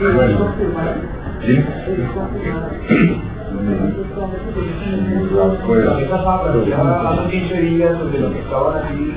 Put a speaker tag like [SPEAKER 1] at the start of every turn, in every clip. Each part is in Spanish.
[SPEAKER 1] Bueno, ¿sí?
[SPEAKER 2] Hace 15 días, donde los que estaban aquí,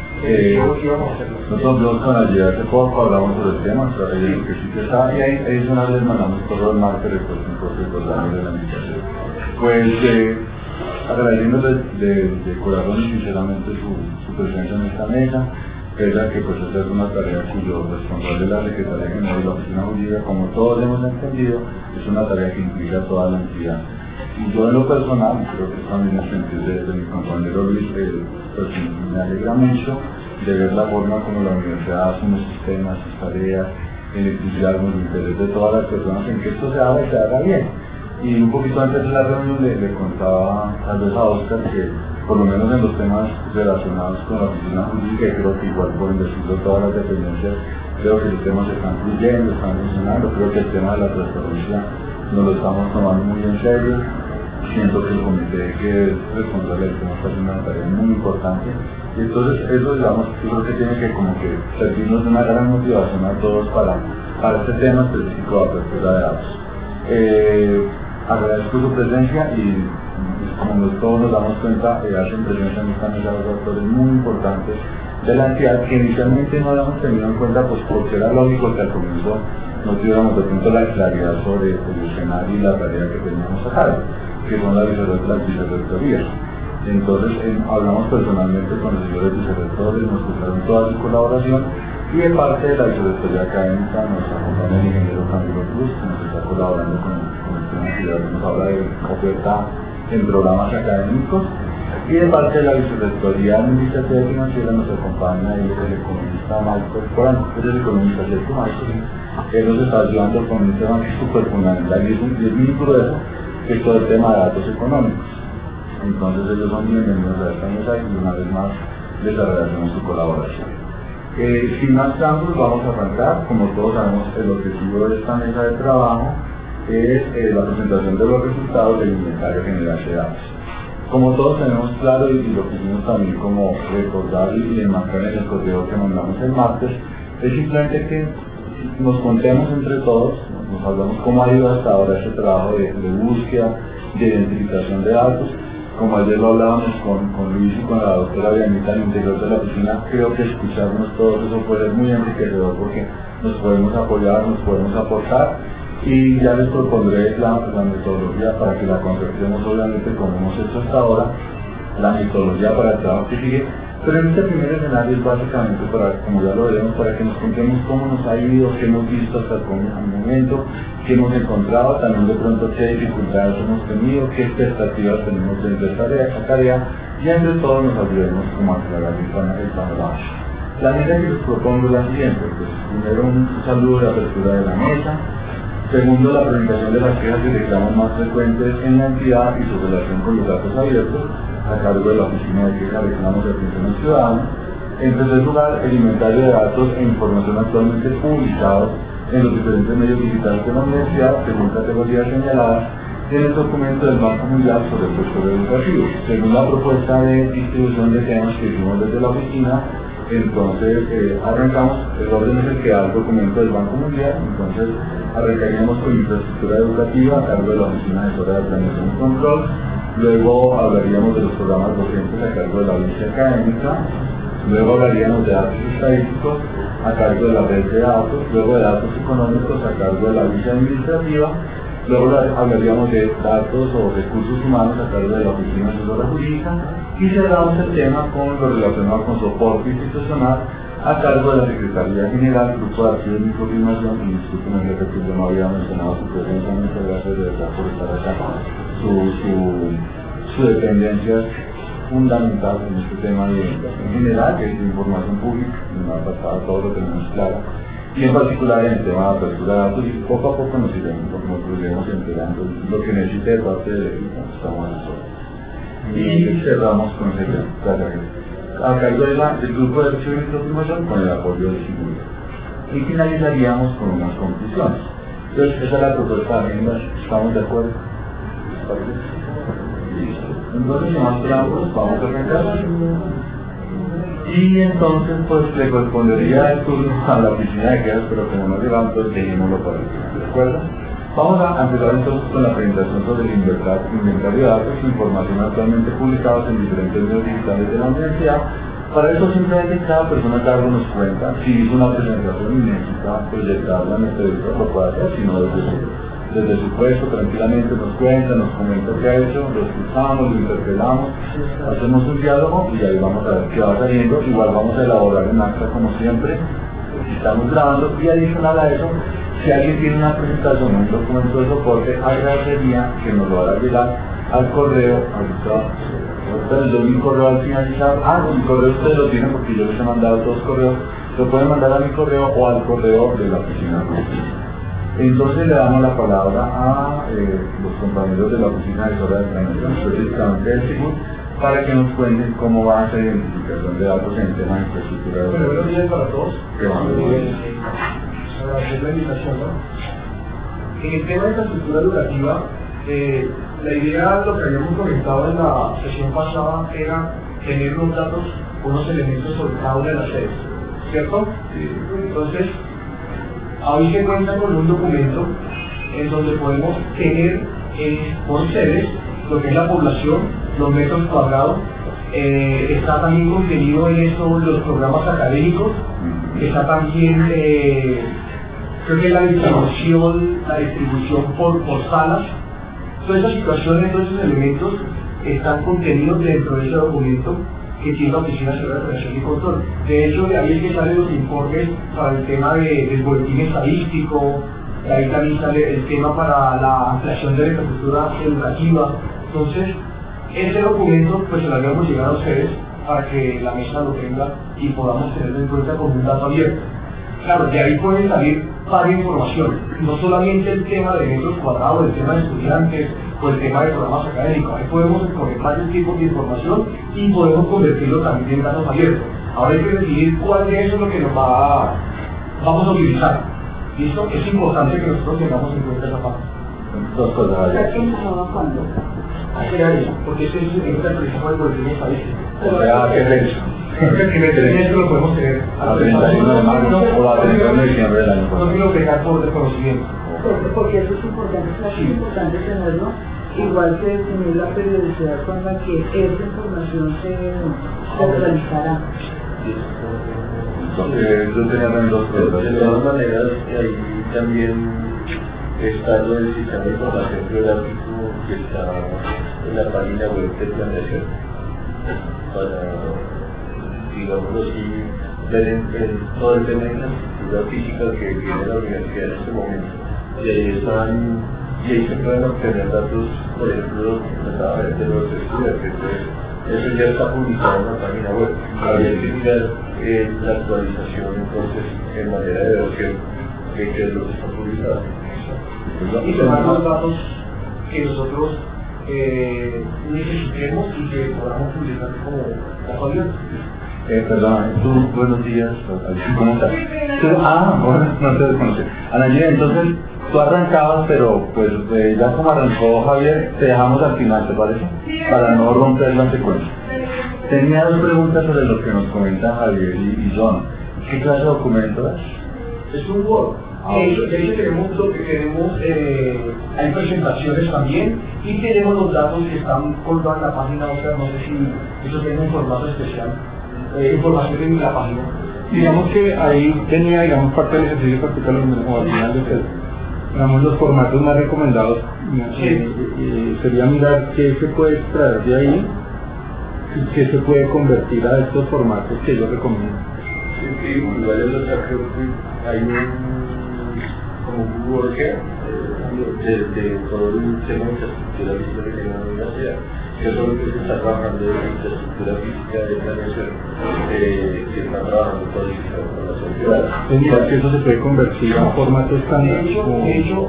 [SPEAKER 1] nosotros con ayer hace poco hablamos sobre el tema, que sí que está, y ahí adicional les mandamos correo al martes, recordando de la invitación. Pues agradeciéndoles de corazón y sinceramente su presencia en esta mesa, pese a que pues esta es una tarea cuyo responsable es la Secretaría General de la Oficina Jurídica, como todos hemos entendido, es una tarea que implica a toda la entidad. Y yo en lo personal, y creo que también el sentir de mi compañero Luis, pues me alegra mucho de ver la forma como la universidad asume sus temas, sus tareas, el entusiasmo, el interés de todas las personas en que esto se haga y se haga bien. Y un poquito antes de la reunión le contaba tal vez a Oscar que por lo menos en los temas relacionados con la oficina jurídica, y creo que igual pueden decirlo todas las dependencias, creo que los temas están fluyendo, están funcionando, creo que el tema de la transparencia nos lo estamos tomando muy en serio. Siento que el comité que es responsable del tema está haciendo una tarea muy importante, y entonces eso, digamos, yo creo que tiene que como que servirnos de una gran motivación a todos para este tema específico de apertura de datos. Agradezco su presencia y como todos nos damos cuenta, hacen presencia en esta mesa de actores muy importantes de la entidad que inicialmente no habíamos tenido en cuenta, pues porque era lógico que al comienzo no tuviéramos de pronto la claridad sobre el escenario y la tarea que teníamos a cargo, que son las vicerrectorías. Entonces hablamos personalmente con los señores vicerrectores, nos prestaron toda su colaboración, y de parte de la vicerrectoría académica nos acompaña el ingeniero Camilo Cruz, que nos está colaborando con el tema que nos habla de oferta en programas académicos, y de parte de la vicerrectoría administrativa y financiera nos acompaña el economista Michael Corán, que es el economista Sergio Michael. Él nos está ayudando con un tema que es súper fundamental y es muy grueso, que es todo el tema de datos económicos. Entonces ellos son bienvenidos a esta mesa y una vez más les agradecemos su colaboración. Sin más preámbulos, vamos a arrancar. Como todos sabemos, el objetivo de esta mesa de trabajo es la presentación de los resultados del inventario general de datos. Como todos tenemos claro, y lo quisimos también como recordar y enmarcar en el correo que mandamos el martes, es simplemente que nos contemos entre todos, nos hablamos cómo ha ido hasta ahora este trabajo de búsqueda, de identificación de datos. Como ayer lo hablábamos con Luis y con la doctora Bianita al interior de la oficina, creo que escucharnos todos eso puede ser muy enriquecedor porque nos podemos apoyar, nos podemos aportar, y ya les propondré la metodología para que la conceptemos, obviamente como hemos hecho hasta ahora, la metodología para el trabajo que sigue. Pero en este primer escenario es básicamente para, como ya lo veremos, para que nos contemos cómo nos ha ido, qué hemos visto hasta el momento, qué hemos encontrado, también de pronto qué dificultades hemos tenido, qué expectativas tenemos de esta tarea, y entre todos nos ayudemos como a aclarar el panorama. La medida que les propongo es la siguiente: pues, primero un saludo de apertura de la mesa, segundo la presentación de las quejas y reclamos más frecuentes en la entidad y su relación con los datos abiertos, a cargo de la Oficina de Quejas, Reclamos y Atención al Ciudadano. En tercer lugar, el inventario de datos e información actualmente publicados en los diferentes medios digitales de la universidad, según categorías señaladas en el documento del Banco Mundial sobre el sector educativo. Según la propuesta de distribución de temas que hicimos desde la oficina, entonces arrancamos, el orden es el que da el documento del Banco Mundial, entonces arrancaríamos con infraestructura educativa a cargo de la Oficina Asesora de Planeación y Control. Luego hablaríamos de los programas docentes a cargo de la audiencia académica, luego hablaríamos de datos estadísticos a cargo de la red de datos, luego de datos económicos a cargo de la audiencia administrativa, luego hablaríamos de datos o recursos humanos a cargo de la Oficina Asesora Jurídica, y cerramos el tema con lo relacionado con soporte institucional a cargo de la Secretaría General, Grupo de Archivos y Información, y disculpen el que yo no había mencionado su presencia, muchas gracias de verdad por estar acá. Su dependencia es fundamental en este tema de en general, que es información pública, en la pasada todo lo tenemos claro, y en particular en el tema de apertura de datos, y poco a poco nos iremos enterando lo que necesite de parte de éxito, estamos a nosotros. Y cerramos con el a cargo del Grupo de Archivos y Información con el apoyo de Sigurd. Y finalizaríamos con unas conclusiones. Entonces, esa es la propuesta de agenda, ¿estamos de acuerdo? Listo. Entonces, sin más preámbulos, vamos a arrancar. Y entonces pues le correspondería el turno a la oficina de quejas, pero como no llegamos, pues dejémoslo para el final, ¿de acuerdo? Vamos a empezar entonces con la presentación sobre el inventario de datos e información actualmente publicados en diferentes medios digitales de la universidad. Para eso simplemente cada persona que algo nos cuenta, si hizo una presentación y necesita proyectarla en este editor, lo puede hacer, si no desde su puesto tranquilamente nos cuenta, nos comenta qué ha hecho, lo escuchamos, lo interpelamos, hacemos un diálogo y ahí vamos a ver qué va saliendo. Igual vamos a elaborar en acta como siempre, estamos grabando, y adicional a eso, si alguien tiene una presentación o un documento de soporte, agradecería que nos lo haga llegar al correo, ahorita les doy mi correo al finalizar. Mi correo ustedes lo tienen porque yo les he mandado dos correos, lo pueden mandar a mi correo o al correo de la oficina. Entonces le damos la palabra a los compañeros de la oficina de Sora de Planeación, específicamente del SIGUR, para que nos cuenten cómo va a ser la identificación de datos en el tema de infraestructura.
[SPEAKER 2] Bueno, buenos días para todos.
[SPEAKER 1] Agradecer
[SPEAKER 2] la invitación, ¿no? En el tema de infraestructura educativa, la idea, lo que habíamos comentado en la sesión pasada, era tener unos datos, unos elementos sobre cada una de las sedes, ¿cierto?
[SPEAKER 1] Sí.
[SPEAKER 2] Entonces, hoy se cuenta con un documento en donde podemos tener por sedes lo que es la población, los metros cuadrados, está también contenido en esto los programas académicos, está también creo que la distribución por salas. Todas esas situaciones, todos esos elementos están contenidos dentro de ese documento que tiene la Oficina Nacional de Operación y Control. De hecho, de ahí es que salen los informes para el tema del boletín estadístico, de ahí también sale el tema para la ampliación de la infraestructura educativa. Entonces, ese documento pues se lo habíamos llegado a ustedes para que la mesa lo tenga y podamos tenerlo en cuenta como un dato abierto. Claro, de ahí puede salir varias información, no solamente el tema de metros cuadrados, el tema de estudiantes o el tema de programas académicos. Ahí podemos escoger varios tipos de información y podemos convertirlo también en datos abiertos. Ahora hay que decidir cuál de eso es lo que nos vamos a utilizar. ¿Listo? Es importante que nosotros tengamos en cuenta esa parte.
[SPEAKER 1] Dos cosas.
[SPEAKER 2] ¿Cuándo? ¿A qué área? Porque ese es el trabajo del boletín estadístico.
[SPEAKER 1] O sea, ¿qué fecha?
[SPEAKER 2] El primer trimestre lo podemos tener
[SPEAKER 1] a 31 de marzo o a 31 de diciembre del año pasado.
[SPEAKER 2] No quiero pegar por desconocimiento.
[SPEAKER 3] Porque eso es importante, es importante tenerlo, igual que definir la periodicidad con la que esta información se realizará.
[SPEAKER 1] Yo tenía también dos cosas.
[SPEAKER 4] De todas maneras, ahí también está lo del sistema de información geográfico que está en la página web de planeación para, digámoslo así, ver en todo el tema de la estructura física que tiene la universidad en este momento. Y ahí se pueden obtener datos, por ejemplo, de los estudiantes. Entonces, eso ya está publicado en la página web. Habría que mirar la actualización entonces en manera de versión de qué es lo que está publicado.
[SPEAKER 2] Y tomar los datos que nosotros necesitemos y que podamos publicar como datos abiertos.
[SPEAKER 1] Perdón, buenos días, ¿cómo estás? Bueno, no te desconocí. Ana Gina, entonces tú arrancabas, pero pues ya como arrancó Javier, te dejamos al final, ¿te parece? Para no romper la secuencia. Tenía dos preguntas sobre lo que nos comentan Javier y John. ¿Qué clase de documento es?
[SPEAKER 2] Es un Word. De hecho tenemos lo que tenemos, hay presentaciones también y tenemos los datos que están colgados en la página, o sea, no sé si eso tiene un formato especial, información en la página.
[SPEAKER 5] Digamos que ahí tenía, digamos, parte del ejercicio particular o al final de que, digamos, los formatos más recomendados, sería mirar qué se puede extraer de ahí y qué se puede convertir a estos formatos que yo recomiendo.
[SPEAKER 4] Sí, igual es otra, creo que hay como un worker de todo el tema de infraestructura física que tiene la universidad, que es lo que se está trabajando en infraestructura física de planeación, que está trabajando con la información ciudadana.
[SPEAKER 5] Entonces, que eso se puede convertir a formato estándar.
[SPEAKER 2] De hecho,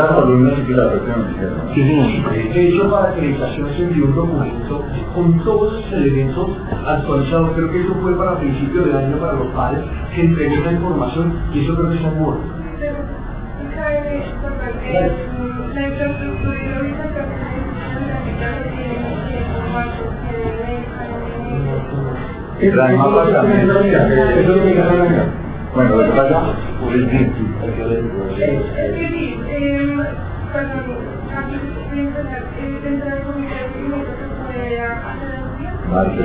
[SPEAKER 2] para acreditación se envió un documento con todos los elementos actualizados. Creo que eso fue para principios de año para los padres que entregó esa información y eso creo que es un Word.
[SPEAKER 6] La infraestructura y la organización.
[SPEAKER 1] Y traen más apartamentos.
[SPEAKER 5] Eso es lo que me da.
[SPEAKER 1] Bueno, lo que pasa es que
[SPEAKER 6] Es que sí, cuando aquí voy a empezar, dentro del comité de seguimiento que puede hacer los días.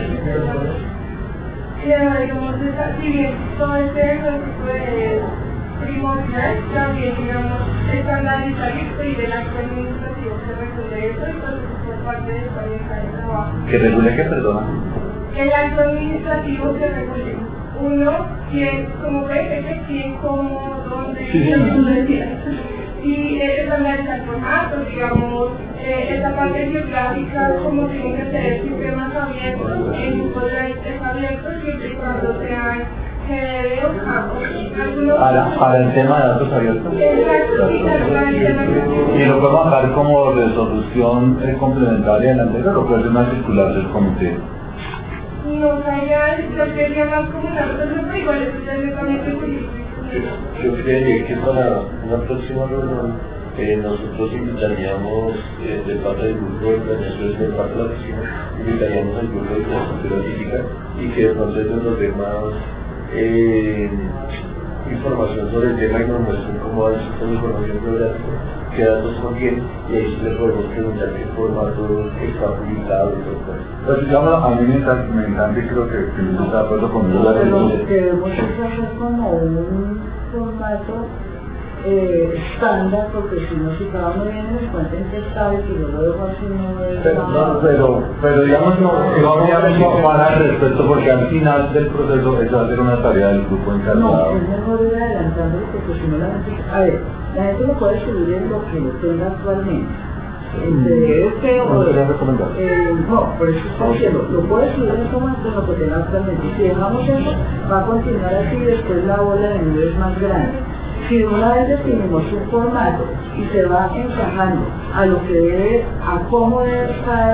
[SPEAKER 6] Y digamos, si bien todo este ejercicio de primordial, también, digamos, estandarizar y pedir el acto administrativo que regule eso, entonces por parte de esta mesa de trabajo.
[SPEAKER 1] ¿Que regule qué, perdona?
[SPEAKER 6] El acto administrativo que regule. Uno, quién, como ve, quién, cómo, dónde, y estandarizar formatos, digamos, esta parte geográfica, como tienen que ser sistemas abiertos, en un es abierto siempre y cuando sean GDB o campos.
[SPEAKER 1] Para el tema de datos abiertos.
[SPEAKER 6] Exacto, sí, claro.
[SPEAKER 1] Y lo podemos dejar como resolución complementaria del anterior, o puede ser una circular del comité.
[SPEAKER 6] No sabía, yo quería más como una resolución, pero igual eso ya netamente político.
[SPEAKER 4] Yo creería que para una próxima reunión nosotros invitaríamos de parte del grupo de planeación de parte de la oficina, invitaríamos al grupo de infraestructura física y que de pronto ellos nos den más información sobre el tema y nos muestren cómo va con información geográfica, qué datos contiene, y ahí sí le podemos preguntar qué formato está publicado y todo eso.
[SPEAKER 1] Pues digamos, a mí me encanta y creo que no está de acuerdo conmigo.
[SPEAKER 3] Pero lo que debemos hacer como un formato estándar, porque si no, si cada uno viene en el cuenta en que está y que yo lo dejo así, no es
[SPEAKER 1] pero digamos, no voy a reclamar al respecto, porque al final del proceso eso va a ser una tarea del grupo encargado.
[SPEAKER 3] No, es mejor ir adelantándolo, porque si no la gente, a ver, la gente lo puede subir en lo que lo tenga actualmente.
[SPEAKER 1] ¿No sería recomendable?
[SPEAKER 3] No, por eso está diciendo, lo puede subir en formato en lo que tenga actualmente. Si dejamos eso, va a continuar así y después la bola de nieve es más grande. Si una vez definimos un formato y se va encajando a lo que debe, a cómo debe estar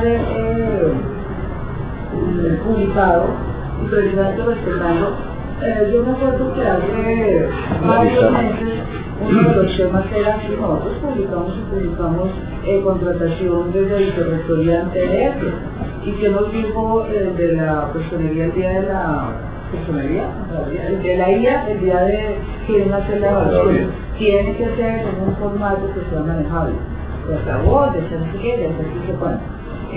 [SPEAKER 3] publicado, y precisamente respetando, yo me acuerdo que hace varios meses uno de los temas era que nosotros publicamos contratación desde la vicerrectoría ante EFE, y que nos dijo de la personería el día de la personería, de la IA, el día de quieren hacer la evaluación, tiene que ser en un formato que sea manejable, de acabó, de no sé qué, de hacer qué se puede.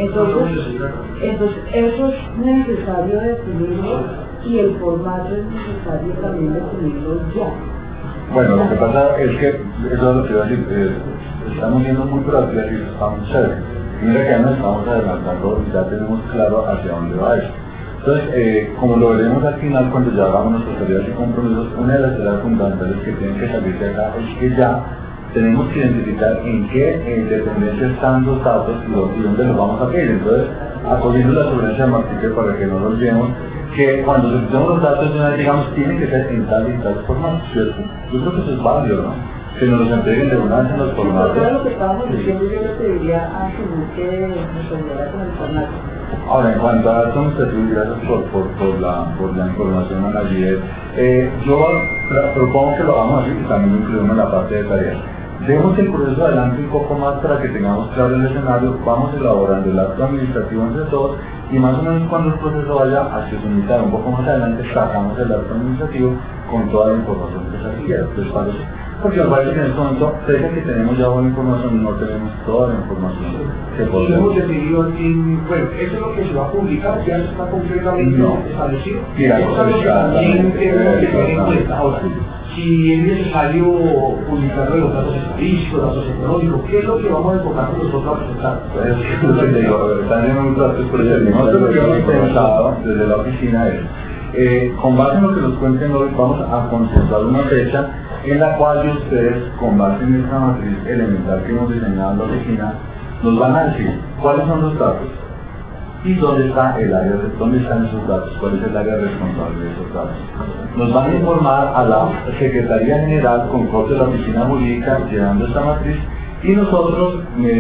[SPEAKER 3] Entonces eso es necesario definirlo, y el formato es necesario también definirlo ya.
[SPEAKER 1] Bueno, lo que pasa es que, eso es lo que iba a decir, estamos siendo muy proactivos y estamos chévere. Mira que ya nos estamos adelantando y ya tenemos claro hacia dónde va esto. Entonces, como lo veremos al final cuando ya hagamos nuestras tareas y compromisos, una de las tareas fundamentales que tienen que salir de acá es que ya tenemos que identificar en qué dependencia están los datos y dónde los vamos a pedir. Entonces, acogiendo la sugerencia de Martíquez para que no lo olvidemos, que cuando solicitemos los datos de una vez, digamos, tienen que ser en tal y tal formato, ¿cierto? Yo creo que eso es válido, ¿no? Que nos los entreguen de una vez en los formatos.
[SPEAKER 3] Pero lo que estábamos diciendo, yo le pediría a Simón que nos ayudara con el formato.
[SPEAKER 1] Ahora, en cuanto a datos administrativos, gracias por la información, Ana Lidia. Yo propongo que lo hagamos así y también lo incluimos en la parte de tareas. Demos el proceso adelante un poco más para que tengamos claro el escenario, vamos elaborando el acto administrativo entre todos y más o menos cuando el proceso vaya hacia su mitad, un poco más adelante, sacamos el acto administrativo con toda la información que se requiera. ¿Les parece? Porque me parece que en este momento, pese a que tenemos ya buena información, no tenemos toda la información que
[SPEAKER 2] podemos. Y hemos decidido, bueno, eso es lo que se va a publicar, ya está completamente establecido.
[SPEAKER 1] Mira,
[SPEAKER 2] eso es lo que también tenemos que tener en cuenta. Ahora, si es necesario publicar los datos estadísticos, datos económicos, ¿qué es lo que vamos a enfocar nosotros a presentar?
[SPEAKER 1] Es lo que te digo, están muy claros, por eso nosotros lo que hemos pensado desde la oficina es, con base en lo que nos cuenten hoy, vamos a consultar una fecha en la cual ustedes, con base en esta matriz elemental que hemos diseñado en la oficina, nos van a decir cuáles son los datos y dónde está el área, dónde están esos datos, cuál es el área responsable de esos datos. Nos van a informar a la Secretaría General con copia de la oficina jurídica llenando esta matriz, y nosotros,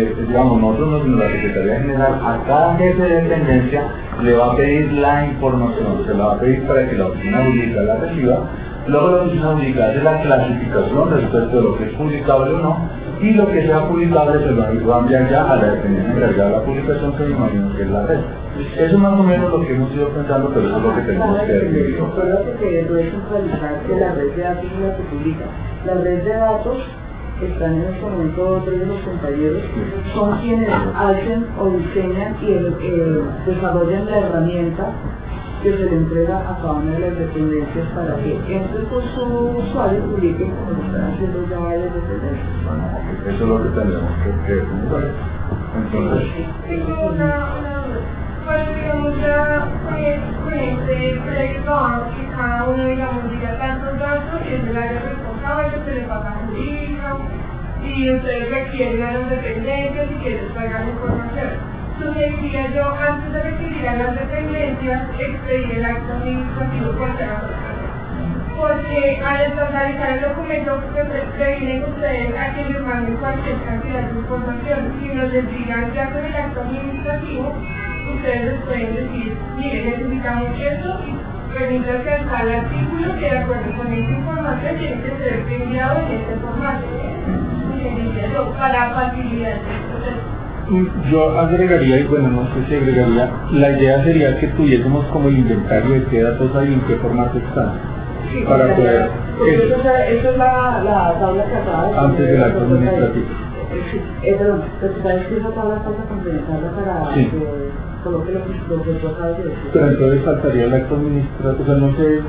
[SPEAKER 1] la Secretaría General, a cada jefe de dependencia le va a pedir la información, se la va a pedir para que la oficina jurídica la reciba, Luego lo que se publica es la clasificación respecto de lo que es publicable o no, y lo que sea publicable se lo va a enviar ya a la dependencia encargada de la publicación, que me imagino que es la red. Eso es más o menos lo que hemos ido pensando, pero eso es lo que tenemos que ver.
[SPEAKER 3] Acuérdate que no es centralizar que la red de datos es la que publica. La red de datos están en este momento tres de los compañeros, son quienes hacen o diseñan y desarrollan la herramienta que se le entrega a cada una de las dependencias para que entre por su usuario publiquen como lo están haciendo ya varias dependencias.
[SPEAKER 1] Bueno, eso es lo que tendremos que pensar. Entonces,
[SPEAKER 6] tengo una duda. Cuando digamos ya con este proyecto que cada uno digamos diga tantos datos y es el área responsable que se le pasa a jurídica y ustedes requieren a las dependencias y que les traigan información. Sugeriría yo, antes de requerir a las dependencias, expedir el acto administrativo por cada persona. Porque al estandarizar el documento que previnen ustedes a que les manden cualquier cantidad de información, si nos les digan ya con el acto administrativo, ustedes les pueden decir, mire, necesitamos esto y permítanse al tal artículo que de acuerdo con esta información tiene que ser enviado en este formato. Sugeriría yo, para facilitar el proceso.
[SPEAKER 5] Yo agregaría, y bueno, no sé si agregaría, la idea sería que tuviésemos como el inventario de qué datos hay y en qué formato están.
[SPEAKER 3] Sí,
[SPEAKER 5] para poder...
[SPEAKER 3] Esa es la tabla que acaba de...
[SPEAKER 5] Antes del acto administrativo.
[SPEAKER 3] Sí, perdón, pero sabes que esa tabla falta complementarla para
[SPEAKER 5] sí.
[SPEAKER 3] que coloque lo que tú acabas de decir.
[SPEAKER 5] Pero entonces faltaría el acto administrativo, o sea, no sé,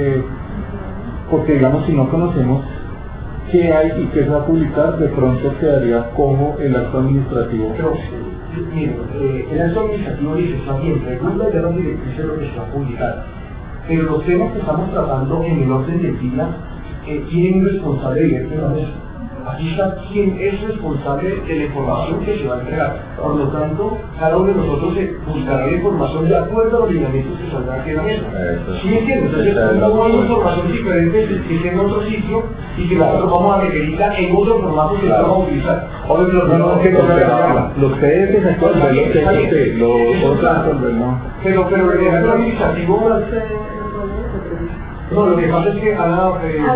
[SPEAKER 5] porque digamos, si no conocemos qué hay y qué se va a publicar, de pronto quedaría cojo el acto administrativo.
[SPEAKER 2] Pero, miren, el acto administrativo dice, está bien, regula y da las directrices de lo que se va a publicar. Pero los temas que estamos tratando en el orden del día tienen un responsable directo en la mesa. Aquí está quien es responsable de la información que se va a entregar. Por lo tanto, cada uno de nosotros buscará la información de acuerdo a los lineamientos que saldrán aquí en la mesa. ¿Sí me entiendes? Entonces, no hay información diferente que esté en otro sitio y que nosotros vamos a requerirla en otro formato que vamos a utilizar.
[SPEAKER 5] Obvio, los no que los PDFs se acuerdan, los otros no.
[SPEAKER 2] Pero el acto administrativo... No, lo que pasa es que Ana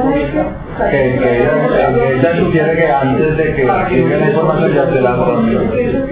[SPEAKER 1] ella sugiere que antes de que llegue la información ya se la reunión.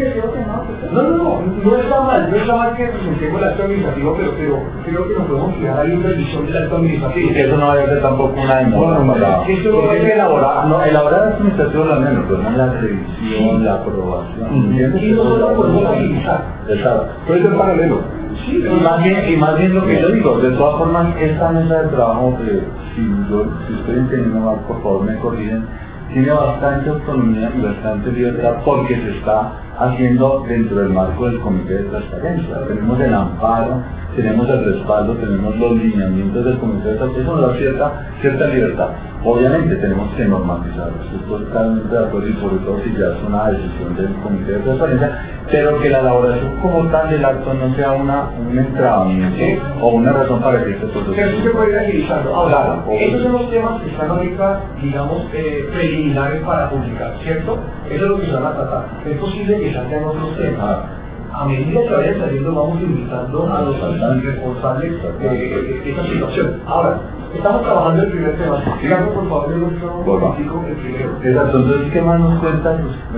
[SPEAKER 2] No está mal que presentemos el acto administrativo, pero creo que nos podemos fijar ahí una revisión del acto administrativo.
[SPEAKER 1] Y que eso no vaya a ser tampoco una demora. Porque es que elaborar el administrativo lo menos, pero no la revisión, la aprobación.
[SPEAKER 2] Y nosotros lo podemos agilizar.
[SPEAKER 1] Exacto.
[SPEAKER 5] Puede ser paralelo.
[SPEAKER 1] Sí, y más bien lo que yo digo, de todas formas, esta mesa de trabajo, si estoy entendiendo mal, por favor me corrigen, tiene bastante autonomía y bastante libertad porque se está haciendo dentro del marco del Comité de Transparencia. Tenemos el amparo, tenemos el respaldo, tenemos los lineamientos del Comité de Transparencia, eso nos da cierta libertad. Obviamente tenemos que normalizarlo, estoy totalmente de acuerdo y sobre todo si ya es una decisión del Comité de Transparencia, pero que la elaboración como tal del acto no sea un entrabamiento o una razón para que este proceso...
[SPEAKER 2] Pero sí se puede ir agilizando. Ahora, esos son los temas que están ahorita, digamos, preliminares para publicar, ¿cierto? Eso es lo que se van a tratar. Es posible que salgan otros temas. A medida que vayan saliendo, vamos invitando a los responsables de esta situación. Ahora, estamos trabajando el primer tema. Dígame por favor el primero.
[SPEAKER 1] Exacto, entonces ¿qué más nos cuentas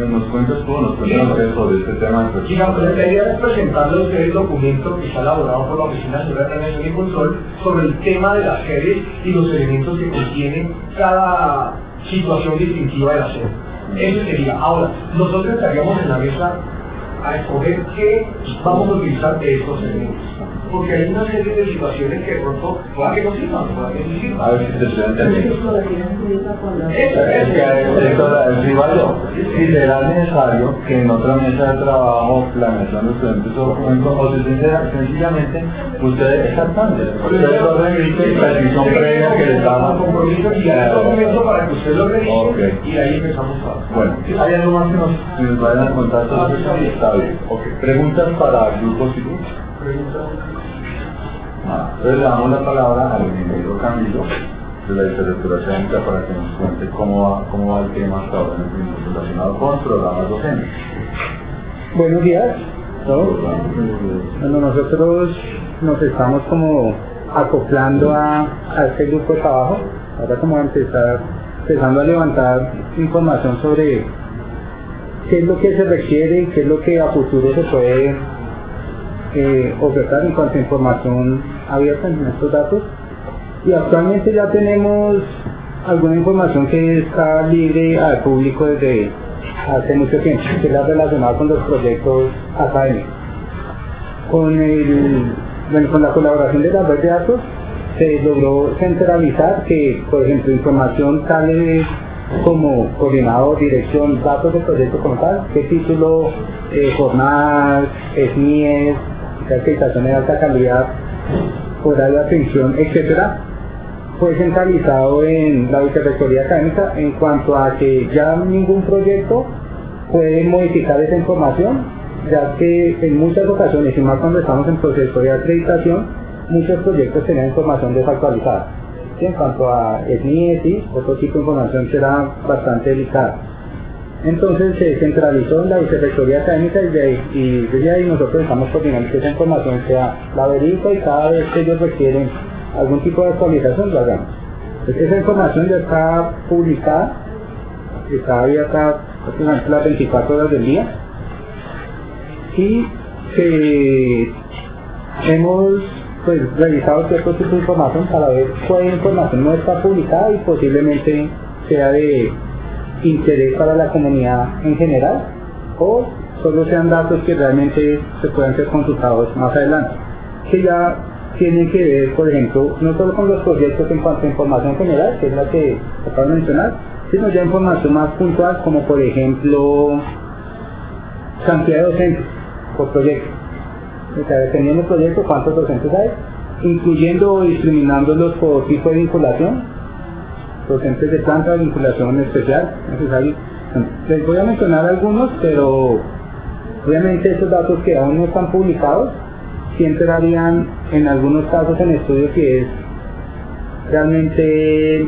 [SPEAKER 1] sobre este tema?
[SPEAKER 2] Digamos, la idea es presentarle a ustedes el documento que está elaborado por la Oficina Nacional de Planeación y Control sobre el tema de las sedes y los elementos que contiene cada situación distintiva de la sede. Eso sería. Ahora, nosotros estaríamos en la mesa a escoger qué vamos a utilizar de estos elementos. Porque hay una serie de situaciones que de pronto pueda que no sirvan, pueda que no sirvan.
[SPEAKER 1] A ver si te estoy entendiendo. Si será necesario que en otra mesa de trabajo, planeación de estudiantes o documentos, o sencillamente ustedes ustedes lo revisen y petición previa que les damos
[SPEAKER 2] compromiso y hay un documento para que ustedes lo revisen y ahí empezamos a...
[SPEAKER 1] Bueno, ¿hay algo más que nos vayan a contar sobre eso? Está bien. Preguntas para grupos y grupos. Entonces le damos la palabra al ingeniero Camilo de la literatura técnica para que nos cuente cómo va el tema hasta ahora relacionado con programas docentes.
[SPEAKER 5] Buenos días a todos. Bueno, nosotros nos estamos como acoplando a este grupo de trabajo ahora como empezando a levantar información sobre qué es lo que se requiere y qué es lo que a futuro se puede ofertar en cuanto a información abierta en estos datos. Y actualmente ya tenemos alguna información que está libre al público desde hace mucho tiempo, que es la relacionada con los proyectos académicos. Con la colaboración de la red de datos se logró centralizar que, por ejemplo, información tales como coordinador, dirección, datos de proyecto como tal, qué título, jornadas, SNIES, certificación de alta calidad, horario de atención, etcétera, fue centralizado en la Vicerrectoría Académica en cuanto a que ya ningún proyecto puede modificar esa información, ya que en muchas ocasiones, y más cuando estamos en proceso de acreditación, muchos proyectos tenían información desactualizada. ¿Sí? En cuanto a SNIES, sí, otro tipo de información será bastante delicada. Entonces se centralizó en la Vicerrectoría Académica y desde ahí nosotros estamos coordinando que esa información sea la verídica y cada vez que ellos requieren algún tipo de actualización lo hagamos. Entonces, esa información ya está publicada, está abierta prácticamente las 24 horas del día y hemos revisado cierto tipo de información para ver cuál información no está publicada y posiblemente sea de interés para la comunidad en general o solo sean datos que realmente se puedan ser consultados más adelante, que ya tienen que ver, por ejemplo, no solo con los proyectos en cuanto a información general, que es la que acabo de mencionar, sino ya información más puntual, como por ejemplo cantidad de docentes por proyecto. O sea, dependiendo del proyecto, cuántos docentes hay, incluyendo o discriminándolos por tipo de vinculación, docentes de planta de vinculación especial, necesario. Les voy a mencionar algunos, pero obviamente esos datos que aún no están publicados, sí entrarían en algunos casos en estudio que es realmente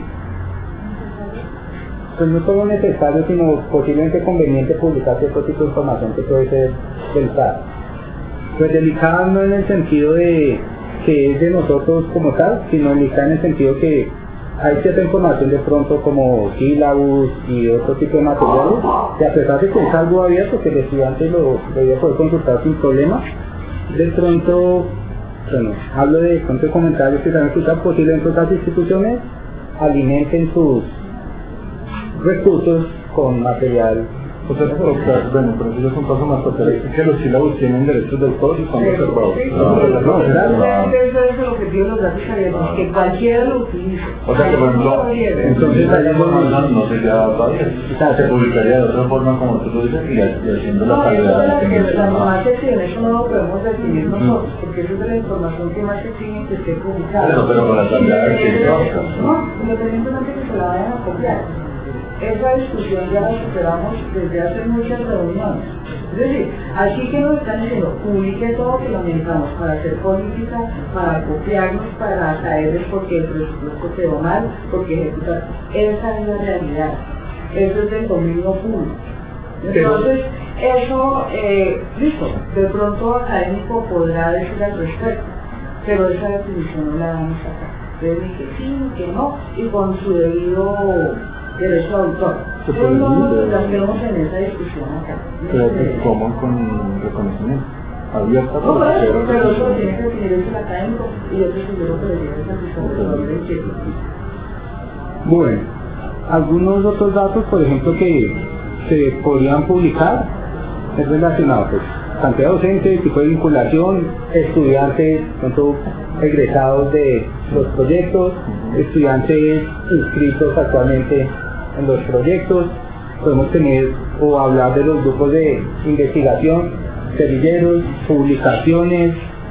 [SPEAKER 5] pues no solo necesario, sino posiblemente conveniente publicar cierto tipo de información que puede ser delicada. Pues delicada no en el sentido de que es de nosotros como tal, sino delicada en el sentido que hay cierta información de pronto como sílabus y otro tipo de materiales, que a pesar de que es algo abierto, que el estudiante lo debería poder consultar sin problema, de pronto, bueno, hablo de pronto de comentarios que se han escuchado, posiblemente otras instituciones alimenten sus recursos con material.
[SPEAKER 1] O sea, pero eso es un paso más porque es que los sílabos tienen derechos de autor y son reservados.
[SPEAKER 3] Realmente eso es el objetivo de los datos abiertos, que cualquiera lo utilice.
[SPEAKER 1] O sea que, por ejemplo, entonces esa información no se queda todavía. Se publicaría de otra forma, como tú lo dices, y haciendo la calidad de la
[SPEAKER 3] información. La más exige, eso no lo podemos definir nosotros, porque eso es de la información que más exige que esté publicada.
[SPEAKER 1] Pero con la calidad de
[SPEAKER 3] no, independientemente que se la vayan a copiar. Esa discusión ya la superamos desde hace muchas reuniones. Es decir, aquí que nos están diciendo, publique todo que lo necesitamos para hacer política, para copiarnos, para caerles porque el presupuesto quedó mal, porque ejecutar. Esa es la realidad. Eso es del dominio público. Entonces, eso, listo, de pronto académico podrá decir al respecto, pero esa definición no la vamos a sacar. Entonces dije sí, que no, y con su debido derecho de autor. Pues no nos cambiamos en esa discusión acá.
[SPEAKER 1] Pero ¿cómo con reconocimiento? Abierta
[SPEAKER 3] no, pero eso tiene que definir el académico y yo te seguro que le tiene esa discusión.
[SPEAKER 5] Bueno, algunos otros datos, por ejemplo, que se podrían publicar es relacionado pues cantidad de docentes, tipo de vinculación, estudiantes, tanto egresados de los proyectos, estudiantes inscritos actualmente en los proyectos, podemos tener o hablar de los grupos de investigación, semilleros, publicaciones.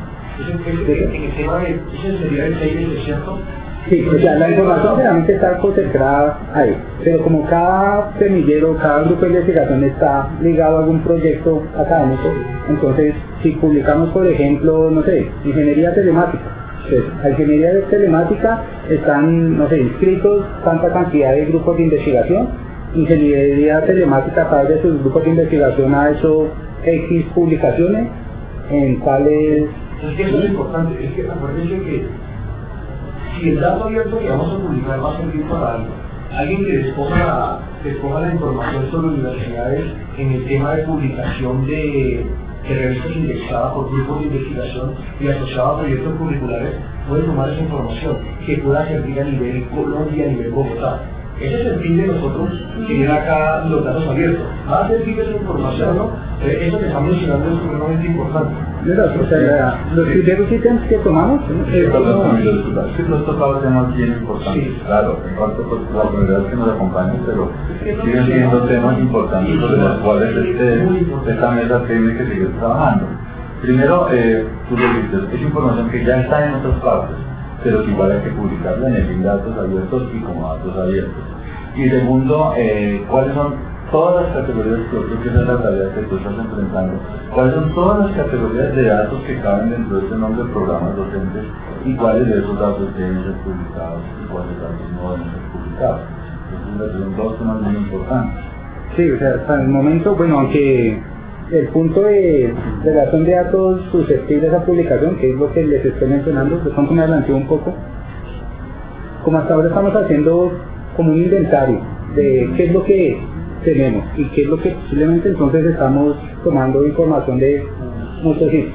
[SPEAKER 2] ¿Ese sería el 6, cierto?
[SPEAKER 5] Sí, o sea, la información realmente está concentrada ahí, pero como cada semillero, cada grupo de investigación está ligado a algún proyecto académico, entonces si publicamos, por ejemplo, no sé, ingeniería telemática, pues a ingeniería de telemática están, no sé, inscritos tanta cantidad de grupos de investigación, ingeniería telemática a través de sus grupos de investigación ha hecho X publicaciones en tales...
[SPEAKER 2] Es que eso es importante, es que acuérdense que si el dato abierto que vamos a publicar va a servir para algo, alguien que despoja la información sobre universidades en el tema de publicación de revistas indexadas por grupos de investigación y asociadas a proyectos curriculares, puede tomar esa información que pueda servir a nivel Colombia, a nivel Bogotá. Ese es el fin de nosotros tener acá los datos abiertos. Va a servir esa información, ¿no? Eso que estamos mencionando es supremamente importante.
[SPEAKER 5] O sea, los criterios ítems que tomamos
[SPEAKER 1] los tocado temas bien importantes, sí. Claro, en cuanto pues, la comunidad que nos acompaña, pero siguen siendo temas importantes sobre los cuales esta mesa tiene que seguir trabajando. Primero, tú lo dices, es información que ya está en otras partes, pero que igual hay que publicarla en datos abiertos y como datos abiertos. Y segundo, ¿cuáles son todas las categorías? Yo creo que esa es la tarea que tú estás enfrentando. ¿Cuáles son todas las categorías de datos que caben dentro de este nombre de programas docentes y cuáles de esos datos deben ser publicados y cuáles datos no deben ser publicados? Entonces, son dos temas muy importantes.
[SPEAKER 5] Sí, o sea, hasta el momento, bueno, aunque el punto de relación de datos susceptibles a publicación, que es lo que les estoy mencionando, de pronto me adelanté un poco, como hasta ahora estamos haciendo como un inventario de qué es lo que tenemos y qué es lo que posiblemente entonces estamos tomando información de muchos sitios.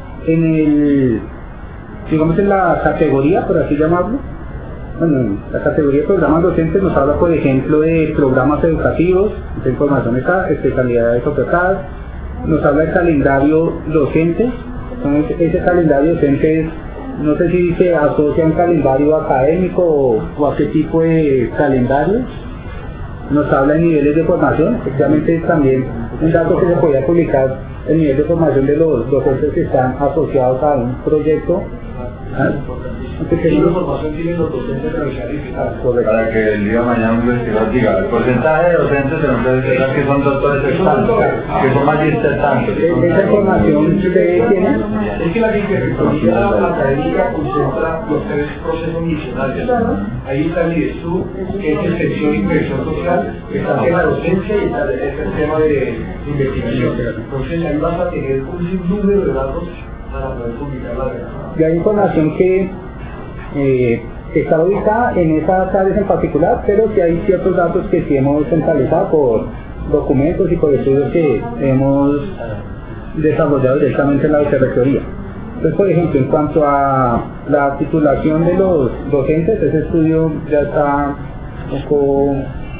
[SPEAKER 5] Digamos en la categoría, por así llamarlo, bueno, la categoría de programas docentes nos habla, por ejemplo, de programas educativos, de información de especialidades ofertadas, nos habla de calendario docente. Entonces, ese calendario docente no sé si se asocia a un calendario académico o a qué tipo de calendario. Nos habla de niveles de formación, efectivamente también un dato que se podía publicar, el nivel de formación de los docentes que están asociados a un proyecto.
[SPEAKER 2] ¿Qué información tienen los docentes tradicionales?
[SPEAKER 1] Para que el día de mañana un investigador diga, el porcentaje de docentes de universidad que son doctores extantos, que son magísteres tantos.
[SPEAKER 5] Esa información que ustedes tienen.
[SPEAKER 2] Es que la vicerrectoría académica concentra los tres procesos misionales. Ahí está el IDESTU, que es extensión y inversión social, está el tema de docencia y está el tema de investigación. Entonces ahí vas a tener un sinnúmero de datos para poder publicar la verdad.
[SPEAKER 5] Y hay información que está ubicada en esas áreas en particular, pero que hay ciertos datos que sí hemos centralizado por documentos y por estudios que hemos desarrollado directamente en la vicerrectoría. Entonces, por ejemplo, en cuanto a la titulación de los docentes, ese estudio ya está un poco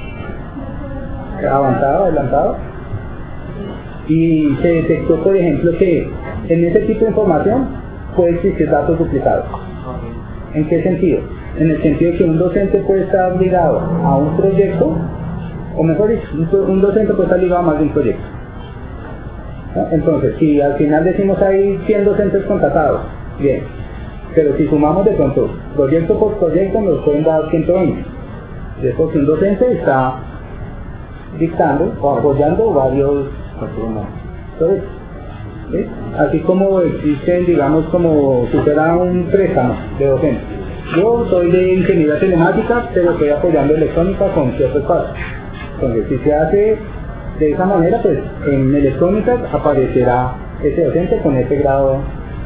[SPEAKER 5] adelantado, y se detectó, por ejemplo, que en ese tipo de información puede existir datos duplicados. ¿En qué sentido? En el sentido de que un docente puede estar ligado a un proyecto, o mejor dicho, un docente puede estar ligado a más de un proyecto. ¿No? Entonces, si al final decimos hay 100 docentes contratados, bien, pero si sumamos de pronto proyecto por proyecto nos pueden dar 120. Es porque un docente está dictando o apoyando varios proyectos. ¿Sí? Así como existen, digamos, como si fuera un préstamo de docente. Yo soy de ingeniería telemática, pero estoy apoyando electrónica con ciertos pasos. Entonces, si se hace de esa manera, pues en electrónica aparecerá ese docente con ese grado,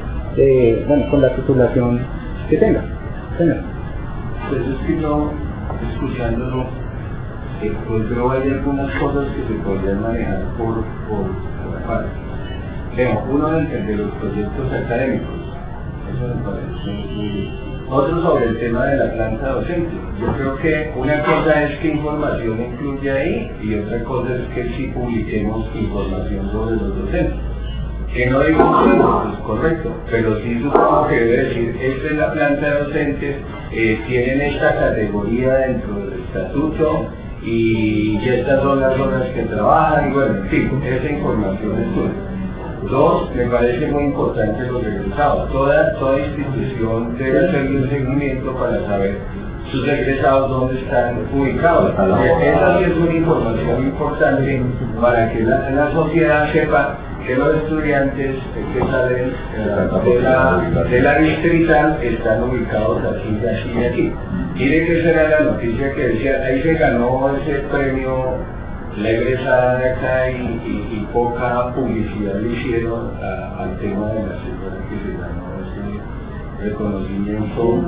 [SPEAKER 5] con la titulación que tenga.
[SPEAKER 4] Pues es que yo, escuchándolo, pues veo hay algunas cosas que se podrían manejar por aparte. Uno de los proyectos académicos, eso me parece muy bien. Otro sobre el tema de la planta docente. Yo creo que una cosa es que información incluye ahí y otra cosa es que sí publiquemos información sobre los docentes. Que no digo que eso es correcto, pero sí supongo que debe decir, esta es la planta de docentes, tienen esta categoría dentro del estatuto y estas son las horas que trabajan, y bueno, en fin, esa información es tuya. Dos, me parece muy importante los egresados. Toda institución debe hacerle un seguimiento para saber sus egresados dónde están ubicados. Esa sí es una información importante para que la sociedad sepa que los estudiantes que salen de la distrital están ubicados aquí, aquí y aquí. Mire que esa era la noticia que decía, ahí se ganó ese premio la egresada de acá y poca publicidad le hicieron al tema de la señora que se ganó reconocimiento.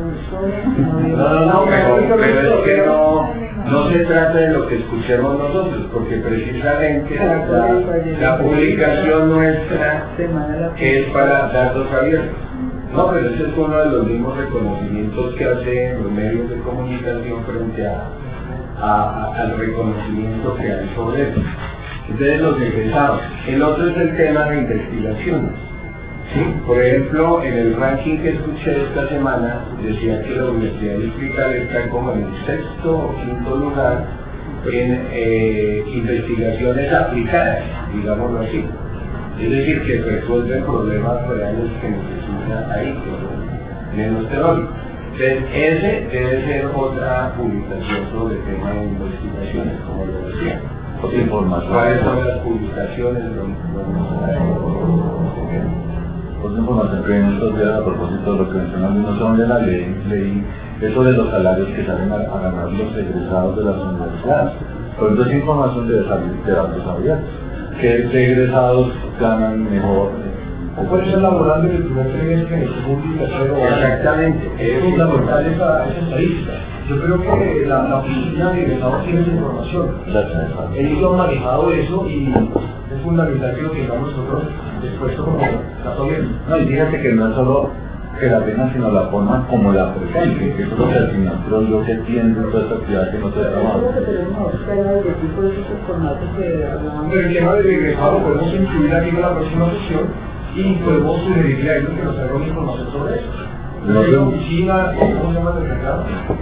[SPEAKER 4] No, pero es que no se trata de lo que escuchemos nosotros, porque precisamente la publicación nuestra es para datos abiertos. No, pero ese es uno de los mismos reconocimientos que hacen los medios de comunicación frente al reconocimiento que hay sobre eso. Entonces los egresados. El otro es el tema de investigaciones. ¿Sí? Por ejemplo, en el ranking que escuché esta semana decía que la Universidad Distrital está como en el 6º o 5º lugar en investigaciones aplicadas, digámoslo así. Es decir, que resuelven problemas reales que necesitan ahí, que menos teóricos. Entonces, ese debe ser otra publicación sobre el tema de investigaciones, como lo decía.
[SPEAKER 1] Otra información.
[SPEAKER 4] ¿Cuáles son las publicaciones?
[SPEAKER 1] Otra información que en estos días, a propósito de lo que mencionan, no son de la ley eso de los salarios que salen a ganar los egresados de las universidades. Por ejemplo, esa información debe salir de datos abiertos. ¿Qué egresados ganan mejor?
[SPEAKER 2] O puede ser laborando en el primer trimestre, en el segundo y tercero.
[SPEAKER 4] Exactamente.
[SPEAKER 2] Es fundamental esa estadística. Yo creo que la oficina de egresados tiene esa información. Ellos han manejado eso y es fundamental que lo tengamos nosotros expuesto como dato abierto.
[SPEAKER 1] No, y fíjate que no es solo que la pena, sino la forma como la presente, que es lo que al final creo yo que tiene toda esta actividad que no se trabaja.
[SPEAKER 2] Pero el tema del egresado podemos incluir aquí en la próxima sesión y podemos sugerirle a ellos que nos hagan información sobre eso. La oficina, ¿cómo se llama el mercado?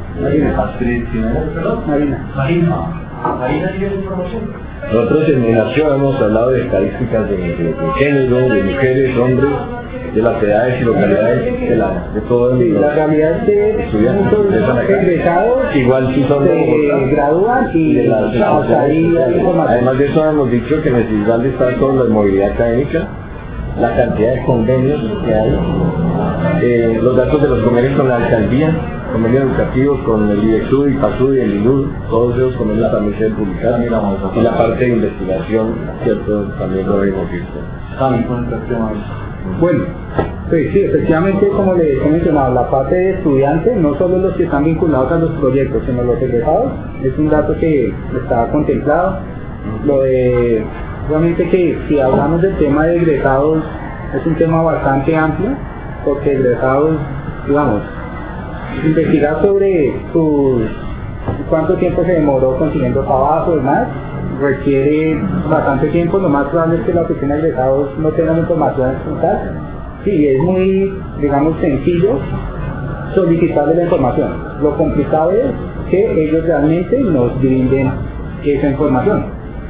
[SPEAKER 2] Marina tiene información.
[SPEAKER 7] Nosotros en Nación hemos hablado de estadísticas de género, de mujeres, hombres, de las edades y localidades, de todo el mundo.
[SPEAKER 8] La realidad es que muchos egresados
[SPEAKER 7] igual sí son
[SPEAKER 8] se gradúan y
[SPEAKER 7] de las además de eso hemos dicho que en el CISBAL está todo lo de movilidad académica, la cantidad de convenios que hay, los datos de los convenios con la alcaldía, convenios educativos con el IDEXUD, IPASUD y el INUD, todos esos convenios también se deben publicar, y la parte de investigación, cierto, también lo debemos visto.
[SPEAKER 8] Bueno, pues sí, efectivamente, como le he mencionado, la parte de estudiantes, no solo los que están vinculados a los proyectos, sino los egresados, es un dato que está contemplado. Lo de, obviamente que si hablamos del tema de egresados, es un tema bastante amplio, porque egresados, digamos, investigar sobre cuánto tiempo se demoró consiguiendo trabajo y demás, requiere bastante tiempo. Lo más probable es que la oficina de egresados no tenga información en tal. Sí, es muy, digamos, sencillo solicitarle la información. Lo complicado es que ellos realmente nos brinden esa información.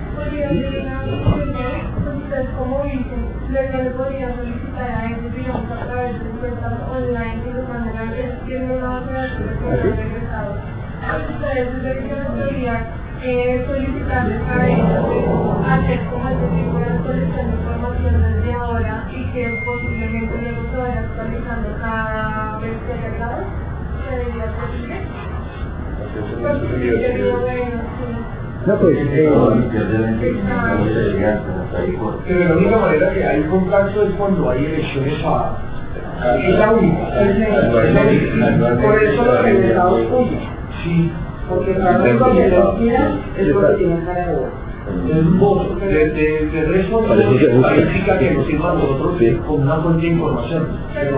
[SPEAKER 6] Ustedes como dicen, le podrían solicitar a ellos, digamos, a través de cuentas online que los mandan a ver, tienen una base de datos de egresados. Ustedes deberían solicitarles a ellos hacer como este tipo de recolección de información desde ahora y que posiblemente luego se vaya actualizando cada vez que haya grados. ¿Sería posible?
[SPEAKER 8] No, pues,
[SPEAKER 2] pero de la única manera que hay contacto es cuando hay elecciones es la única. Por eso los egresados públicos. Sí.
[SPEAKER 3] Porque realmente lo que ellos quieran es porque tienen cara de voto.
[SPEAKER 2] Es un voto. De resto, la estadística que nos sirva a nosotros con una fuente de información.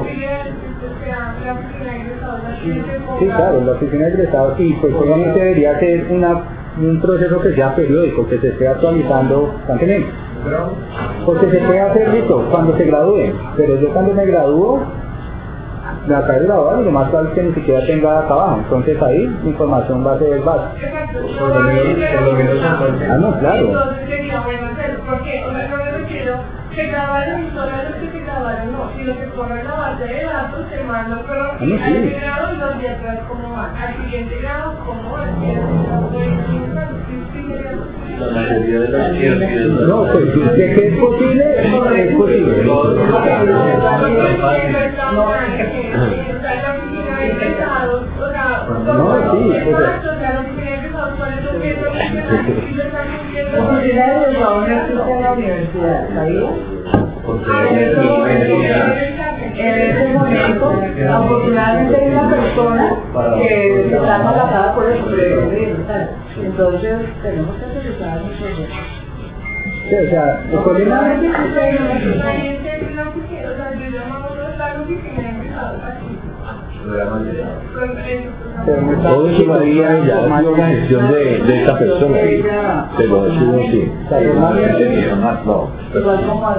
[SPEAKER 8] Sí, claro, la oficina de egresados, y pues obviamente debería ser un proceso que sea periódico, que se esté actualizando constantemente. Porque se puede hacer listo cuando se gradúen, pero yo cuando me gradúo, me acabo de graduar y lo más probable es que ni siquiera tenga trabajo, entonces ahí la información va a ser básica.
[SPEAKER 2] Por lo menos
[SPEAKER 8] no, claro.
[SPEAKER 6] Entonces sería bueno hacerlo, porque no me refiero que grabaron y solo los que se grabaron, no, sino que corren la base de datos, se mandan, pero al grado y los de atrás cómo van, al siguiente grado cómo van,
[SPEAKER 4] la mayoría de las ciencias.
[SPEAKER 8] No, pues de que es posible, es posible.
[SPEAKER 3] en ese momento, afortunadamente hay una persona que está maltratada por eso, pero entonces tenemos que utilizar nosotros.
[SPEAKER 8] Sí, o sea, el problema es
[SPEAKER 7] todo eso lo haría ya es una gestión de esta persona, pero eso no sí.
[SPEAKER 3] Igual como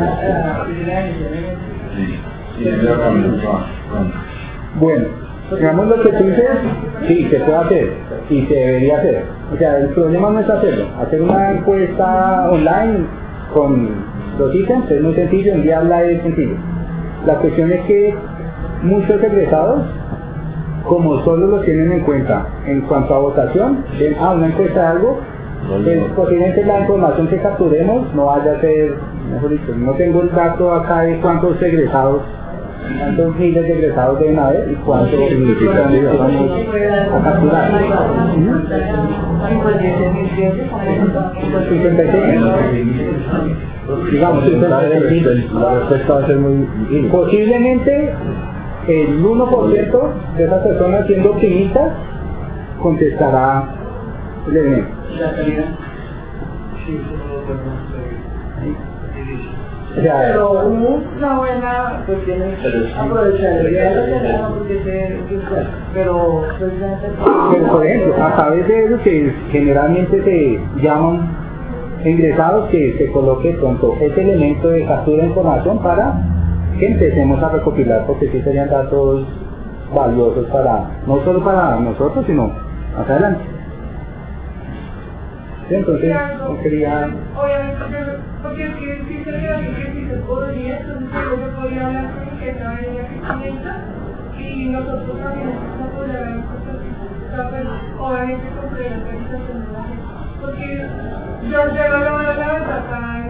[SPEAKER 8] bueno, digamos lo que tú dices, sí, se puede hacer y se debería hacer. O sea, el problema no es hacerlo. Hacer una encuesta online con los ítems es muy sencillo, enviarla es sencillo. La cuestión es que muchos egresados, como solo lo tienen en cuenta en cuanto a votación, ven, una encuesta de algo, pues posiblemente la información que capturemos no vaya a ser, mejor dicho, no tengo el dato acá de cuántos egresados, cuántos miles de egresados deben haber y cuántos significativos vamos a capturar. 56. Digamos, la respuesta va a ser muy difícil. Posiblemente el 1% de esas personas, siendo optimistas, contestará el elemento.
[SPEAKER 3] Pero una buena cuestión es aprovechar el día pero
[SPEAKER 8] por ejemplo, a través de eso que generalmente se llaman ingresados, que se coloque pronto ese elemento de captura de información para que empecemos a recopilar, porque sí serían datos valiosos para, no solo para nosotros, sino más adelante. Sí, entonces, no quería...
[SPEAKER 6] Obviamente, porque es que sí sería que si se podría, entonces yo podría hablar con que estaba en la clienta y nosotros también nos apoyarán obviamente con la organización de la gente. Porque yo no lo voy a la verdad.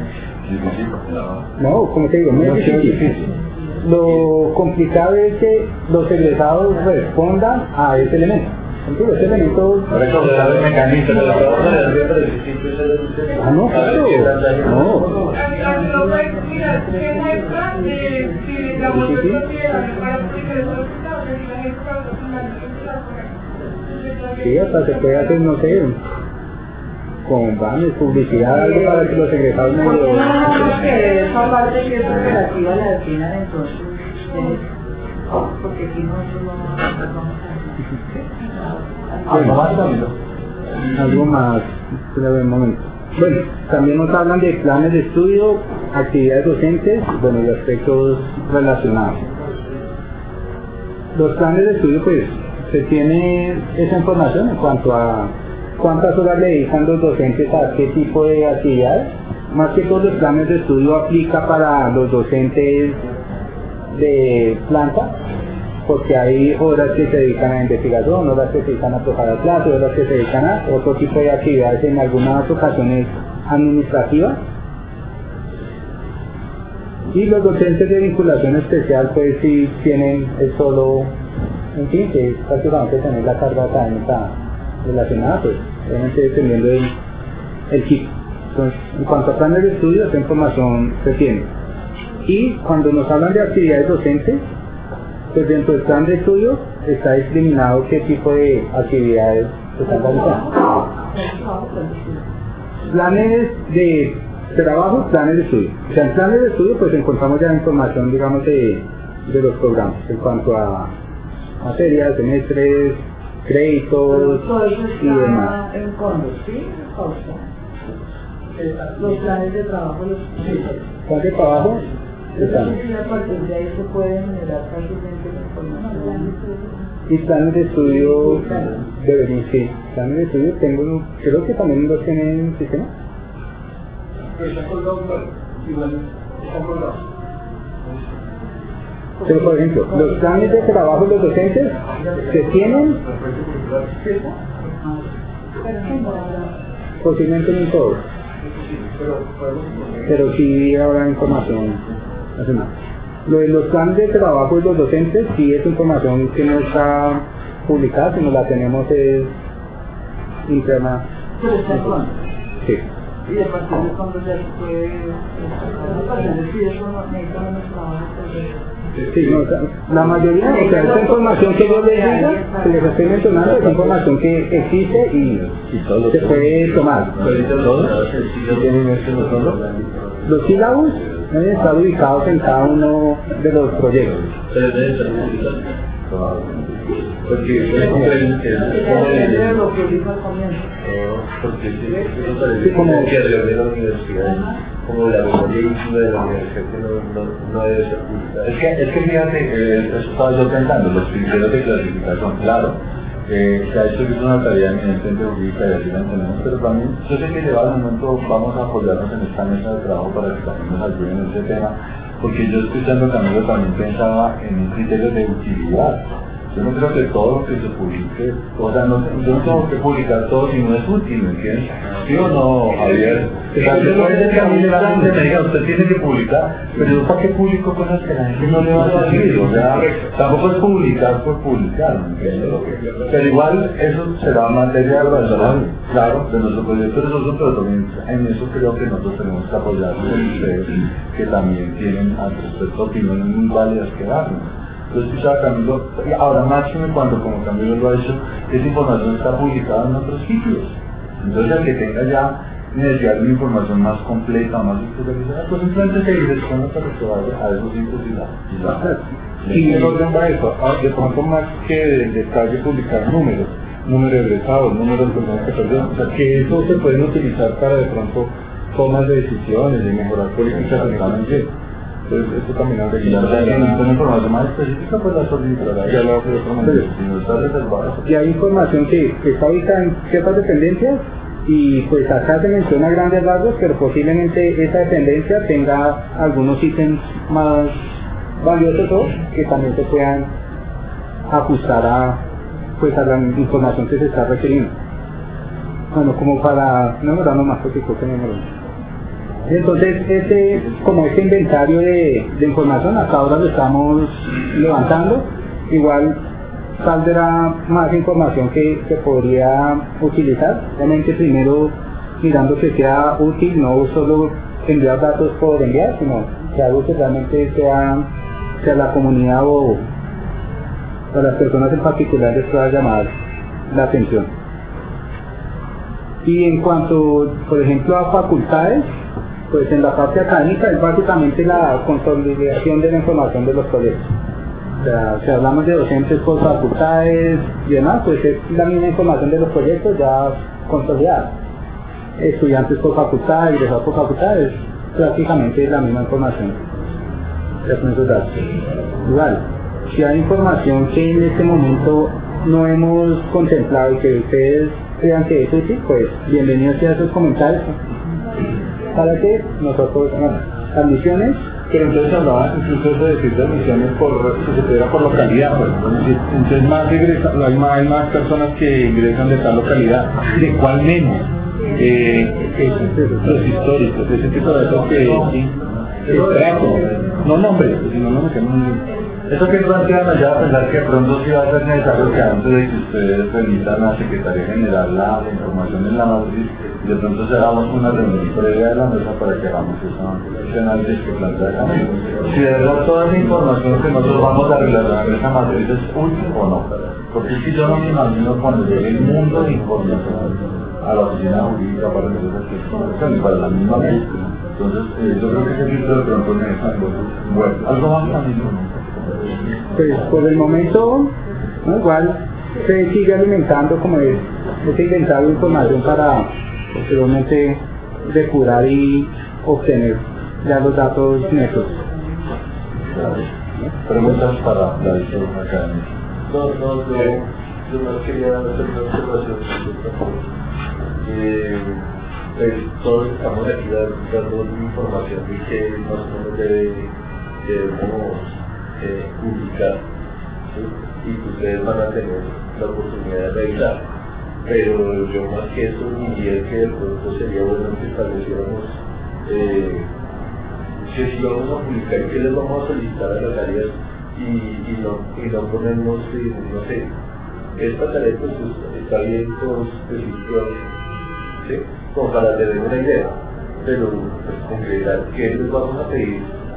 [SPEAKER 8] No, como te digo, no es difícil. Lo complicado es que los egresados respondan a ese elemento. Entonces, ese elemento...
[SPEAKER 1] Por eso se da el mecanismo, pero
[SPEAKER 8] no, claro. No.
[SPEAKER 6] Mira, ¿qué muestra si la muestra para
[SPEAKER 8] sí, hasta se puede hacer, no sé, con banners, publicidad, algo para que los egresados no lo...
[SPEAKER 3] que esa parte que es operativa la destinan entonces, porque si no, eso no vamos a...
[SPEAKER 8] Algo más, espera un momento. Bueno, también nos hablan de planes de estudio, actividades docentes, bueno, y aspectos relacionados. Los planes de estudio, pues, se tiene esa información en cuanto a cuántas horas le dedican los docentes a qué tipo de actividades. Más que todos los planes de estudio aplica para los docentes de planta, porque hay horas que se dedican a investigación, horas que se dedican a preparar clases, horas que se dedican a otro tipo de actividades, en algunas ocasiones administrativas. Y los docentes de vinculación especial, pues sí tienen el solo, en fin, que es prácticamente tener la carga académica relacionada, pues obviamente dependiendo del equipo. Entonces, en cuanto a planes de estudio, esa información se tiene. Y cuando nos hablan de actividades docentes, pues dentro del plan de estudio está discriminado qué tipo de actividades se están realizando. Planes de trabajo, planes de estudio. O sea, en planes de estudio pues encontramos ya información, digamos, de los programas en cuanto a materias, semestres, créditos y demás.
[SPEAKER 3] En fondos, ¿sí? Los planes de trabajo,
[SPEAKER 8] planes de trabajo.
[SPEAKER 3] A partir de ahí se puede generar fácilmente la información.
[SPEAKER 8] Y planes de estudio deberían, sí. Planes de estudio tengo, creo que también los tienen en el sistema. Pero por ejemplo, los planes de trabajo de los docentes se tienen, posiblemente no en todos, pero sí habrá información. Lo de los planes de trabajo de los docentes sí es información que no está publicada, sino la tenemos es interna. Sí.
[SPEAKER 3] Y a partir de cuando ya se puede, a partir de si eso no necesita menos trabajo,
[SPEAKER 8] Sí, no, la mayoría, o sea, esta información que yo les diga, que les estoy mencionando, es información que existe y se puede tomar.
[SPEAKER 7] ¿Todos? ¿Sí tienen esto en los fondos?
[SPEAKER 8] Los sílabos deben estar ubicados en cada uno de los proyectos.
[SPEAKER 4] Pero debe estar publicado. Porque es como
[SPEAKER 3] lo que dijo al comienzo.
[SPEAKER 4] porque eso parece como que de la universidad, como la memoria íntima de la universidad que no debe ser publicada.
[SPEAKER 1] Es que fíjate, eso estaba yo pensando, los criterios de clasificación, claro, se ha hecho una tarea eminentemente jurídica y así la entendemos, pero también yo sé que llevado el momento vamos a apoyarnos en esta mesa de trabajo para que también nos ayuden en ese tema, porque yo escuchando a Camilo también pensaba en un criterio de utilidad. Yo no creo que todo lo que se publique, o sea, yo no tengo que publicar todo si no es útil, ¿me entiendes? ¿Sí o no, Javier? O sea, yo puede ser que a mí la gente me diga, usted tiene que publicar, pero yo para qué publico cosas que a la gente no le va a servir, o sea, tampoco es publicar por publicar, ¿me entiendes? Pero igual eso será materia personal, claro, de nuestro proyecto de nosotros, pero también en eso creo que nosotros tenemos que apoyarnos en ustedes, que también tienen al respecto opiniones muy válidas que darnos. Yo escuchaba a Camilo, ahora máximo cuando como Camilo lo ha hecho, esa información está publicada en otros sitios. Entonces el que tenga ya necesidad de una información más completa, más especializada, pues simplemente se direcciona para que vaya a esos sitios
[SPEAKER 5] y el orden va a eso, de pronto más que del detalle publicar números de egresados, números de personas que perdieron, o sea que eso se pueden utilizar para de pronto tomas de decisiones, de mejorar políticas en el ambiente. Entonces, esto también habría que
[SPEAKER 1] una información más específica, pues la solicitará.
[SPEAKER 5] Ya lo hace de otra manera.
[SPEAKER 1] Si no está reservada.
[SPEAKER 8] Y hay información que está ubicada en ciertas dependencias y pues acá se menciona grandes rasgos, pero posiblemente esa dependencia tenga algunos ítems más valiosos que también se puedan ajustar a la información que se está requiriendo. Bueno, como para no memorarnos más porque creo que memoramos. Entonces, este inventario de información, hasta ahora lo estamos levantando. Igual saldrá más información que se podría utilizar. Obviamente primero mirando que sea útil, no solo enviar datos por enviar, sino que algo que realmente sea la comunidad o a las personas en particular les pueda llamar la atención. Y en cuanto, por ejemplo, a facultades, pues en la parte académica es básicamente la consolidación de la información de los proyectos. O sea, si hablamos de docentes por facultades y demás, pues es la misma información de los proyectos ya consolidada. Estudiantes por facultad, egresados por facultad, es prácticamente la misma información. Ya con esos datos. Igual, si hay información que en este momento no hemos contemplado y que ustedes crean que es útil, pues bienvenidos a esos comentarios. Para que nosotros, admisiones,
[SPEAKER 5] pero entonces hablaba incluso de decir de admisiones si se pudiera por localidad, pues, entonces hay más personas que ingresan de tal localidad, ¿de cuál menos? Los históricos, ese tipo de cosas que no nombres, sino no metemos un...
[SPEAKER 1] Eso que plantean allá a pensar que pronto sí va a ser necesario que antes de que ustedes remitan a Secretaría General la información en la matriz, de pronto hagamos una reunión previa de la mesa para que hagamos ese análisis que plantea Camilo. Si de verdad toda esa información que nosotros vamos a relacionar en esa matriz es útil o no. Porque si yo no me imagino cuando llegue el mundo de información a la oficina jurídica para hacer esa información y para la misma búsqueda. Entonces, yo creo que ese filtro de pronto es necesario. Bueno, algo más Camilo.
[SPEAKER 8] Pues por el momento, ¿no? Igual se sigue alimentando como ese inventario de información para posteriormente depurar y obtener ya los datos netos.
[SPEAKER 1] Preguntas para la edición académica.
[SPEAKER 4] Yo más quería hacer una observación. Pues todos estamos aquí dando información de que más o menos debemos publicar, ¿sí? Y que ustedes van a tener la oportunidad de revisar. Pero yo más que eso diría que de pronto sería bueno que estableciéramos si vamos a publicar, qué les vamos a solicitar a las áreas y no ponernos, no sé, esta tarea pues está bien todos decisión, ¿sí? Como para tener una idea, pero pues concretar qué les vamos a pedir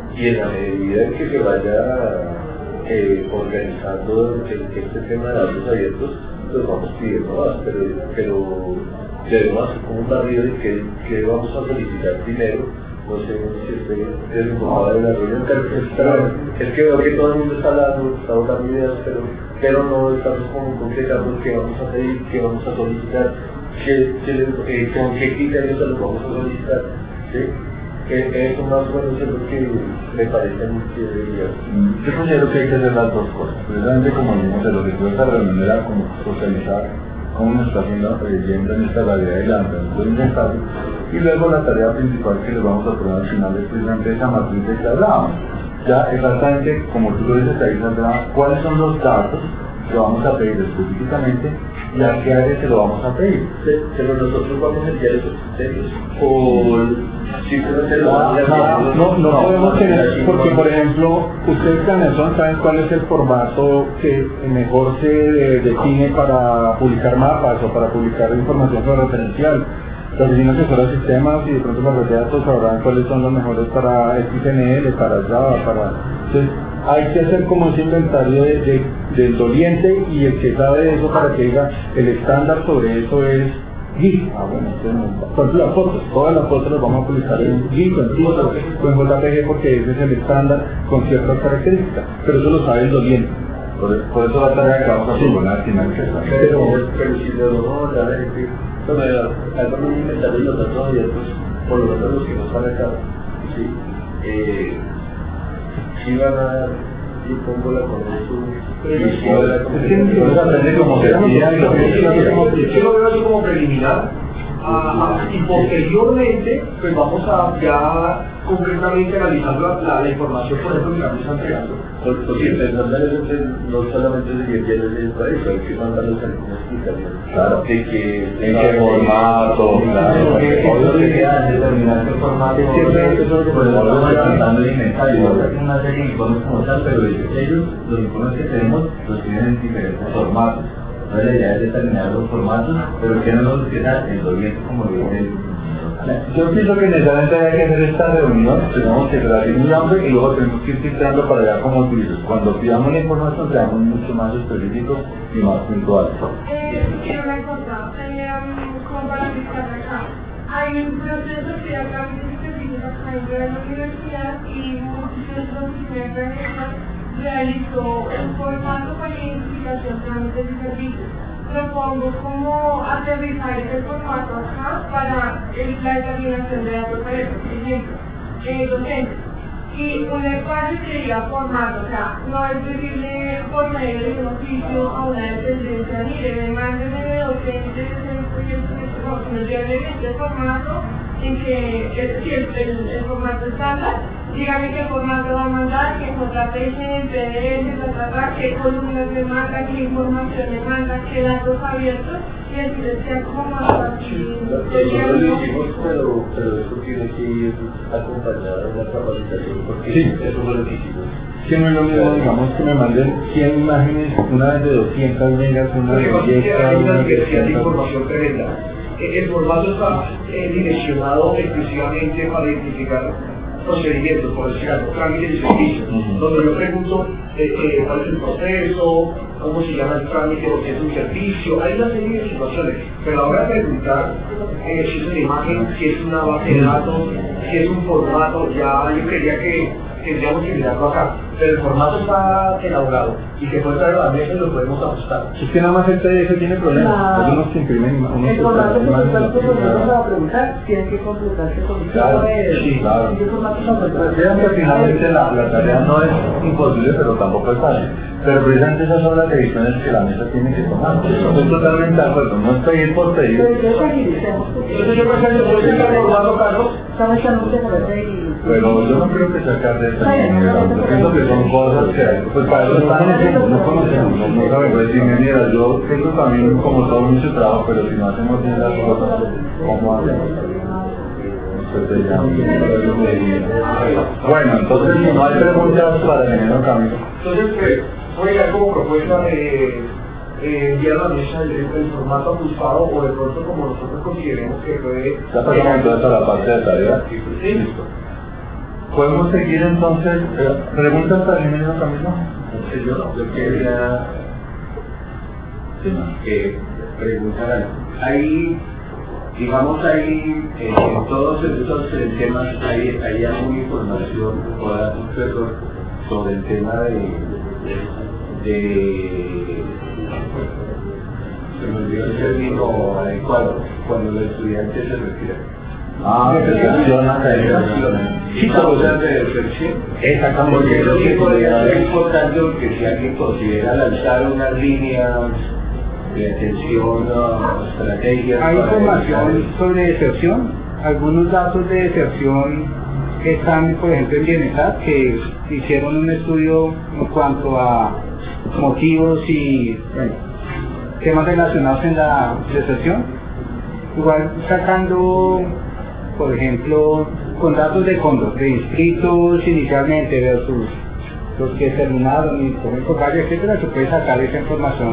[SPEAKER 4] y en la medida en que se vaya organizando este tema de datos abiertos, pues vamos pidiendo más, pero debemos hacer como un barrido de que vamos a solicitar primero. No sé si estoy desinformado de la reunión, es que veo que todo el mundo está hablando ideas, pero no estamos como concretando qué vamos a pedir, qué vamos a solicitar, con qué criterios se los vamos a solicitar, ¿sí? Eso más o menos es lo que me parece a mí que debería.
[SPEAKER 1] Yo considero que hay que hacer las dos cosas. Precisamente como vimos, el objetivo de esta reunión era como socializar cómo nos está yendo en esta realidad de lanzamiento del inventario, y luego la tarea principal que les vamos a poner al final es precisamente esa matriz de que hablábamos. Ya exactamente, como tú lo dices, ahí saldrá cuáles son los datos que vamos a pedir específicamente y a qué área se lo vamos a pedir.
[SPEAKER 4] Pero nosotros vamos a enviar esos criterios o simplemente lo vamos a enviar.
[SPEAKER 5] No podemos tener, porque por ejemplo, ustedes Canelson saben cuál es el formato que mejor se define para publicar mapas o para publicar información referencial. La oficina asesora de sistemas y de pronto la red de datos sabrán cuáles son los mejores para XML, para Java, Entonces hay que hacer como ese inventario del doliente, y el que sabe de eso para que diga el estándar sobre eso es GIF. Por ejemplo, las fotos, todas las fotos las vamos a publicar en GIF, en TIFF, o en JPG, porque ese es el estándar con ciertas características, pero eso lo sabe el doliente.
[SPEAKER 1] Por eso la tarea que vamos a proponer al final que está.
[SPEAKER 4] Pero si no, la gente, algo muy inventario y los datos abiertos, por lo menos los que nos van acá, sí van a dar, y pongo la
[SPEAKER 2] yo lo veo así como preliminar, y posteriormente pues vamos a ya concretamente analizar la información, por ejemplo, que la mesa está entregando.
[SPEAKER 4] Porque no solamente se viene el país, hay que mandarles alguna explicación.
[SPEAKER 1] Claro,
[SPEAKER 4] de que
[SPEAKER 1] en qué formato, claro, obvio que queda determinar qué formato, pues lo vamos levantando el inventario, una serie de informes como tal, pero ellos, los informes que tenemos, los tienen en diferentes formatos. Entonces la idea es determinar los formatos, pero que no nos queda el doliente como lo dice el. Yo pienso que necesariamente hay que hacer esta reunión, tenemos que crear un nombre y luego tenemos que ir filtrando para allá como tú dices. Cuando pidamos la información seamos mucho más específicos y más puntuales.
[SPEAKER 6] Quiero una cosa, como para explicar acá. Hay un proceso que acá específico acá dentro de la universidad y muchos de los estudiantes realizó un formato para identificación, trámites y servicios. Propongo cómo aterrizar ese formato acá para la determinación de datos, por ejemplo, docentes. Y un espacio que diga formato, o sea, no es decirle por medio de un oficio a una dependencia, ni de mándenme de docentes, no, sino lleven este formato en que el formato estándar, dígame qué formato va a mandar, qué JPG, PDF, qué columnas me manda, qué información me manda, qué datos abiertos, y así les queda como más fácil.
[SPEAKER 4] Nosotros lo hicimos, pero eso tiene que ir acompañado de la capacitación, porque
[SPEAKER 5] sí,
[SPEAKER 4] eso fue lo que hicimos.
[SPEAKER 5] Que no es lo mismo, digamos, que me manden 100 imágenes, una vez de 200 megas, una de 10,
[SPEAKER 2] hay una diversidad de información tremenda. El formato está direccionado exclusivamente para identificar procedimientos, por decir algo, trámites y servicios, donde yo pregunto cuál es el proceso, cómo se llama el trámite o si es un servicio, hay una serie de situaciones, pero ahora preguntar si es una imagen, si es una base de datos, si es un formato, ya yo creía que tendríamos que mirarlo acá, pero el formato está elaborado y que puede traerlo a la mesa y lo podemos ajustar.
[SPEAKER 5] Es que nada más el PDF tiene problemas, hay unos que imprimen, unos
[SPEAKER 3] el
[SPEAKER 5] que
[SPEAKER 3] formato que
[SPEAKER 5] traen
[SPEAKER 3] vamos a preguntar tiene que completarse con
[SPEAKER 1] Claro, sí, claro. Vean que finalmente la tarea no es imposible, pero tampoco es fácil. Pero precisamente esas son las decisiones que la mesa tiene que tomar. Estoy totalmente de acuerdo, no es pedir por pedir.
[SPEAKER 2] Entonces yo pensé que puede ser formato, Carlos.
[SPEAKER 1] Pero yo no creo que sacar de esta yo pienso que son cosas que hay, pues para eso no conocemos, no sabemos, pues ingeniera, yo tengo también como todo mucho trabajo, pero si no hacemos bien las cosas, ¿cómo hacemos? Bueno, entonces si no hay preguntas para el ingeniero Camilo.
[SPEAKER 2] Entonces voy a dar como propuesta enviar a la mesa el formato ajustado o de pronto como nosotros consideremos que puede...
[SPEAKER 1] Ya pasamos entonces a la parte de tarea.
[SPEAKER 2] Sí.
[SPEAKER 1] Listo. Podemos seguir entonces, preguntas para el ministro Camilo.
[SPEAKER 4] Yo quería preguntar algo. Hay, digamos, en todos estos temas hay alguna información o datos, perdón, sobre el tema se me olvidó el término adecuado, cuando los estudiantes se retiran.
[SPEAKER 1] Deserción académica.
[SPEAKER 4] Sí, cosas de deserción.
[SPEAKER 1] Exactamente.
[SPEAKER 4] Porque eso sí podría ser importante, porque si alguien considera lanzar unas líneas de atención o estrategias.
[SPEAKER 8] Hay información sobre deserción, algunos datos de deserción están, por ejemplo, en Bienestar, que hicieron un estudio en cuanto a motivos y temas relacionados en la deserción. Igual sacando, por ejemplo, con datos de Cóndor, de inscritos inicialmente versus los que terminaron y por ejemplo, etcétera, se puede sacar esa información.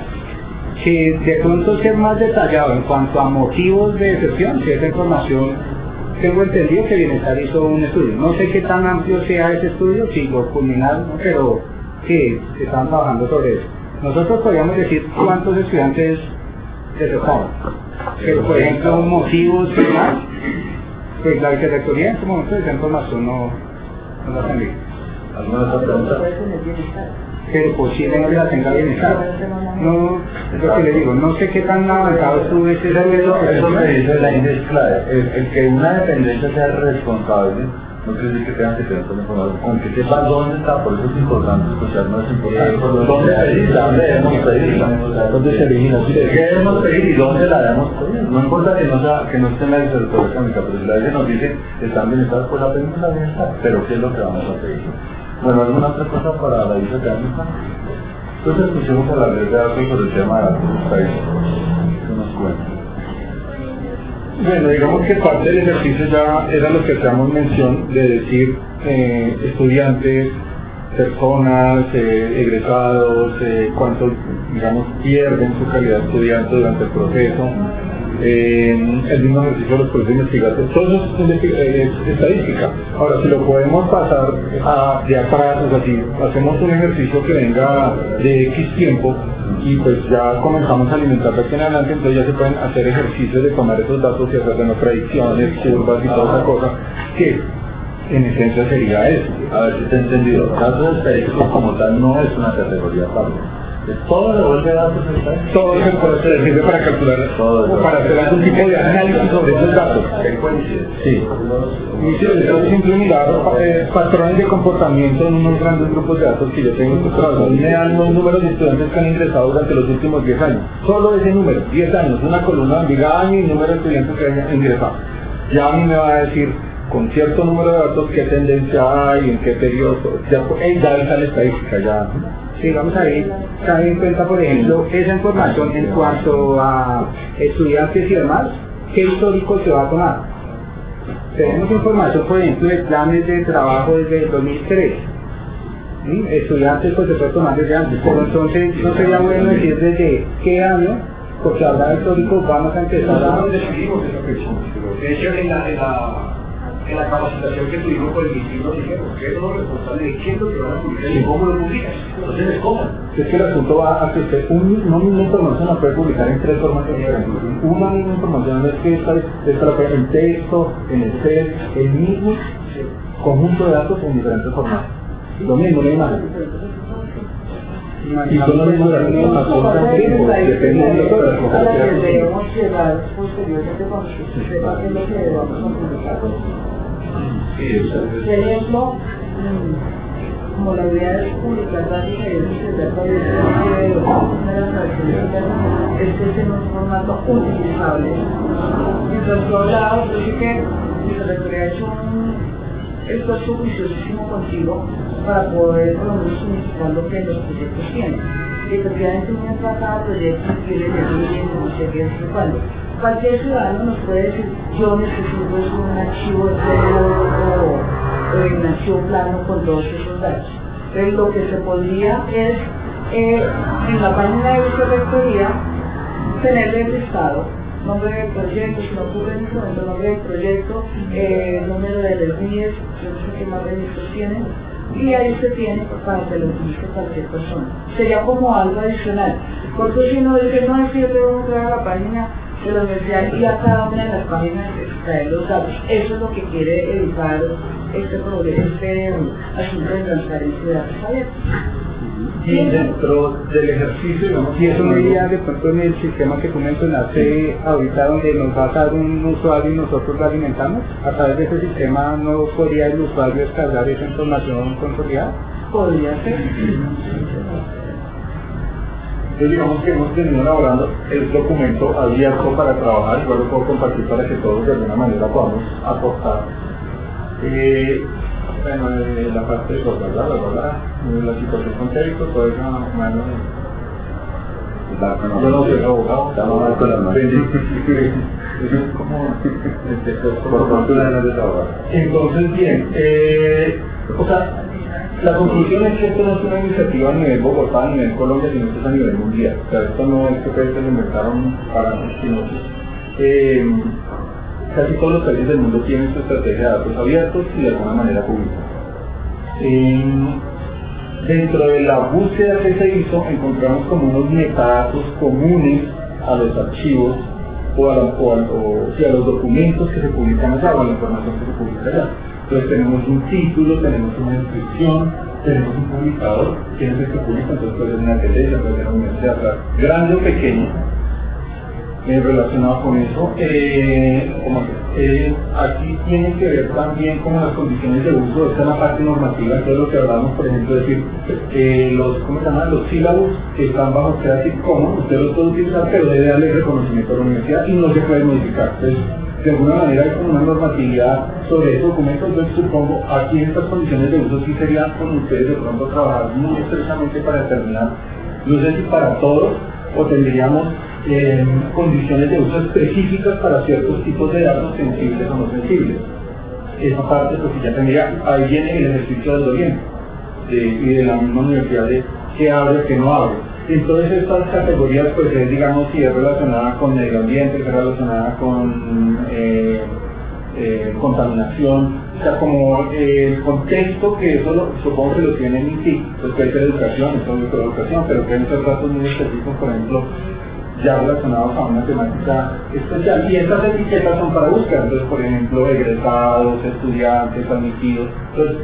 [SPEAKER 8] Si de pronto ser más detallado en cuanto a motivos de deserción, si esa información, tengo entendido que Bienestar hizo un estudio. No sé qué tan amplio sea ese estudio, si lo culminaron, pero sí, están trabajando sobre eso. Nosotros podríamos decir cuántos estudiantes desertaron. Pero por ejemplo, motivos y demás, pues la vicerrectoría en este momento esa información no la tenía.
[SPEAKER 1] ¿Alguna otra pregunta?
[SPEAKER 8] Pero posiblemente la tenga Bienestar. No, es lo que le digo, no sé qué tan avanzado estuvo ese
[SPEAKER 1] eso que dice la INDES clave, el que una dependencia sea responsable no quiere decir que tengan que tener toda la información, aunque sepa dónde está, por eso es importante escuchar, no es importante dónde pedirla, dónde debemos pedirla, dónde se origina, qué debemos pedir y dónde la debemos pedir. No importa que no esté en la literatura académica, pero si la ley nos dice que están Bienestar, pues la pedimos a Bienestar, pero ¿qué es lo que vamos a pedir? Bueno, ¿alguna otra cosa para la visa académica? Entonces escuchemos a la red de datos sobre el tema de datos estadísticos. ¿Qué nos cuenta?
[SPEAKER 5] Bueno, digamos que parte del ejercicio ya era lo que hacíamos mención de decir estudiantes, personas, egresados, cuántos, digamos, pierden su calidad de estudiante durante el proceso, el mismo ejercicio de los procesos investigativos, todo eso es estadística. Ahora, si lo podemos pasar ya para, o sea, si hacemos un ejercicio que venga de X tiempo, y pues ya comenzamos a alimentar de aquí en adelante, entonces ya se pueden hacer ejercicios de tomar esos datos y hacer predicciones, curvas y toda esa cosa, que en esencia sería eso.
[SPEAKER 1] A ver si te he entendido, datos estadísticos como tal no es una categoría aparte. Todo devuelve datos estadísticos.
[SPEAKER 5] Todo se sirve para calcular, o para hacer algún tipo de análisis sobre esos datos. Sí. Es simple mirar patrones de comportamiento en unos grandes grupos de datos que yo tengo estructurados. Me dan los números de estudiantes que han ingresado durante los últimos 10 años. Solo ese número, 10 años, una columna donde diga año y número de estudiantes que han ingresado. Ya a mí me va a decir con cierto número de datos qué tendencia hay, en qué periodo, ya está la estadística, ya.
[SPEAKER 8] Sí, vamos a ir en cuenta, por ejemplo, esa información en cuanto a estudiantes y demás, qué histórico se va a tomar. Tenemos información, por ejemplo, de planes de trabajo desde el 2003. ¿Sí? Estudiantes pues se puede tomar desde antes, pero entonces no sería bueno decir desde qué año, porque hablar de histórico vamos a empezar a...
[SPEAKER 2] De hecho, en la capacitación que tuvimos con el ministro, dijimos que es lo responsable de quién lo que van a publicar y cómo lo publican. Entonces, ¿cómo?
[SPEAKER 5] Es que el asunto va a que usted una misma información la puede publicar en 3 formas diferentes. Una misma información es que esta en texto, en Excel, el mismo conjunto de datos en diferentes formatos. Lo mismo, no hay más. Y son los mismos datos dependiendo de las cosas que
[SPEAKER 3] debemos llegar posteriormente con los sistemas que lo que debemos comunicar. Por ejemplo, como la idea es publicar datos y entender todavía de las características, este es en un formato utilizable. Y por otro lado, yo sí que mi secretaría ha hecho un esfuerzo juiciosísimo contigo para poder por lo menos significar lo que los proyectos tienen. Y efectivamente mientras cada proyecto quiere decir no sé qué es cuándo. Cualquier ciudadano nos puede decir, yo necesito un archivo o un archivo plano con todos esos datos. Entonces lo que se podría es, en la página de vicerrectoría, tener el listado nombre del proyecto, si no ocurre en este momento, nombre del proyecto, número de los NIES, yo no sé qué más registros tienen, y ahí usted tiene para que lo utilice cualquier persona. Sería como algo adicional, porque si no dice, no es que yo tengo que entrar a la página de la universidad y a cada una de las páginas extraer los datos. Eso es lo que quiere evitar este problema, este asunto de transparencia de datos abiertos.
[SPEAKER 5] Y dentro del ejercicio, digamos, y eso no iría de pronto en el sistema que tú mencionaste ahorita, donde nos va a dar un usuario y nosotros lo alimentamos, a través de ese sistema no podría el usuario descargar esa información consolidada.
[SPEAKER 3] Podría ser.
[SPEAKER 1] Entonces digamos que hemos venido elaborando el documento abierto para trabajar, igual lo puedo compartir para que todos de alguna manera podamos aportar. Bueno, la parte de la situación con crédito, todo eso más o menos. Yo no soy abogado, estamos con las manos. Eso es como por fortuna no es abogado. Entonces bien, o sea, la conclusión es que esto no es una iniciativa a nivel Bogotá, a nivel Colombia, sino que es a nivel mundial. O sea, esto no es que ustedes se lo inventaron para nosotros. Casi todos los países del mundo tienen su estrategia de datos abiertos y de alguna manera pública. Dentro de la búsqueda que se hizo, encontramos como unos metadatos comunes a los archivos o a los documentos que se publican allá o a la información que se publica allá. Entonces tenemos un título, tenemos una descripción, tenemos un publicador, quién es el que publica, entonces puede ser una televisión, puede ser una universidad, grande o pequeño, relacionado con eso. Aquí tiene que ver también con las condiciones de uso, esta es la parte normativa, entonces lo que hablamos, por ejemplo, es decir, los sílabos que están bajo Creative Commons, usted los puede utilizar, pero debe darle reconocimiento a la universidad y no se puede modificar. Entonces, de alguna manera hay como una normatividad sobre ese documento, entonces supongo aquí en estas condiciones de uso sí sería con ustedes de pronto trabajar muy estrechamente para determinar, no sé si para todos, o tendríamos condiciones de uso específicas para ciertos tipos de datos sensibles o no sensibles. Esa parte pues ya tendría, ahí viene el ejercicio del oriente y de la misma universidad de qué abre, qué no abre. Entonces estas categorías pues es, digamos, si es relacionada con medio ambiente, si es relacionada con contaminación, o sea, como el contexto que eso supongo que lo tienen en sí, pues puede ser educación, eso es educación, pero pueden ser datos muy específicos, por ejemplo, ya relacionados a una temática especial, y estas etiquetas son para búsqueda, entonces por ejemplo egresados, estudiantes, admitidos, entonces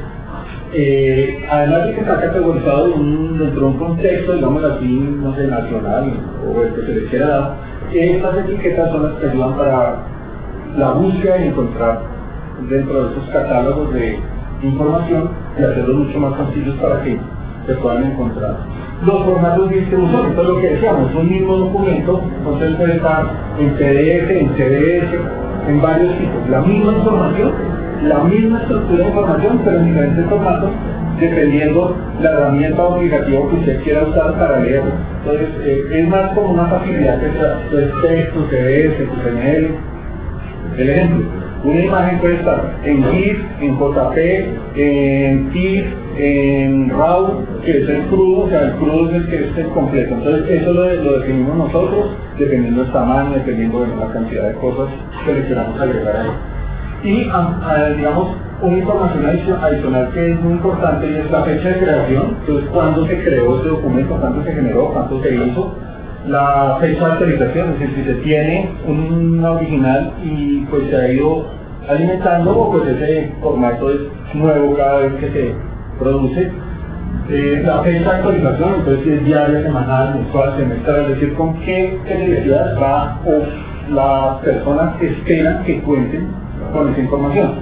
[SPEAKER 1] además de que está categorizado dentro de un contexto, digamos así, no sé, nacional o el que se le quiera dar, estas etiquetas son las que ayudan para la búsqueda y encontrar dentro de esos catálogos de información y hacerlos mucho más sencillos para que se puedan encontrar. Los formatos de distribución, esto es lo que decíamos, un mismo documento, entonces puede estar en PDF, en CDS, en varios tipos, la misma información, la misma estructura de información, pero en diferentes formatos, dependiendo la herramienta o aplicativo que usted quiera usar para leerlo. Entonces, es más como una facilidad que sea texto, CDS, XML. El ejemplo, una imagen puede estar en GIF, en JP, en TIFF, en RAW, que es el crudo, o sea, el crudo es el que es el completo. Entonces, eso lo definimos nosotros, dependiendo del tamaño, dependiendo de la cantidad de cosas que le queramos agregar ahí. Y, digamos, una información adicional que es muy importante y es la fecha de creación. Entonces, cuándo se creó este documento, cuándo se generó, cuánto se hizo, la fecha de actualización, es decir, si se tiene una original y pues se ha ido alimentando, o pues ese formato es nuevo cada vez que se produce. La fecha de actualización, entonces si es diaria, semanal, mensual, semestral, es decir, con qué periodicidad va o las personas esperan que cuenten con esa información.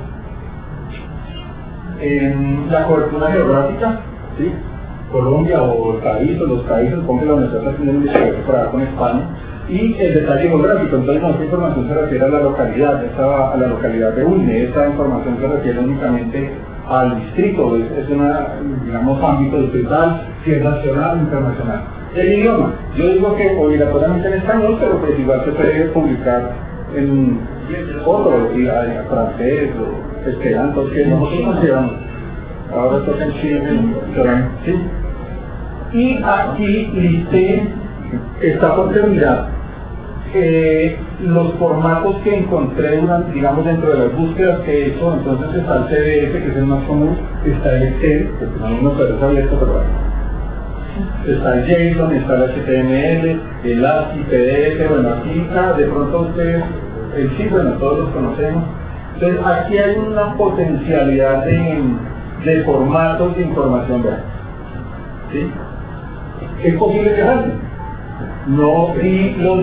[SPEAKER 1] La cobertura geográfica, ¿sí? Colombia o el país o los países, como que la universidad está haciendo un desarrollo para con España, y el detalle geográfico. Entonces esta información se refiere a la localidad, a la localidad de UNE, esta información se refiere únicamente al distrito, es una, digamos, ámbito distrital, si es nacional o internacional. El idioma, yo digo que obligatoriamente en español, pero pues igual se puede publicar en otro, francés o esperanto, que nosotros consideramos. Ahora toca en Chile, ¿sí? Y aquí listé, está por terminar,
[SPEAKER 5] los formatos que encontré durante, digamos, dentro de las búsquedas que he hecho, entonces está el CDF, que es el más común, está el Excel, que tenemos unos perros abiertos, pero bueno. Está el JSON, está el HTML, el ASCII, PDF, bueno, aquí de pronto ustedes, el sí, bueno, todos los conocemos. Entonces aquí hay una potencialidad de formatos de información real. ¿Sí? ¿Es posible que hagan? No vi los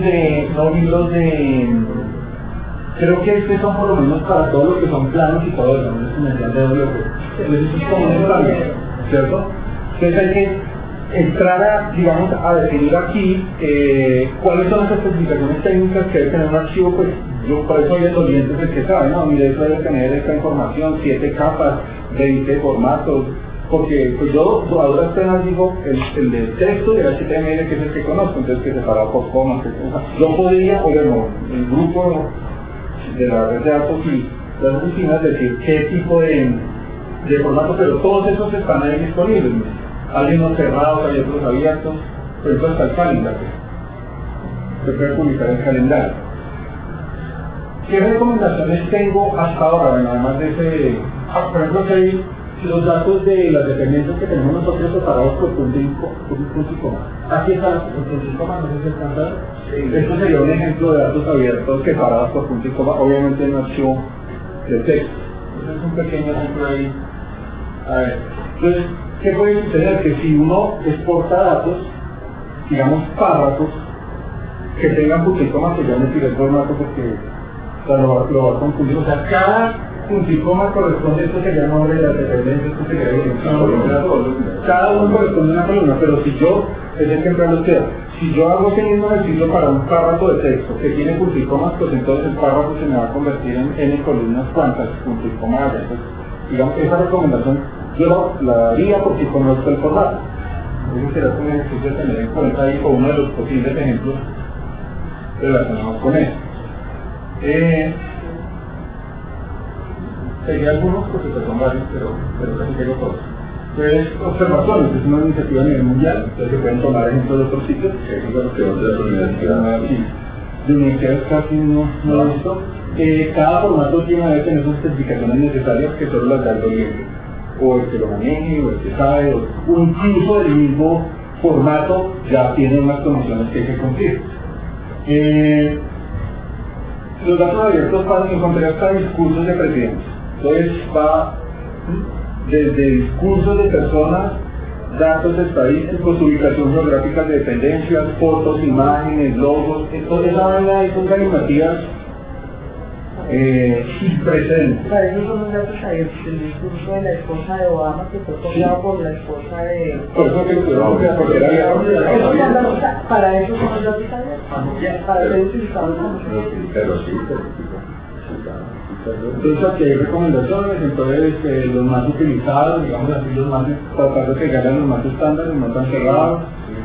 [SPEAKER 5] de, creo que estos son por lo menos para todos los que son planos y todo eso, no es una idea de doble. Entonces eso es como un estándar, ¿cierto? Entonces hay que entrar digamos, a definir aquí cuáles son las especificaciones técnicas que debe tener un archivo. Pues yo por eso soy el doliente el que sabe, ¿no? Mire, eso debe tener esta información, 7 capas, 20 formatos, porque pues yo a duras penas digo el de texto y el HTML, que es el que conozco, entonces que separado por comas, yo podría, o bueno, el grupo de la red de datos y las oficinas decir qué tipo de formato, pero todos esos están ahí disponibles, ¿no? Hay unos cerrados, hay otros abiertos, por ejemplo está el calendario. Se puede publicar el calendario. ¿Qué recomendaciones tengo hasta ahora? Bueno, además de ese, por ejemplo, que hay los datos de las dependencias que tenemos nosotros separados por punto y coma. Aquí está el punto y coma, no sé si alcanzan. Esto sería un ejemplo de datos abiertos separados por punto y coma, obviamente en un archivo de texto. Ese es un pequeño ejemplo ahí. A ver, entonces, ¿qué puede suceder? Que si uno exporta datos, digamos párrafos, que tengan punto y coma, pues ya me tiré el formato porque lo va a confundir. O sea, cada punto y coma corresponde, esto sería el nombre de la dependencia, esto sería la dirección, cada uno corresponde a una columna, pero si yo, es el que emplear los queda, si yo hago ese mismo ejercicio para un párrafo de texto que tiene punto y comas, pues entonces el párrafo se me va a convertir en n columnas, cuantas punto y coma haya. Entonces, digamos, esa recomendación yo la daría porque conozco el formato. Eso será un ejercicio de tener en cuenta ahí o uno de los posibles ejemplos relacionados con eso. Seguí algunos porque son varios, pero casi tengo todos. Entonces, observaciones, es una iniciativa a nivel mundial, entonces se pueden tomar ejemplos de otros sitios, que eso es lo que vamos de la universidad. De universidades casi no he visto. Cada formato debe tener sus especificaciones necesarias que solo las da el docente, o el que lo maneje, o el que sabe, o incluso el mismo formato ya tiene unas condiciones que hay que cumplir. Los datos abiertos van a encontrar hasta discursos de presidentes. Entonces va desde discursos de personas, datos estadísticos, ubicación geográfica de dependencias, fotos, imágenes, logos, entonces esa vaina ahí son animativas sin precedentes.
[SPEAKER 3] Para eso son los datos abiertos, el discurso de la esposa de Obama que fue copiado por la esposa de...
[SPEAKER 5] Por eso que lo que porque era
[SPEAKER 3] para eso son los datos abiertos, para ser utilizados como...
[SPEAKER 1] Pero sí.
[SPEAKER 5] Entonces aquí hay recomendaciones, entonces los más utilizados, digamos así, los más, tratar de pegar a los más estándares, no tan cerrados.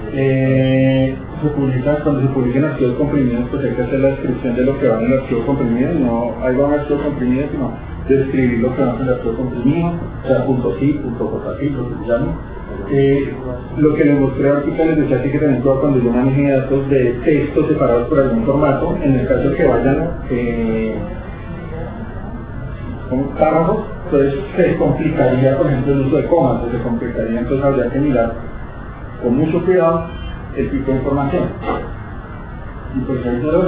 [SPEAKER 5] Cuando se publiquen archivos comprimidos, pues hay que hacer la descripción de lo que va en el archivo comprimido, no ahí va un archivo comprimido, sino describir lo que va en el archivo comprimido, o sea, .zip, .jzip, lo que se llame. Lo que les mostré ahorita les decía que tener cuidado cuando yo maneje datos de texto separados por algún formato, en el caso que vayan con párrafos, entonces se complicaría, por ejemplo, el uso de comas, se complicaría, entonces habría que mirar con mucho cuidado el tipo de información. Y pues hay todos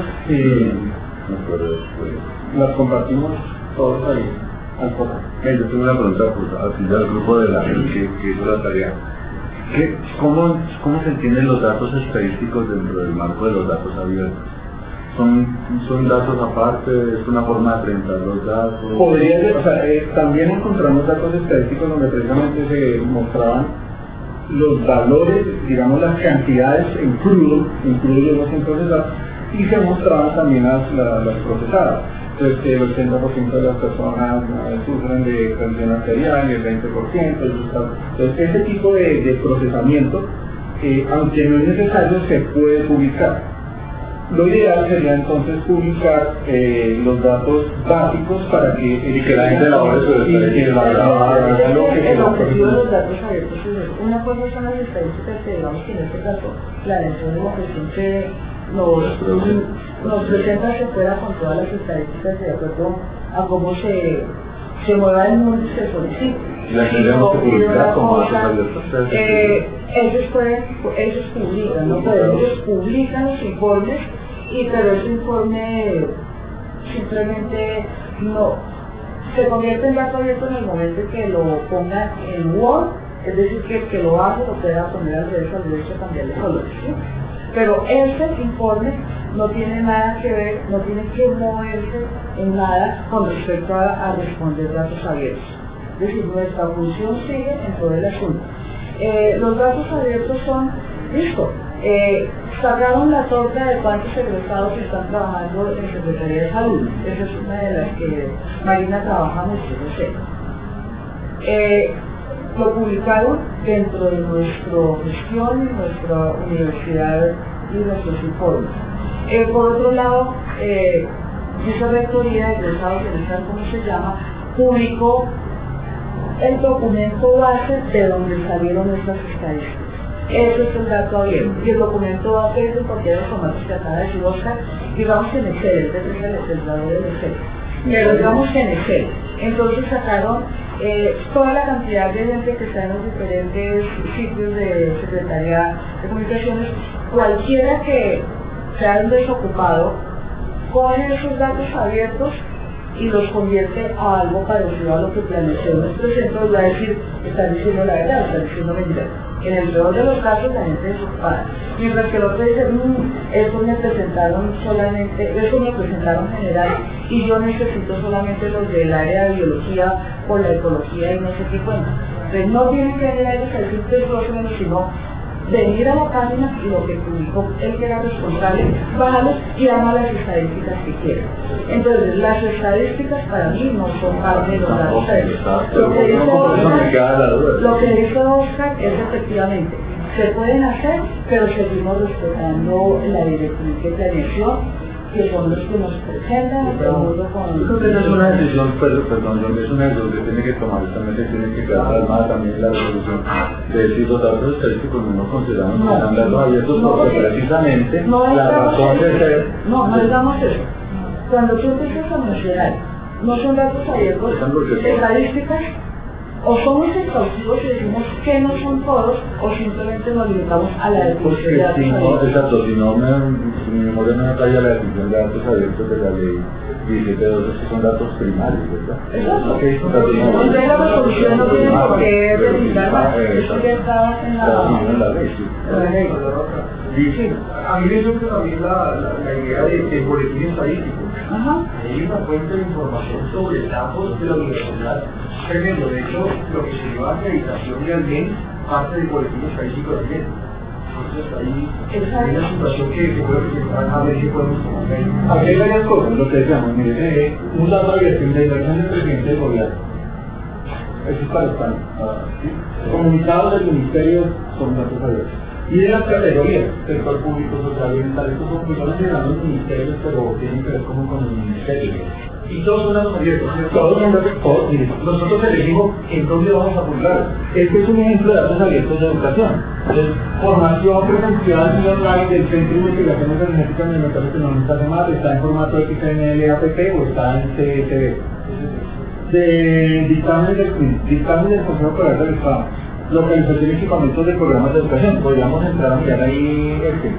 [SPEAKER 5] las compartimos todos ahí al correo.
[SPEAKER 1] Yo tengo una pregunta, pues, así del grupo de la gente que hizo la tarea. ¿Cómo se entienden los datos estadísticos dentro del marco de los datos abiertos? ¿Son datos aparte? ¿Es una forma de presentar los datos?
[SPEAKER 5] Podría ser, o sea, también encontramos datos estadísticos donde precisamente se mostraban los valores, digamos las cantidades en crudo los sin procesar, y se mostraban también las procesadas. Entonces que el 80% de las personas sufren de tensión arterial y el 20%. Entonces ese tipo de procesamiento, aunque no es necesario, se puede publicar. Lo ideal sería entonces publicar los datos básicos para que
[SPEAKER 1] la gente elabore su
[SPEAKER 3] el objetivo de los datos abiertos es una cosa son las estadísticas que digamos que en este caso la nación de la cuestión que nos presenta se fuera con todas las estadísticas de acuerdo a cómo se mueva el mundo y se solicita.
[SPEAKER 1] La tendríamos que publicar como datos abiertos.
[SPEAKER 3] Ellos publican, ¿no? Pero ellos publican los informes, pero ese informe simplemente no se convierte en dato abierto en el momento en que lo pongan en Word, es decir, que el que lo hace lo pueda poner al derecho, cambiar de color, ¿sí? Pero ese informe no tiene nada que ver, no tiene que moverse en nada con respecto a responder datos abiertos. Es decir, nuestra función sigue en todo el asunto. Los datos abiertos son, listo, sacaron la torta de cuántos egresados están trabajando en Secretaría de Salud. Esa es una de las que Marina trabaja mucho, no sé. Lo publicaron dentro de nuestra gestión, en nuestra universidad y nuestros informes. Por otro lado, esa rectoría de egresados, ¿cómo se llama?, publicó el documento base de donde salieron nuestras estadísticas. Eso es el dato abierto. Y el documento base es en cualquier formato que acaba de decir Oscar, digamos en Excel, es el centrador del Excel. Pero digamos en Excel. Entonces sacaron toda la cantidad de gente que está en los diferentes sitios de Secretaría de Comunicaciones, cualquiera que sea un desocupado, coge esos datos abiertos y los convierte a algo parecido a lo que planeó nuestro centro, y va a decir, están diciendo la verdad, están diciendo mentiras. En el peor de los casos la gente es desocupada. Mientras que el otro dice, eso me presentaron general y yo necesito solamente los del área de biología o la ecología y no sé qué cuenta. Entonces no tienen que venir a ellos a decir que es próximo, sino venir a la página y lo que publicó el que era responsable, bájalo y dame las estadísticas que quiera. Entonces, las estadísticas para mí no son parte de los datos. Lo que dice Oscar es efectivamente, se pueden hacer, pero seguimos respetando la directriz de planeación, que son los que nos presentan, de acuerdo con...
[SPEAKER 1] Pero es una decisión, perdón, es una decisión que tiene que tomar, también se tiene que quedar plasmada también la resolución de decir los datos estadísticos no consideramos que sean datos abiertos porque precisamente la razón de ser...
[SPEAKER 3] No digamos eso. Cuando tú empiezas a mencionar, no son datos abiertos, estadísticas, o somos exhaustivos y decimos que no son todos, o simplemente nos limitamos a la definición de datos abiertos.
[SPEAKER 1] Exacto, si no mi memoria no me falla, la definición de datos abiertos de la ley 17.2 que son datos primarios, ¿verdad?
[SPEAKER 3] Exacto. Entonces la resolución no tiene por qué revisar más, eso ya está en la
[SPEAKER 1] ley.
[SPEAKER 2] Sí. A mí me surge también la idea de boletín estadístico. Hay una fuente de información sobre datos de la universidad tremendo. De hecho, lo que se lleva a acreditación realmente parte del boletín estadístico también. Entonces ahí hay una situación que puede presentar a ver si podemos tomar.
[SPEAKER 5] Aquí hay varias cosas, lo que decíamos, mire, un dato abierto, la elección del presidente del gobierno. Eso es para España. Comunicados del ministerio son datos abiertos. Y de las categorías, sector público, social, bienestar, estos son personas que dan los ministerios, pero tienen que ver como con el ministerio.
[SPEAKER 2] Y todos son datos abiertos.
[SPEAKER 5] Todos son datos abiertos.
[SPEAKER 2] Nosotros elegimos en dónde vamos a publicar.
[SPEAKER 5] Este es un ejemplo de datos abiertos de educación. Formación presencial y online del Centro de Investigaciones Energéticas en el Mercado Económico CEMAR está en formato XML-APP o está en CSV. De dictamen del Consejo Federal del Estado. Localización y equipamientos de programas de educación. Podríamos entrar a mirar ahí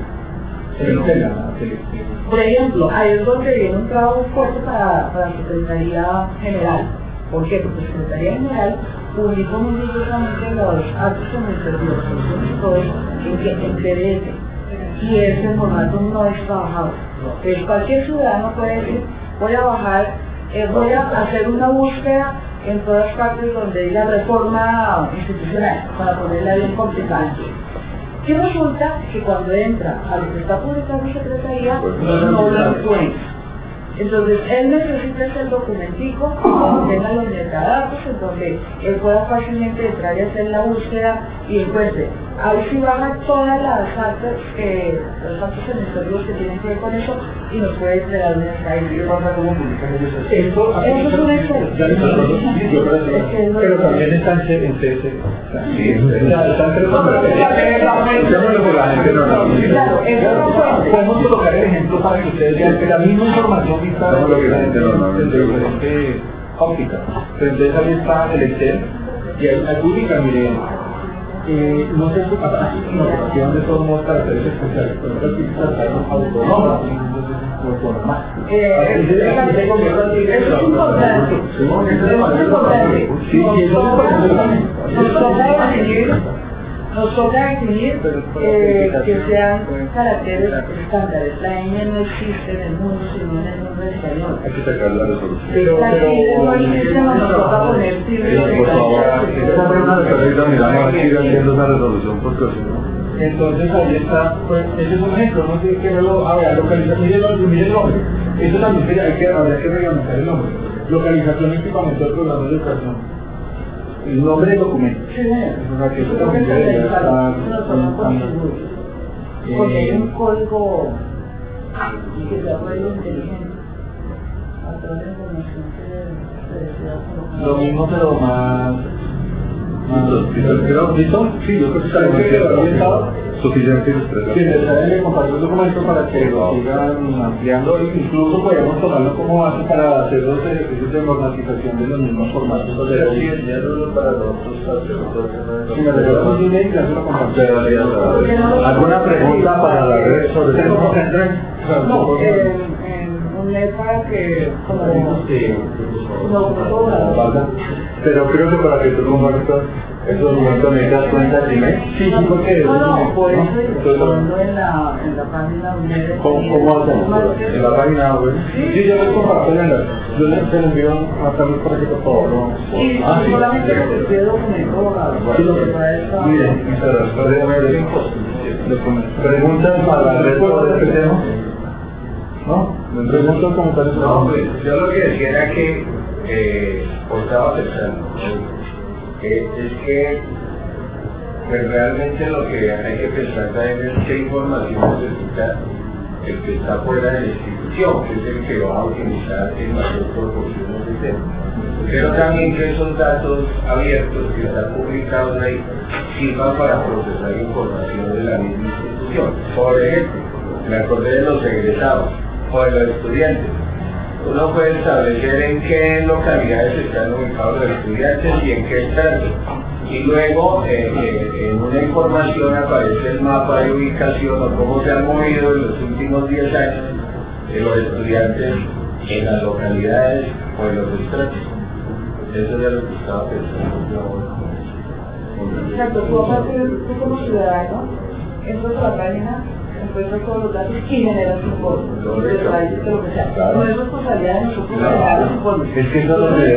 [SPEAKER 3] Por ejemplo, ahí es donde viene un trabajo fuerte para la Secretaría General. ¿Por qué? Porque la Secretaría General publicó muy rigurosamente los actos administrativos y todo eso en PDF. Y ese formato no es trabajado. Entonces cualquier ciudadano puede decir, voy a hacer una búsqueda en todas partes donde diga reforma institucional, para ponerla bien complicada. Y resulta que cuando entra a lo que está publicando Secretaría, no lo encuentra. Entonces, él necesita ese documentico donde tenga los metadatos, en donde él pueda fácilmente entrar y hacer la búsqueda y encuentre ahí sí bajan todas las actas administrativos que tienen que ver con eso y nos puede entregar un slide.
[SPEAKER 5] ¿Qué pasa cómo publican ellos eso?
[SPEAKER 3] Eso es un Excel.
[SPEAKER 5] Pero también está en CS.
[SPEAKER 1] Sí,
[SPEAKER 5] Están tres. Podemos colocar el ejemplo para que ustedes vean que la misma información que está en diferente óptica. Entonces ahí está el Excel y ahí publican, miren, no sé si así como operación de todos modos caracteres especiales, pero es que trataron autónomas, entonces es autónoma.
[SPEAKER 3] Eso es importante. Nos toca definir que sean caracteres estándares. La ñ no existe en el mundo, sino en el mundo español.
[SPEAKER 1] Hay que sacar la resolución.
[SPEAKER 3] Pero no existe, nos toca poner
[SPEAKER 1] por favor, miramos aquí haciendo esa resolución porque si no.
[SPEAKER 5] Entonces ahí está, pues ese es un ejemplo, no sé qué verlo, localización, miren el nombre. Eso también habría que reglamentar el nombre. Localización y equipamiento del programa de educación. El nombre del documento.
[SPEAKER 3] Sí, porque hay un código que se llama inteligente. Atrás de la información que se desea colocar.
[SPEAKER 5] Lo mismo pero más...
[SPEAKER 1] ¿Listo? Sí, yo creo que está bien. Suficiente expresión.
[SPEAKER 5] Sí, les compartir el documento para que lo sigan ampliando. Incluso podemos tomarlo como base para hacer los ejercicios de normatización de los mismos formatos.
[SPEAKER 4] Pero sí, ya no para nosotros
[SPEAKER 5] si me regalas un email, ya se lo comparto.
[SPEAKER 1] ¿Alguna pregunta para la red sobre eso?
[SPEAKER 3] No, un letra que
[SPEAKER 1] pero creo que para que tú compartas esos documentos necesitas cuenta de email.
[SPEAKER 5] Sí, porque
[SPEAKER 3] por eso cuando en la página web.
[SPEAKER 1] ¿Cómo hacemos? En la página web.
[SPEAKER 5] Sí, yo les comparto el enlace. Yo les envío a Carlos para que por favor lo...
[SPEAKER 3] Sí, solamente lo que pide documento.
[SPEAKER 1] Miren, preguntas para la red sobre este tema. ¿No?
[SPEAKER 5] Preguntas, comentarios.
[SPEAKER 4] No, pues yo lo que decía era que estaba pensando es que pues realmente lo que hay que pensar también es qué información necesita el que está fuera de la institución, que es el que va a utilizar en mayor proporción el sistema. Pero también que esos datos abiertos que están publicados ahí sirvan para procesar información de la misma institución. Por ejemplo, me acordé de los egresados o de los estudiantes. Uno puede establecer en qué localidades están ubicados los estudiantes y en qué estados. Y luego en una información aparece el mapa de ubicación o cómo se han movido en los últimos 10 años los estudiantes en las localidades o en los estratos. Eso ya lo que estaba pensando yo ahora.
[SPEAKER 3] Exacto, tú como ciudadano entras a la página, encuentras todos los datos y generas informes. No es responsabilidad de nosotros generar los informes.
[SPEAKER 1] Es que eso es lo que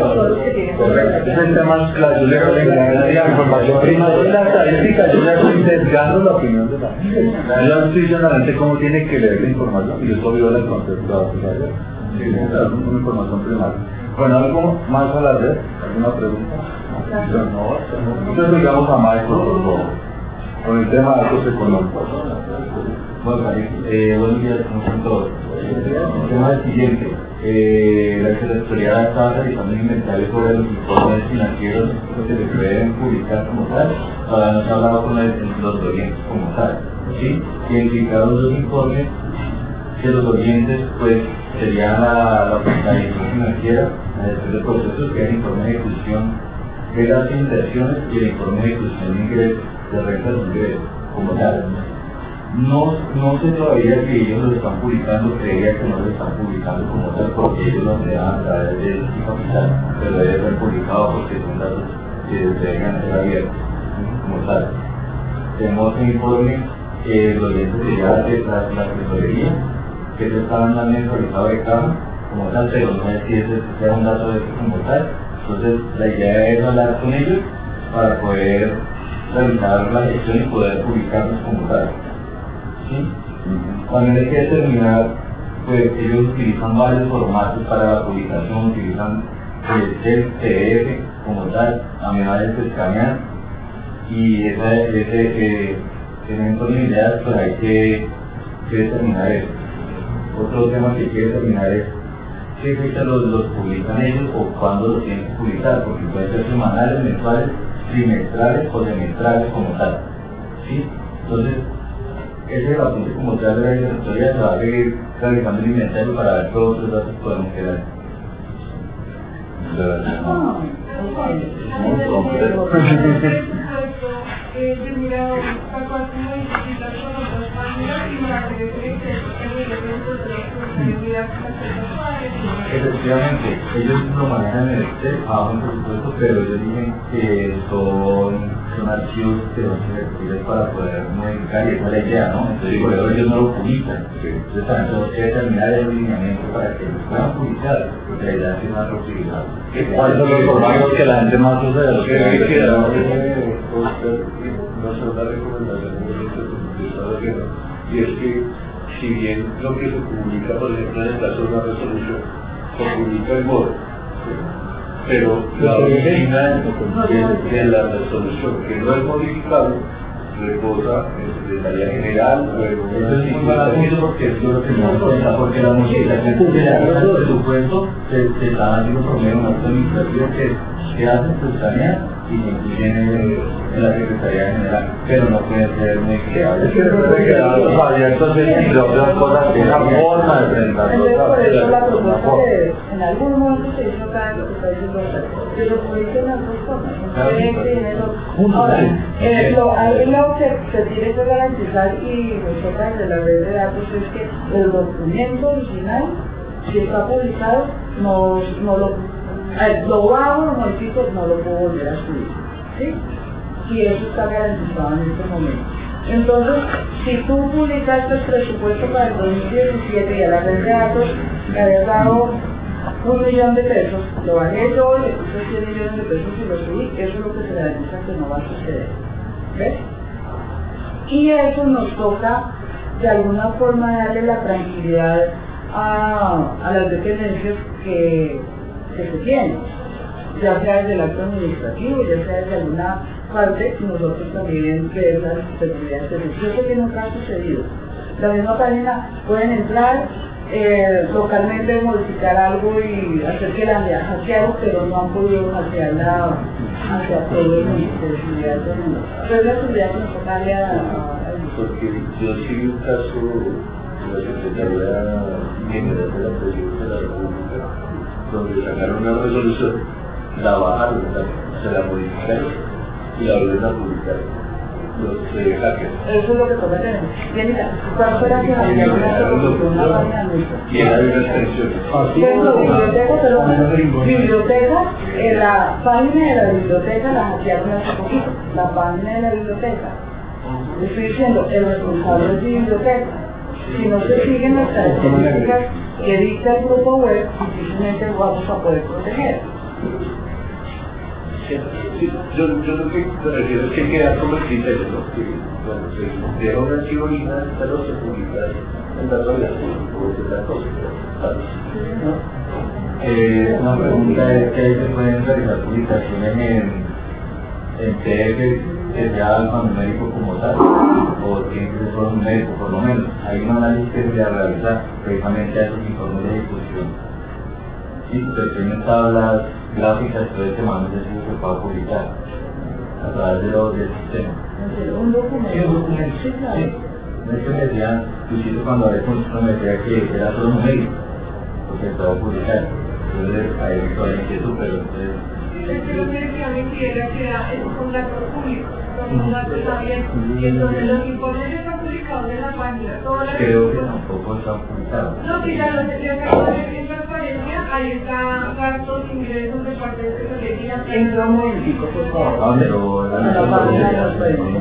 [SPEAKER 1] es el tema más claro. Yo le la información prima de la estadística, yo ya estoy sesgando la opinión de la gente. Yo ya estoy diciendo a la gente cómo tiene que leer la información y eso viola el concepto de la sí, una información primaria. Bueno, ¿algo más a la red? ¿Alguna pregunta? No. Entonces digamos a Michael, por favor, con el tema de datos económicos.
[SPEAKER 9] Bueno, buenos días, ¿cómo están todos? El tema es el siguiente. La secretaría estaba realizando un inventario sobre los informes financieros que se pueden publicar como tal. Ahora nos ha hablado con los oyentes como tal, ¿sí? Identificados los informes que los oyentes, pues, sería la edición financiera, la gestión de procesos, que es el informe de ejecución de las inversiones y el informe de ejecución de ingresos, de rentas de ingresos, como tal. No sé todavía si ellos lo están publicando, creería que no lo están publicando como tal, porque ellos lo dan a través de capital, pero debe ser publicado porque son datos que deberían ser abiertos, como tal. Tenemos un informe que los oyentes sería la tesorería, que se está dando mensualizado de caja como tal, pero no es si ese sea un dato de eso como tal. Entonces la idea es hablar con ellos para poder realizar la gestión y poder publicarlos como tal. ¿Sí? También hay que determinar, pues ellos utilizan varios formatos para la publicación, utilizan el PDF como tal, a medida de escanear, y ese entorno de ideas, pues hay que determinar eso. Otro tema que hay que determinar es qué fecha los publican ellos o cuándo los tienen que publicar, porque pueden ser semanales, mensuales, trimestrales o semestrales como tal. ¿Sí? Entonces, ese apunte como tal de la historia se va a seguir realizando el inventario para ver qué otros datos podemos quedar. Efectivamente, ellos lo manejan en Excel bajo un presupuesto, pero ellos dicen que son archivos que no se requieren para poder modificar, y esa es la idea, ¿no? Entonces, por eso ellos no lo publican. Entonces, también tenemos que determinar el lineamiento para que ellos puedan publicar, porque la idea es que más utilidad.
[SPEAKER 1] ¿Cuáles son los formatos que la gente más usa de los que hay que dar?
[SPEAKER 4] No son las recomendaciones y es que si bien lo que se publica, por ejemplo, en el caso de una resolución, se publica en Word, pero la original de la resolución que no es modificable reposa en Secretaría General o en
[SPEAKER 9] eso es muy barato porque es lo que tenemos en cuenta, porque la modificación de la presupuesto se está haciendo por medio de un acto administrativo que hacen, se escanean y se incluyen en la Secretaría General, pero no pueden ser modificables.
[SPEAKER 1] Es que recuerda que datos abiertos es otras cosas que una forma de presentar los datos.
[SPEAKER 3] Por eso la propuesta que en algún momento se hizo acá, lo que está diciendo, que lo publiquen las dos formas. Ahora, hay lo que se tiene que garantizar y nosotras de la red de datos es que el documento original, si está publicado, no lo hago, no modifico, no lo puedo volver a subir, ¿sí? Y eso está garantizado en este momento. Entonces, si tú publicaste el presupuesto para el 2017 y a la red de datos le habías dado 1 millón de pesos, lo bajé yo, le puse 100 millones de pesos y lo subí, eso es lo que se garantiza que no va a suceder. ¿Ves? Y eso nos toca de alguna forma darle la tranquilidad a las dependencias que se tienen, ya sea desde el acto administrativo, ya sea desde alguna parte, nosotros también ver las seguridad de servicio. Yo sé que nunca ha sucedido. La misma página pueden entrar localmente, modificar algo y hacer que la haya hackeado, pero no han podido hackearla hacia todo el Ministerio de Seguridad del mundo. Pero es la seguridad que nos toca darle a
[SPEAKER 4] porque yo sí un caso de la Secretaría General de la Presidencia de la República, donde sacaron una resolución, la bajaron, se la modificaron y la volvieron a publicar los hackers.
[SPEAKER 3] Eso es lo que toca tener. Bien, mira, ¿cuál fuera que había una página nuestra?
[SPEAKER 4] Y era de una extensión.
[SPEAKER 3] Biblioteca, en la página de la biblioteca la hackearon hace poquito, la página de la biblioteca. Estoy diciendo, el responsable es de biblioteca. Si no se siguen las características que dicta el grupo web, difícilmente vamos a poder proteger.
[SPEAKER 4] Sí, yo lo que me refiero es que queda como el criterio, ¿no? Que cuando se deja un archivo original, pero se publica en datos abiertos, puede ser la cosa, ¿no?
[SPEAKER 9] Una pregunta es que ahí se pueden realizar publicaciones en PDF, que sea alfanumérico como tal, o tiene que ser solo numérico, por lo menos. Hay un análisis que se debe realizar precisamente a esos informes de discusión. Y pequeñas tablas gráficas, todo este manual de se puede publicar a través del sistema.
[SPEAKER 3] Un documento.
[SPEAKER 9] Sí, un documento. Sí, claro. Sí. No es que me decían, Luisito cuando hablé con usted me decía que era solo numérico, porque se puede publicar. Entonces ahí me quedó la inquietud, pero entonces...
[SPEAKER 6] Es que lo que decía mi tía que son datos públicos, son datos abiertos, y entonces los informes están publicados en la página.
[SPEAKER 9] Creo que tampoco están publicados.
[SPEAKER 6] No, sí, ya lo sé, en transparencia, ahí está gastos, ingresos de parte de Secretaría.
[SPEAKER 3] Entra un momentico, por favor.
[SPEAKER 9] Pero
[SPEAKER 3] la página de los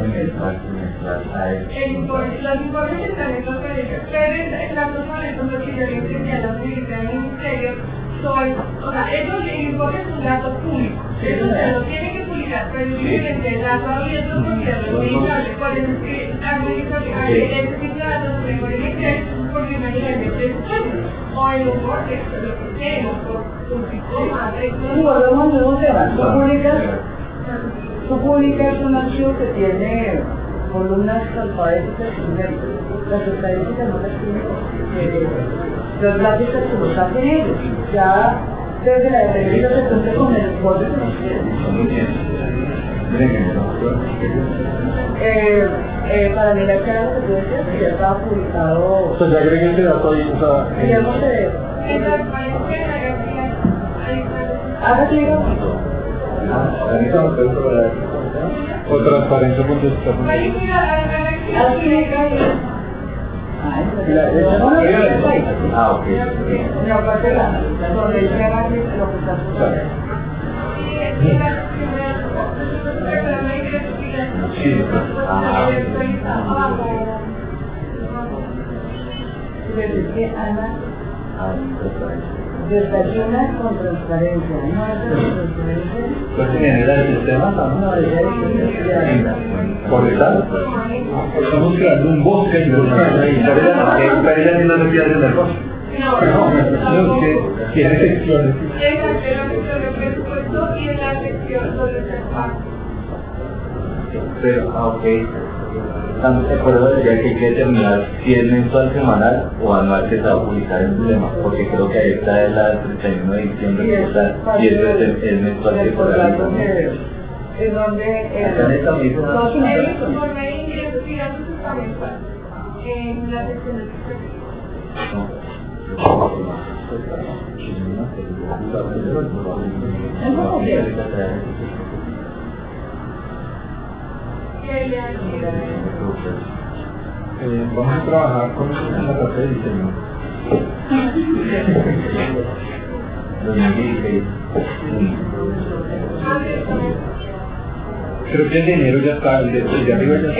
[SPEAKER 6] los informes están en transparencia, pero en datos abiertos, lo que yo le enseñé a la Secretaría del Ministerio, o sea, esos informes son datos públicos, eso se lo tienen que publicar, pero es diferente datos abiertos porque es utilizable, por eso es que este tipo de datos se pueden meter porque imagínate presupuesto o en un corte, lo que sea, por un sistema,
[SPEAKER 3] volvemos a un tema, tú publicas Tú publicas un archivo que tiene columnas alfabéticas y numéricas. Las estadísticas no las tienen, los gráficos que los hacen ellos. Ya desde la derecha se cumple con el esfuerzo que nos tienen. Para mirar que era lo que tú decías, que ya estaba publicado.
[SPEAKER 5] O sea, ya agregué ese dato ahí, o sea...
[SPEAKER 3] Digamos que... Ahora sí,
[SPEAKER 5] o transparencia
[SPEAKER 3] ok. La parte de la donde dice lo que está sucediendo.
[SPEAKER 1] Sí.
[SPEAKER 3] Desayuna con transparencia, ¿no es transparencia?
[SPEAKER 1] Pues en el sistema también. Por eso estamos creando un bosque y pero ella no le pierde el bosque. No, que tiene secciones.
[SPEAKER 6] Y en la sección donde se pasa.
[SPEAKER 9] Pero, ok. Por eso decía que hay que determinar si es mensual, semanal o anual que se va a publicar el tema, porque creo que ahí está el 31 de diciembre que está, y eso es mensual que por ahí.
[SPEAKER 3] ¿En donde?
[SPEAKER 6] Por medio de ingresos, digamos, está mensual. En la sección de
[SPEAKER 5] vamos a trabajar con la parte de diseño.
[SPEAKER 9] 2016.
[SPEAKER 5] Creo que el de enero ya está, el de arriba ya está.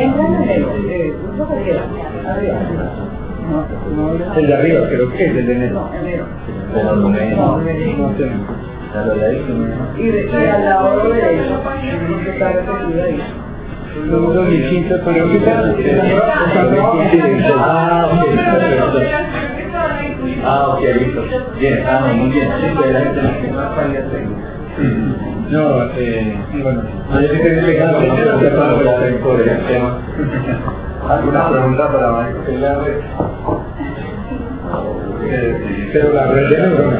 [SPEAKER 5] El de arriba, creo que es el de enero.
[SPEAKER 9] Pero no me...
[SPEAKER 3] Y al lado derecho, que está repetido ahí.
[SPEAKER 5] 2015, pero ¿qué tal?
[SPEAKER 9] Ok, listo. Bien, muy bien.
[SPEAKER 5] No, bueno, yo sí tengo que dejar por el tema.
[SPEAKER 1] ¿Alguna pregunta para Michael?
[SPEAKER 5] Pero la red de neuronas.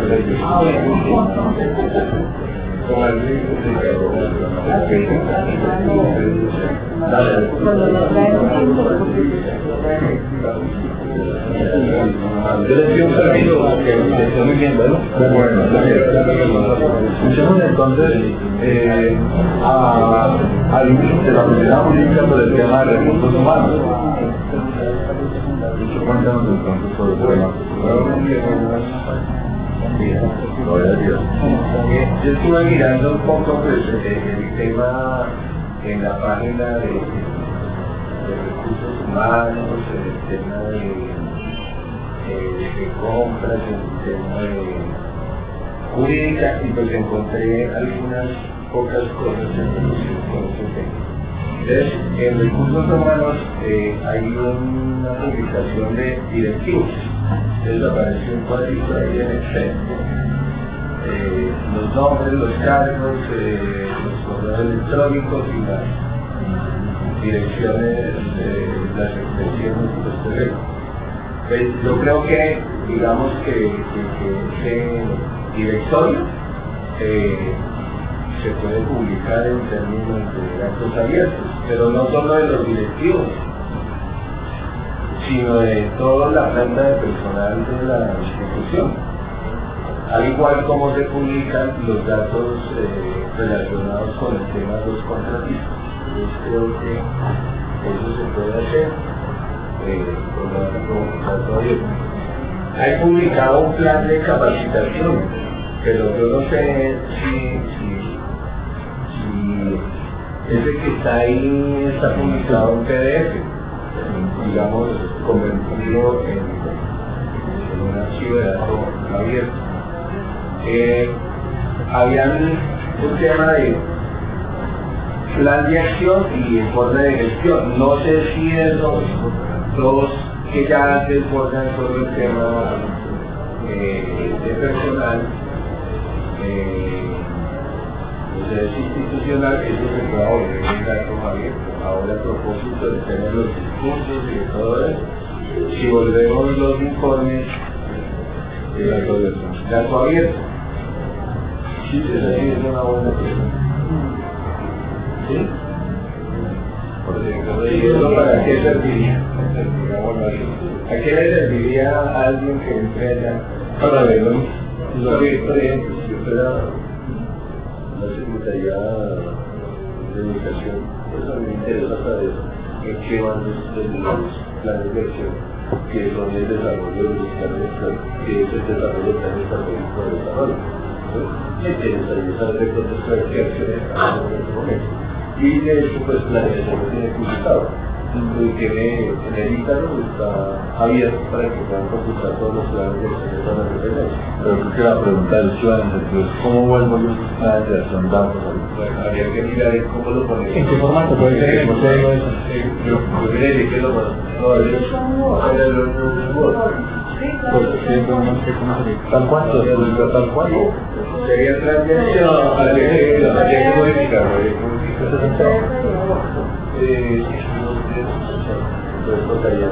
[SPEAKER 1] Yo les pido un permiso que esté muy bien, bueno. Escuchemos entonces al inicio de la sociedad jurídica por el tema de recursos humanos. Cuéntanos entonces sobre el tema. Gloria a Dios. Yo estuve mirando un poco pues, el tema en la página de recursos humanos, el tema de compras, el tema de jurídica, y pues encontré algunas pocas cosas en relación con ese tema. Entonces, en recursos humanos hay una publicación de directivos. Entonces apareció un cuadrito ahí en Excel. Los nombres, los cargos, los correos electrónicos y las direcciones, las extensiones y los teléfonos. Pues yo creo que, digamos que ese directorio se puede publicar en términos de datos abiertos, pero no solo de los directivos, sino de toda la planta de personal de la institución, al igual como se publican los datos relacionados con el tema de los contratistas. Yo creo que eso se puede hacer con la todavía. Hay publicado un plan de capacitación, pero yo no sé si ese que está ahí está publicado en PDF, digamos, convertido en un archivo de datos abierto. Habían un tema de plan de acción y informe de gestión. No sé si esos dos que ya desbordan todo el tema de personal, no sé si
[SPEAKER 4] institucional, eso se pueda volver un dato abierto. Ahora, a propósito de tener los discursos y de todo eso, si volvemos los informes, dato abierto. Sí, esa sí es una buena pregunta. ¿Sí? ¿Y eso para qué serviría? ¿A qué le serviría a alguien que entre allá para verlo? Por ejemplo, si yo fuera la Secretaría de Educación, pues a mí me interesa saber en qué van los planes de acción, que son el desarrollo de los planes, que es el desarrollo de planes estratégicos de desarrollo. Me interesaría saber de qué acciones están en este momento. Y de hecho, pues la dirección lo tiene publicado. Y tiene en el Ícaro está abierto para que puedan consultar todos los planes de acción de todas las dependencias.
[SPEAKER 1] Pero creo que la pregunta del ciudadano es ¿cómo vuelvo yo a los planes de acción datos?
[SPEAKER 4] Bueno, habría que mirar cómo lo ponemos.
[SPEAKER 5] ¿En qué formato puede ser el modelo de eso?
[SPEAKER 4] Yo creería que lo más probable es hacerlo en un Word.
[SPEAKER 1] Tal cual, tal cual.
[SPEAKER 4] Sería transacción, habría que modificarlo. Entonces tocaría.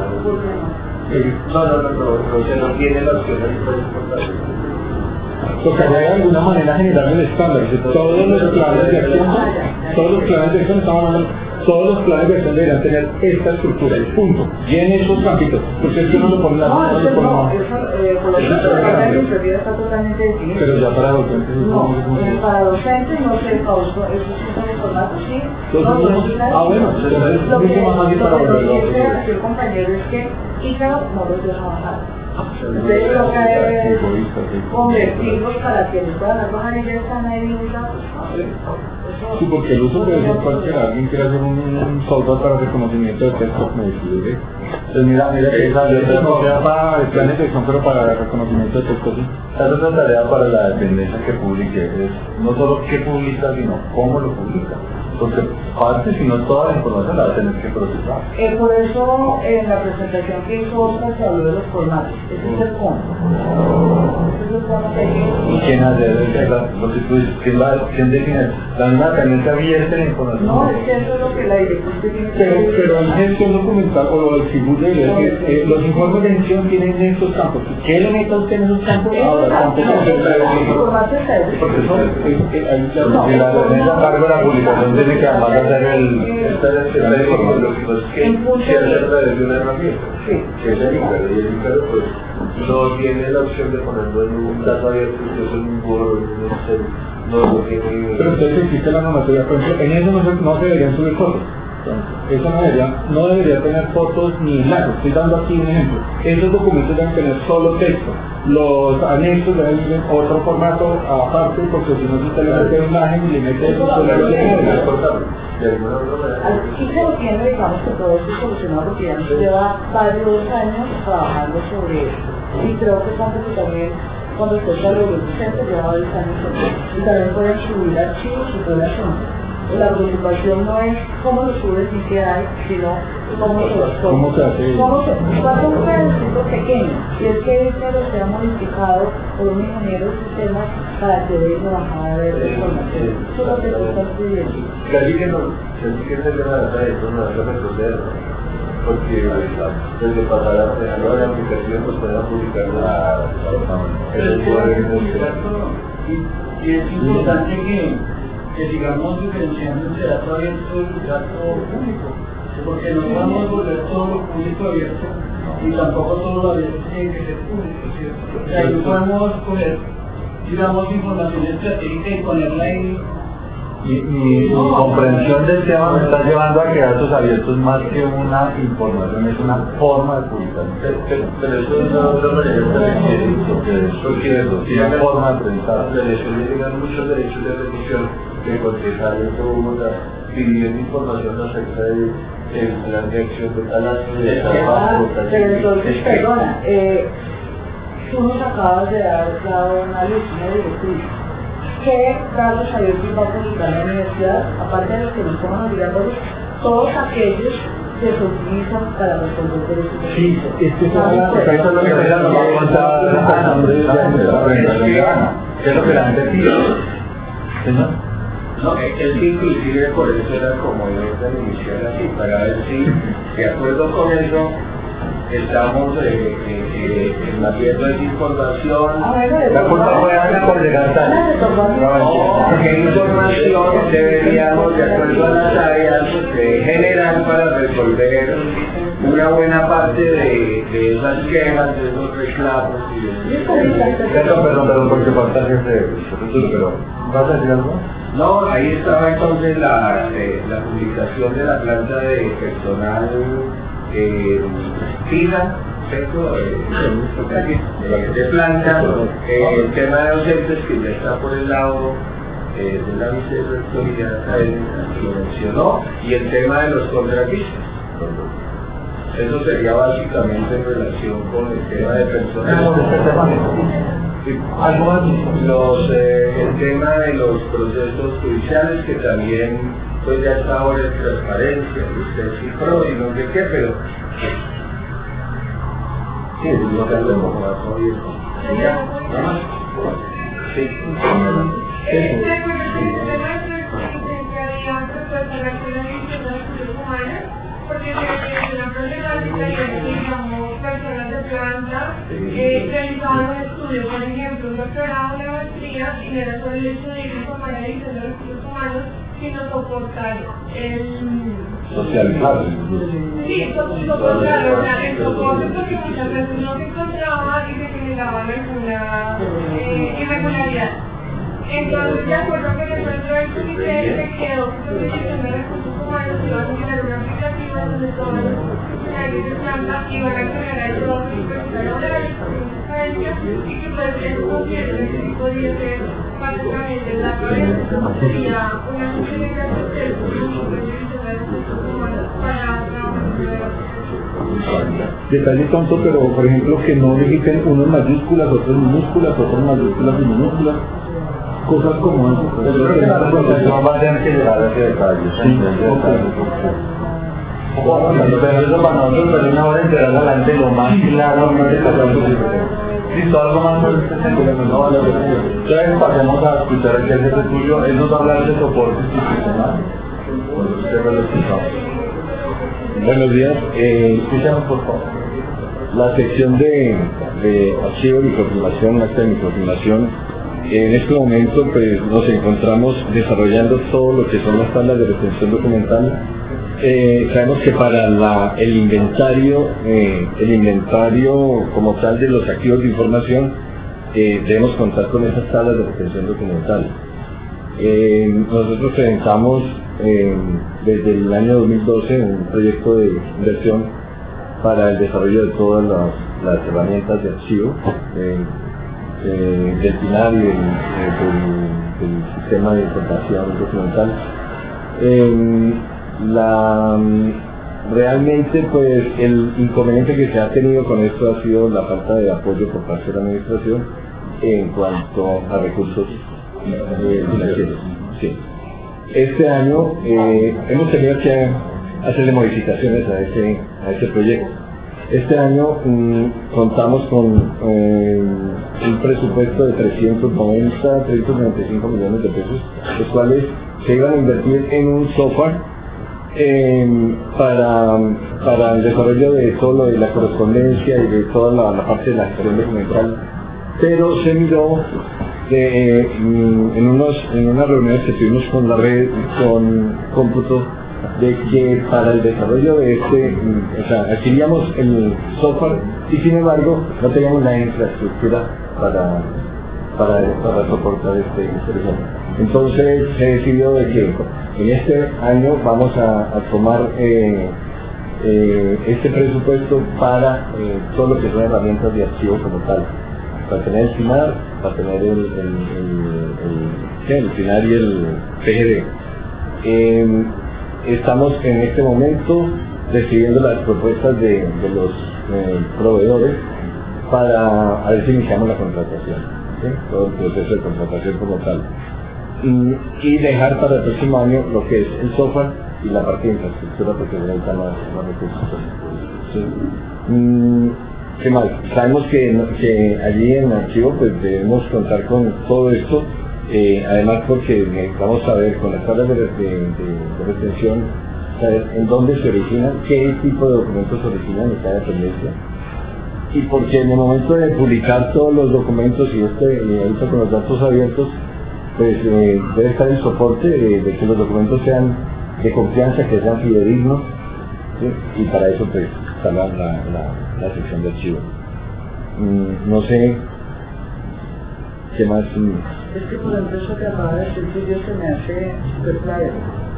[SPEAKER 4] No, se no tiene la opción de importar.
[SPEAKER 5] Tocaría de alguna manera generar el estándar de todos los planes de acción, todos los planes de acción deberían tener esta estructura, el punto, llene esos campitos, porque es que no lo ponen la
[SPEAKER 3] por lo menos la iniciativa está totalmente definida.
[SPEAKER 5] Pero ya para docentes
[SPEAKER 3] para docentes no sé, eso sí son formatos, sí.
[SPEAKER 5] Bueno, entonces es mucho más fácil para volverlo a hacer.
[SPEAKER 3] El compañero es que Ícaro no los deja bajar. Entonces lo que es convertirlos para que les puedan trabajar y ya están ahí usados.
[SPEAKER 5] Sí, porque el uso puede ser cualquiera. Alguien quiere hacer un software para reconocimiento de texto, me decide.
[SPEAKER 1] Entonces mira que esa
[SPEAKER 5] no sea para el plan de sección, pero para reconocimiento de texto, sí.
[SPEAKER 1] Esa es otra tarea para la dependencia que publique, es no solo qué publica, sino cómo lo publica. Porque parte, si no toda la información la va a tener que procesar.
[SPEAKER 3] Por eso en la presentación que hizo Oscar se habló de los formatos. Ese es el cómo.
[SPEAKER 1] ¿Y quién hace lo que tú dices? ¿Quién define? La misma dependencia abierta la información.
[SPEAKER 3] No, es que eso es lo que la dirección tiene que
[SPEAKER 5] hacer. Pero en gestión documental o lo distribuye, los informes de gestión tienen estos campos. ¿Qué le meta usted en esos campos? Ahora, tampoco se porque son
[SPEAKER 1] la dependencia a cargo de la publicación tiene que además hacer el
[SPEAKER 4] lo que nos que hacer a través de una herramienta, que es el Ícaro, y el Ícaro pues no tiene la opción de ponerlo en un dato abierto, que es un Word, no lo tiene.
[SPEAKER 5] Pero entonces existe la normatividad, por ejemplo, en eso no se deberían subir fotos. Eso no debería tener fotos ni enlaces. Estoy dando aquí un ejemplo. Esos documentos deben tener solo texto. Los anexos deben tener otro formato aparte, porque si no se le mete una imagen y le mete eso sobre el
[SPEAKER 3] Aquí se lo tiene, digamos que todo esto solucionado porque ya nos lleva varios años trabajando sobre eso. Y creo que también cuando usted está en los docentes lleva varios años sobre eso. Y también pueden subir archivos y todo el asunto. La preocupación no es cómo lo subes y qué hay, sino cómo se lo sube.
[SPEAKER 5] ¿Cómo se hace?
[SPEAKER 3] Pasa un pedacito pequeño, y es que esto lo sea modificado por un ingeniero de sistemas para que dé trabajar de información. Eso es lo que se está pidiendo.
[SPEAKER 4] Casi que no se llama la data de esto, no es retroceder, porque desde pasar a dejarlo de la aplicación pues pueden publicarlo
[SPEAKER 2] y es importante que sigamos diferenciando entre dato abierto y dato público, porque no vamos a volver todo lo público abierto y tampoco todo lo abierto tiene que ser público, ¿cierto? O sea, no podemos coger, digamos, información estratégica y ponerla ahí.
[SPEAKER 1] Mi comprensión del tema me está llevando a que datos abiertos más que una información, es una forma de publicación.
[SPEAKER 4] Pero eso es una manera porque es una
[SPEAKER 1] forma de presentar.
[SPEAKER 4] Tienen muchos derechos de remisión que concejales de Bogotá pidiendo información acerca del plan de acción de tal año de tal banco.
[SPEAKER 3] Pero entonces, perdona, tú nos acabas de dar una lista, una directriz. ¿Qué datos abiertos va a publicar la universidad, aparte de los que no son obligatorios, todos aquellos que se utilizan para resolver derechos?
[SPEAKER 5] Sí, es que eso es lo que
[SPEAKER 1] va a contar a nombre de la
[SPEAKER 4] ¿Qué es lo que la gente pide?
[SPEAKER 1] ¿Señor?
[SPEAKER 4] No, es que inclusive por eso era como el orden inicial así, para ver si, de acuerdo con eso, estamos haciendo esa información.
[SPEAKER 1] La culpa fue Ana por llegar tarde.
[SPEAKER 4] O qué información deberíamos, de acuerdo a las áreas, generar para resolver una buena parte de esas quejas, de esos reclamos y de
[SPEAKER 1] Perdón, porque falta el jefe de pero ¿vas a decir algo?
[SPEAKER 4] No, ahí estaba entonces la publicación de la planta de personal fija, ¿cierto? De planta, el tema de docentes que ya está por el lado de la vicerrectoría académica, que lo mencionó, y el tema de los contratistas. Eso sería básicamente en relación con el tema de personal. El tema de los procesos judiciales, que también pues ya está ahora en transparencia, usted cifró y no sé qué, pero sí, lo que hablemos más obvio. Sí.
[SPEAKER 6] Porque la problemática es que, digamos, personas de planta realizaban un estudio, por ejemplo, un doctorado de maestría, y no era solo el estudio de informar la edición de los recursos humanos, sino soportar el...
[SPEAKER 1] socializar.
[SPEAKER 6] Sí, soportar, o sea, el soporte, porque muchas veces no se encontraba y se generaban alguna irregularidad. Entonces, de acuerdo con el centro del comité, se quedó que la edición de recursos humanos iba a generar un aplicativo donde todos los funcionarios de planta iban a generar todos los profesionales de la experiencia y que pues eso considero que sí podía ser básicamente la red, sería una comunicación del grupo de edición de recursos humanos para trabajar.
[SPEAKER 5] Detalle tonto, pero por ejemplo que no digiten unos mayúsculas, otros minúsculas, otros mayúsculas y minúsculas. Cosas como eso.
[SPEAKER 1] Yo creo que la concepción va a tener que llegar a ese detalle.
[SPEAKER 5] Sí,
[SPEAKER 1] pero eso para nosotros es una hora entera adelante lo más claro posible. Listo, algo más por este sentido. Entonces pasemos a escuchar el jefe tuyo. Él nos va a hablar de soporte institucional.
[SPEAKER 7] Buenos días.
[SPEAKER 1] Escuchamos por favor.
[SPEAKER 7] La sección de archivo, microfilmación, acta de microfilmación. En este momento pues nos encontramos desarrollando todo lo que son las tablas de retención documental. Sabemos que para el inventario como tal de los activos de información debemos contar con esas tablas de retención documental. Nosotros presentamos desde el año 2012 un proyecto de inversión para el desarrollo de todas las herramientas de archivo del PINAR y del sistema de información documental. Realmente pues el inconveniente que se ha tenido con esto ha sido la falta de apoyo por parte de la administración en cuanto a recursos financieros. Sí. Este año hemos tenido que hacerle modificaciones a ese proyecto. Este año contamos con un presupuesto de 395 millones de pesos, los cuales se iban a invertir en un software para el desarrollo de todo lo de la correspondencia y de toda la parte de la gestión documental. Pero se miró en unas reuniones que tuvimos con la red, con cómputo, de que para el desarrollo de adquiríamos el software y sin embargo no teníamos la infraestructura para soportar este proceso. Entonces se decidió de que en este año vamos a tomar este presupuesto para todo lo que son herramientas de archivo como tal, para tener el FINAR, para tener el FINAR y el PGD. Estamos en este momento recibiendo las propuestas de los proveedores para a ver si iniciamos la contratación, ¿sí? Todo el proceso de contratación como tal. Y dejar para el próximo año lo que es el software y la parte de infraestructura, porque necesitan más recursos. ¿Sí? ¿Qué más? Sabemos que allí en archivo pues debemos contar con todo esto Además porque vamos a ver con las tablas de retención, saber en dónde se originan, qué tipo de documentos se originan en cada dependencia, y porque en el momento de publicar todos los documentos y ahorita con los datos abiertos, pues debe estar el soporte de que los documentos sean de confianza, que sean fidedignos, ¿sí? Y para eso pues está la sección de archivo. No sé qué más.
[SPEAKER 3] Es que por ejemplo eso que acaba de decir Julio se me hace súper claro.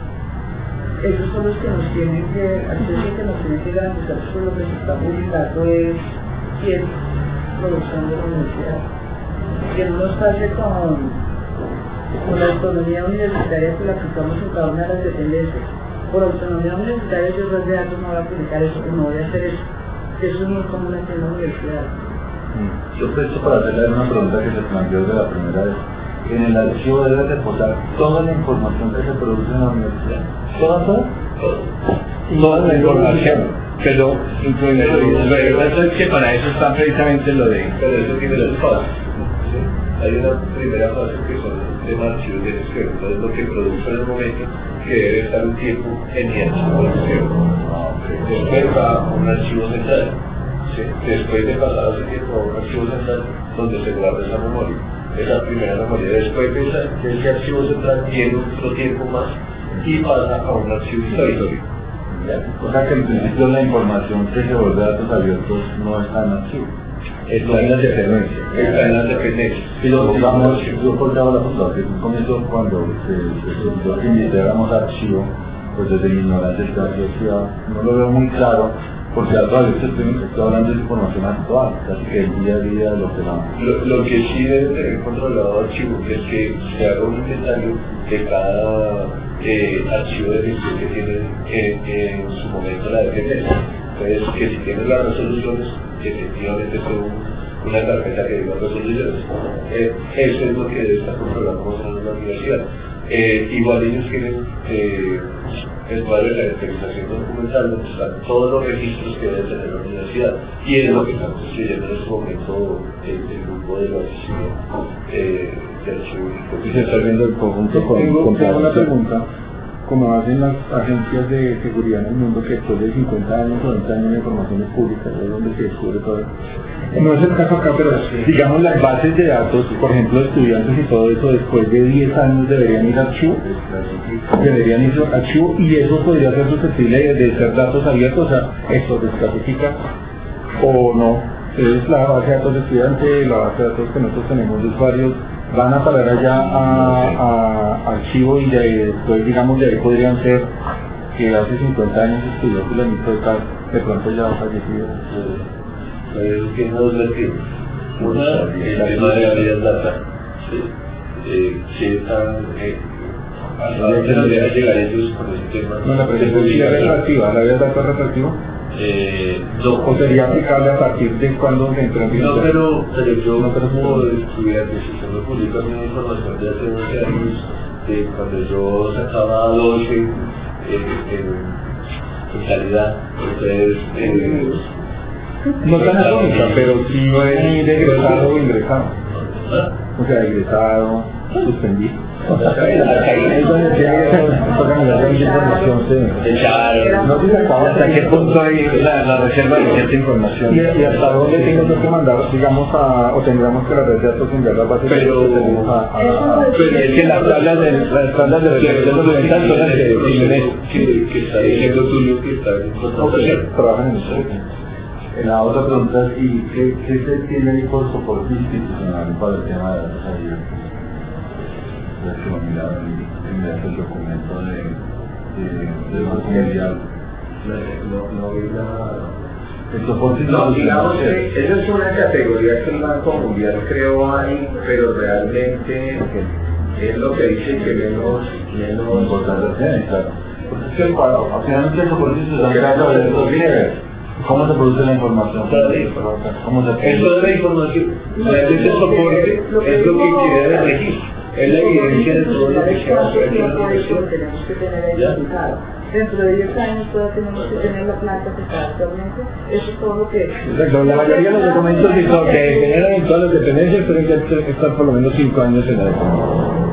[SPEAKER 3] Ellos son los que nos tienen que, garantizar que lo que se está publicando es fiel producción de la universidad. Que no nos pase con la autonomía universitaria que la aplicamos en cada una de las dependencias. Por autonomía universitaria yo de datos no voy a publicar eso, no voy a hacer eso. Eso es muy común aquí en la universidad.
[SPEAKER 1] Yo presto para hacerle una pregunta que se planteó de la primera vez. En el archivo debe reposar toda la información que se produce en la universidad.
[SPEAKER 5] Toda la información, pero lo es que para eso está precisamente lo de...
[SPEAKER 4] Pero eso tiene dos fases, ¿sí? Hay una primera fase que son los temas archivos de gestión, entonces lo que produce en el momento que debe estar un tiempo en el archivo de gestión. Después va a un archivo central, ¿sí? Después de pasar ese tiempo a un archivo central donde se guarda esa memoria. Esa primera memoria, después de ese archivo central tiene otro tiempo más y pasa a un archivo histórico.
[SPEAKER 1] O sea que en principio la información que se vuelve a datos abiertos no está en archivo.
[SPEAKER 7] Está en las dependencias.
[SPEAKER 4] Está en las dependencias.
[SPEAKER 1] Y lo digamos, yo porque hago la puntuación, comienzo cuando se solicitó que invitáramos archivo, pues desde mi ignorancia no lo veo muy claro, porque todavía estoy hablando de información actual, así que el día a día lo que vamos.
[SPEAKER 4] Lo que sí debe tener controlado archivo es que se haga un inventario de cada archivo de gestión que tiene en su momento la dependencia. Entonces, que si tiene las resoluciones, que efectivamente fue una carpeta que diga resoluciones. Eso es lo que debe estar controlado en la universidad. Igual ellos tienen el cuadro de caracterización documental donde están todos los registros que debe tener la universidad, y es lo que estamos estudiando en este momento el grupo de la oficina de archivo.
[SPEAKER 7] Y se está viendo el conjunto
[SPEAKER 5] Tengo una pregunta. Como hacen las agencias de seguridad en el mundo, que después de 50 años o 20 años de información es pública, es donde se descubre todo. No es el caso acá, pero digamos las bases de datos, por ejemplo, estudiantes y todo eso, después de 10 años deberían ir a archivo, y eso podría ser susceptible de ser datos abiertos, o sea, esto desclasifica o no. Es la base de datos de estudiantes, la base de datos que nosotros tenemos de usuarios, van a parar allá a archivo, y después digamos de ahí podrían ser que hace 50 años estudió fulanito de tal, de pronto ya ha fallecido.
[SPEAKER 4] Eso tiene dos vertientes. Una, el tema de la vida data. Si están hasta dónde deberían llegar ellos con ese tema.
[SPEAKER 5] No, la presencia es retroactiva, la vida data es retroactiva. ¿O sería aplicable a partir de cuando se entra en
[SPEAKER 4] vigor? No, pero yo como estudiante, si se me publica mi información de hace 12 años, cuando yo sacaba 12 en calidad, entonces...
[SPEAKER 5] no tan atómica, pero sí no es de egresado o ingresado. O sea, egresado, suspendido.
[SPEAKER 7] Es donde tiene esta cantidad de información
[SPEAKER 5] no se acaba hasta qué punto hay la reserva de cierta información y hasta dónde tengo yo que mandar, digamos, o tendríamos que la red de datos enviar las bases
[SPEAKER 4] pero
[SPEAKER 5] es que las tablas de reserva documental son las que definen eso,
[SPEAKER 4] que está diciendo Tulio que está en contratación,
[SPEAKER 1] trabajan en eso. La otra pregunta es, ¿y qué se tiene ahí por soporte institucional para el tema de datos abiertos? Que lo miraba en el documento de Banco Mundial.
[SPEAKER 4] No vi
[SPEAKER 1] el soporte
[SPEAKER 10] no, digamos que esa es una categoría que el Banco Mundial creó ahí, pero realmente es lo que dice que menos
[SPEAKER 1] importante tiene, claro. Porque es que finalmente el soporte institucional ¿cómo se produce la información? ¿Cómo se
[SPEAKER 4] eso es la información. Ese soporte es lo que quiere el registro. Es la evidencia de todo lo que se hace aquí en la universidad.
[SPEAKER 3] Tenemos que tener ahí explicado. Dentro de 10 años todavía tenemos que tener la planta que está actualmente. Eso es todo lo que...
[SPEAKER 5] Exacto, la mayoría de los documentos que generan en todas las dependencias tienen que estar por lo menos 5 años en la dependencia.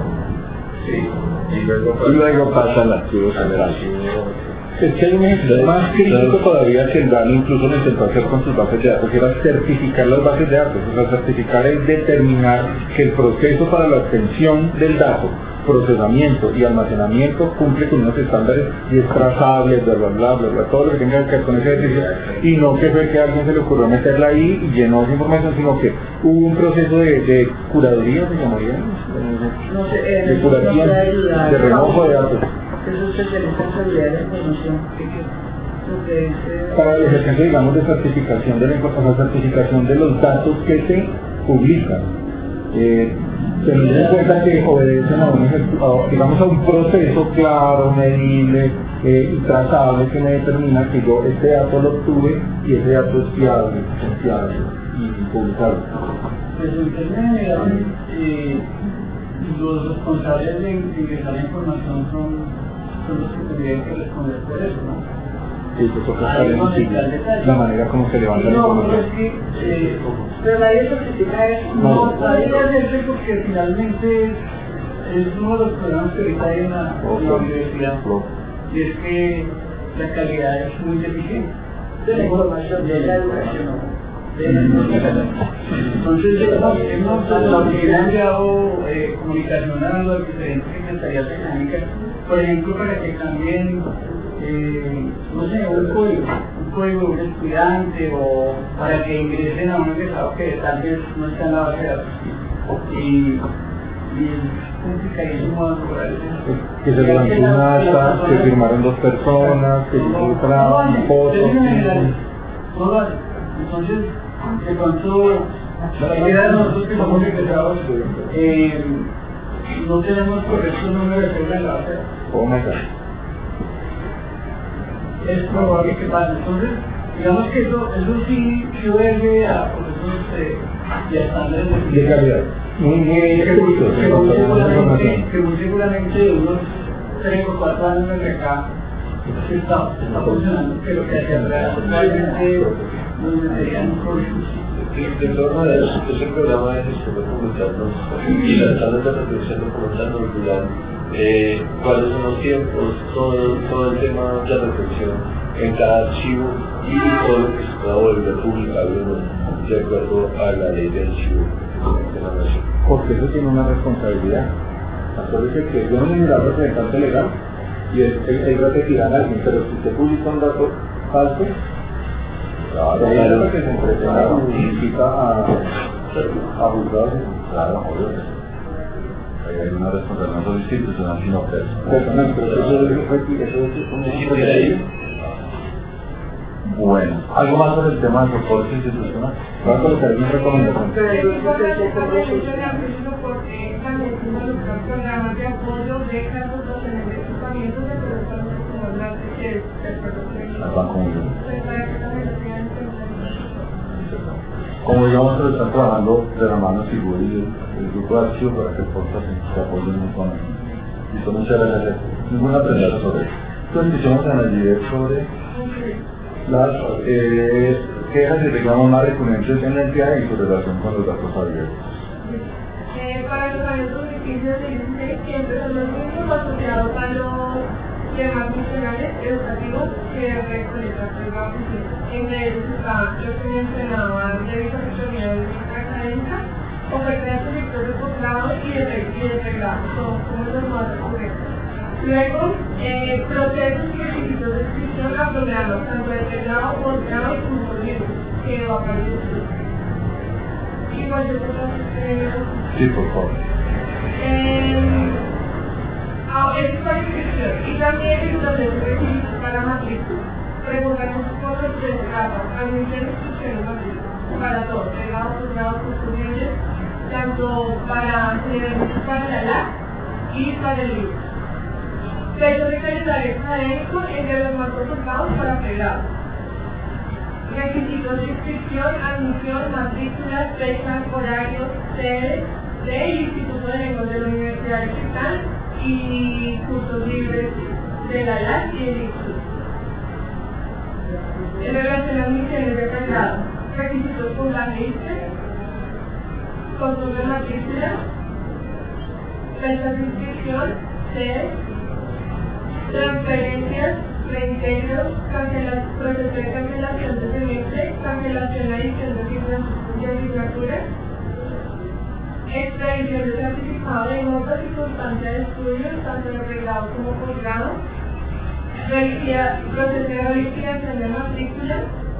[SPEAKER 7] luego pasa al archivo general.
[SPEAKER 5] Es que hay un ejemplo más crítico todavía que el DANE incluso lo intentó hacer con sus bases de datos, que era certificar las bases de datos. O sea, certificar es determinar que el proceso para la obtención del dato, procesamiento y almacenamiento cumple con unos estándares y es trazable, bla, bla, bla, bla, bla, todo lo que tenga que ver con ese ejercicio, y no que fue que a alguien se le ocurrió meterla ahí y llenó esa información, sino que hubo un proceso de curaduría, se llamaría, de curación, de remojo de datos.
[SPEAKER 3] Eso es especialista en seguridad de la información.
[SPEAKER 5] Para el ejercicio, digamos, de certificación de la información, certificación de los datos que se publican. Teniendo en cuenta que obedecen digamos, a un proceso claro, medible y trazable que me determina que yo este dato lo obtuve y ese dato es fiable, confiable y publicable.
[SPEAKER 11] Pues en términos generales, los responsables de ingresar la información son los que tendrían que responder por eso, ¿no?
[SPEAKER 5] Sí, pues la manera como se levanta la información.
[SPEAKER 3] Pero nadie certifica eso.
[SPEAKER 11] No, nadie hace eso porque finalmente es uno de los problemas que ahorita hay en la universidad. Y es que la calidad es muy deficiente.
[SPEAKER 3] De la información, de la educación.
[SPEAKER 11] Entonces, hemos enviado comunicación a las diferentes secretarías económicas, por ejemplo, para que cambien, no sé, un código de un estudiante o para que ingresen a un egresado que tal vez no está en la base de datos. Y es complicadísimo lograr eso.
[SPEAKER 5] Que se levantó una acta, que firmaron dos personas, que se filtraron fotos.
[SPEAKER 11] No lo hacen. Entonces, de pronto, la mayoría de nosotros que somos egresados no tenemos correcto número de cédula en la base.
[SPEAKER 5] Oh my God.
[SPEAKER 11] Es probable que pase. Entonces, digamos que eso sí vuelve a procesos y a estándares
[SPEAKER 5] de calidad. Muy estrictos.
[SPEAKER 11] Que muy seguramente de unos 3 o 4 años de acá está funcionando, pero que hacia atrás realmente nos meterían problemas.
[SPEAKER 4] De todas maneras, ese programa de gestión documental y las tablas de reflexión documental nos dirán cuáles son los tiempos, todo el tema de reflexión en cada archivo y todo lo que se pueda volver publicable de acuerdo a la ley de archivo de la nación.
[SPEAKER 5] Porque eso tiene una responsabilidad. Acuérdese que yo no soy el representante legal y él repetirá a alguien, pero si usted publica un dato falso, claro, ahí es lo que se entretenga y invita a juzgados.
[SPEAKER 1] Claro, obvio. Hay una responsabilidad no solo institucional, sino
[SPEAKER 5] personal. Pero eso es un
[SPEAKER 1] bueno, algo más sobre el tema de soporte institucional.
[SPEAKER 5] Va a colocar una recomendación.
[SPEAKER 6] Porque también se involucran programas de apoyo, becas, dotaciones de equipamientos de personas como las que
[SPEAKER 1] como digamos que están trabajando de la mano Sigur y el grupo de archivo para que se apoyen mutuamente. Y son muchas gracias. Ninguna pregunta sobre eso. Entonces hicimos análisis sobre las quejas y reclamos más recurrentes en la entidad y su relación con los datos abiertos.
[SPEAKER 6] Para los años 2015 y 2016 siempre son los mismos asociados a los temas funcionales educativos que recolectan la oficina. Entre ellos está lo que mencionaba de visoría de biblioteca académica, oferta de proyectos de posgrado y de pregrado, son como los más recurrentes. Luego, procesos y requisitos de inscripción a programas, tanto de pregrado, posgrado y cursos libres, que va a aparecer. Igual yo
[SPEAKER 1] sí, por favor.
[SPEAKER 6] Es para inscripción y también el proceso de requisitos para matrícula. Preguntamos por los 3 etapas, anunciar inscripciones matrícula para todos, pregrado, posgrado, cursos libres, tanto para la LAC y para el libro. Fecha de calendario académico entre los más proporcionados para pregrado. Requisitos de inscripción, admisión, matrículas, fechas, horarios, sedes del Instituto de Lenguas de la Universidad de Cristal y cursos libres de la LAC y del Instituto. En relación a admisiones de pregrado, requisitos puntaje costos de matrícula, fechas de inscripción, sedes, transferencias, reintegros, proceso de cancelación de semestre, cancelación de adición de asignaturas, expedición de certificado de notas y constancia de estudios, tanto de pregrado como posgrado, proceso de verificación de matrícula,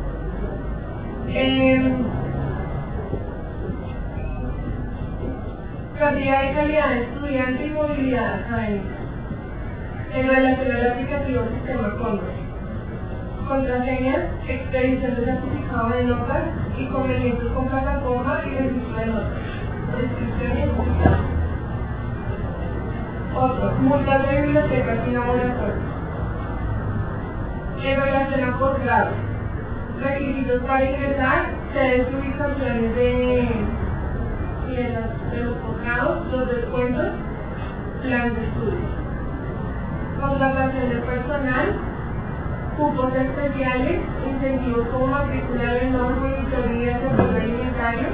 [SPEAKER 6] cantidad y calidad de estudiante y movilidad académica. En relación al aplicativo Sistema Cóndor, contraseñas, expedición de certificado de notas y convenientes con plataforma y registro de notas, descripción y ejecución. Otro, multas de bibliotecas y laboratorios. En relación a posgrado, requisitos para ingresar, sedes y ubicaciones de los posgrados, los descuentos, plan de estudios. Contratación de personal, cupos especiales, incentivos como matrícula de honor, monitoría de sector alimentario,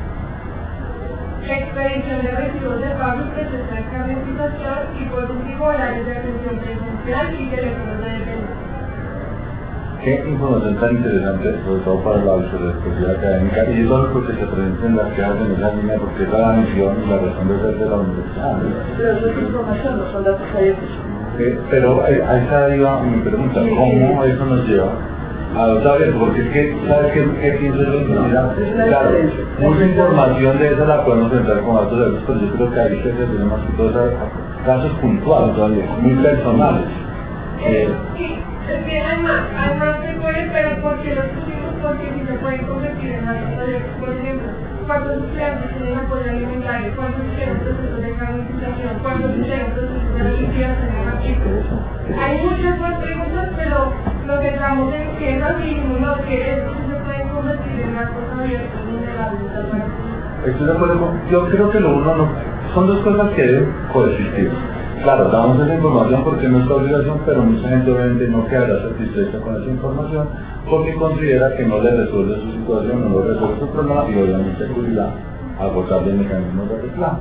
[SPEAKER 6] expedición de recibos de pago y proceso de carnetización y por último horarios de atención presencial y teléfonos de dependencia.
[SPEAKER 1] Qué información tan interesante, sobre todo para la vicerrectoría académica, y eso es lo que se presenta en las quejas en esa línea, porque es la misión y la razón de ser de la universidad.
[SPEAKER 3] Pero eso es información, no son datos abiertos.
[SPEAKER 1] Pero a esa iba mi pregunta, ¿cómo eso nos lleva a los abiertos? Porque es que, ¿sabes qué pienso yo? Claro, mucha información de esa la podemos entrar con datos abiertos, pero yo creo que ahí se refiere más que todo a casos puntuales todavía, muy personales.
[SPEAKER 6] Sí, es que además se puede, pero porque los pusimos, porque si se pueden convertir en datos abiertos, por ejemplo, ¿cuántos estudiantes tienen apoyo alimentario? ¿Cuántos hicieron procesos de carnetización? ¿Cuántos hicieron procesos de liquidación de matrícula? Hay muchas más preguntas, pero nos centramos en quejas y dijimos no, que estos se pueden convertir en datos abiertos vulnerables.
[SPEAKER 1] Estoy de acuerdo yo creo que lo uno no, son dos cosas que deben coexistir. Claro, damos esa información porque es nuestra obligación, pero mucha gente obviamente no quedará satisfecha con esa información porque considera que no le resuelve su situación, no le resuelve su problema y obviamente acudirá a agotar los mecanismos de reclamo.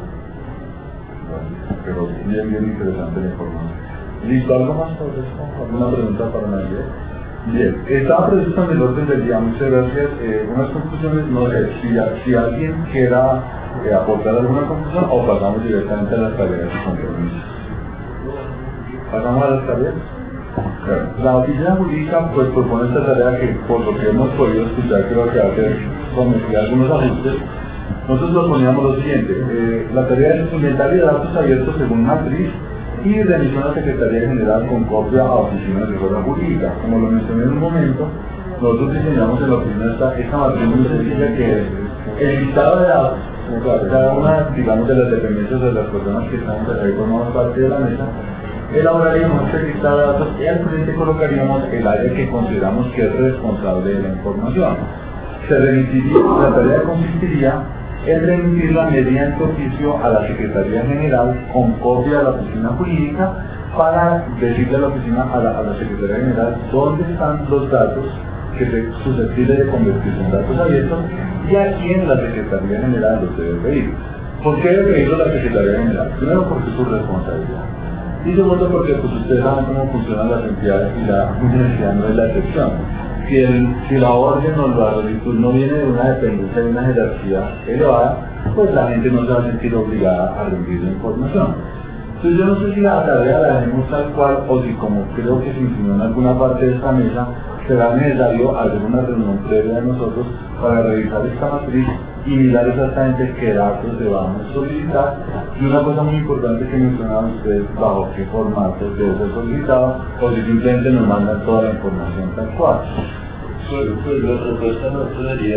[SPEAKER 1] Pero bien interesante la información. ¿Listo? ¿Algo más sobre esto? ¿Alguna pregunta para nadie? Bien, estaba previsto en el orden del día, muchas gracias. Unas conclusiones, no sé, si alguien quiera aportar alguna conclusión o pasamos directamente a las tareas y compromisos. ¿Pasamos a las tareas? Claro. La oficina jurídica pues propone esta tarea que por lo que hemos podido escuchar creo que va a ser sometida a algunos ajustes. Nosotros proponíamos lo siguiente, la tarea es inventario de datos abiertos según matriz y remisión a la Secretaría General con copia a oficinas de Asesoría Jurídica. Como lo mencioné en un momento, nosotros diseñamos en la oficina esta matriz muy sencilla que es el listado de datos, cada una digamos de las dependencias de las personas que estamos ahí formamos parte de la mesa. Elaboraríamos este listado de datos y al frente colocaríamos el área que consideramos que es responsable de la información. Se remitiría, la tarea consistiría en remitirla mediante oficio a la Secretaría General con copia a la oficina jurídica para decirle a la oficina, a la Secretaría General dónde están los datos que se susceptibles de convertirse en datos abiertos y a quién la Secretaría General los debe pedir. ¿Por qué debe pedirlo la Secretaría General? Primero porque es su responsabilidad. Y segundo porque pues ustedes saben cómo funcionan las entidades y la universidad no es la excepción. Si la orden o la solicitud no viene de una dependencia de una jerarquía elevada, pues la gente no se va a sentir obligada a rendir la información. Entonces yo no sé si la tarea la dejemos tal cual o si como creo que se insinuó en alguna parte de esta mesa, será necesario hacer una reunión previa de nosotros para revisar esta matriz y mirar exactamente qué datos debamos solicitar y una cosa muy importante que mencionaban ustedes, bajo qué formato debe ser solicitado o si simplemente nos mandan toda la información tal cual.
[SPEAKER 4] Pues la propuesta nuestra sería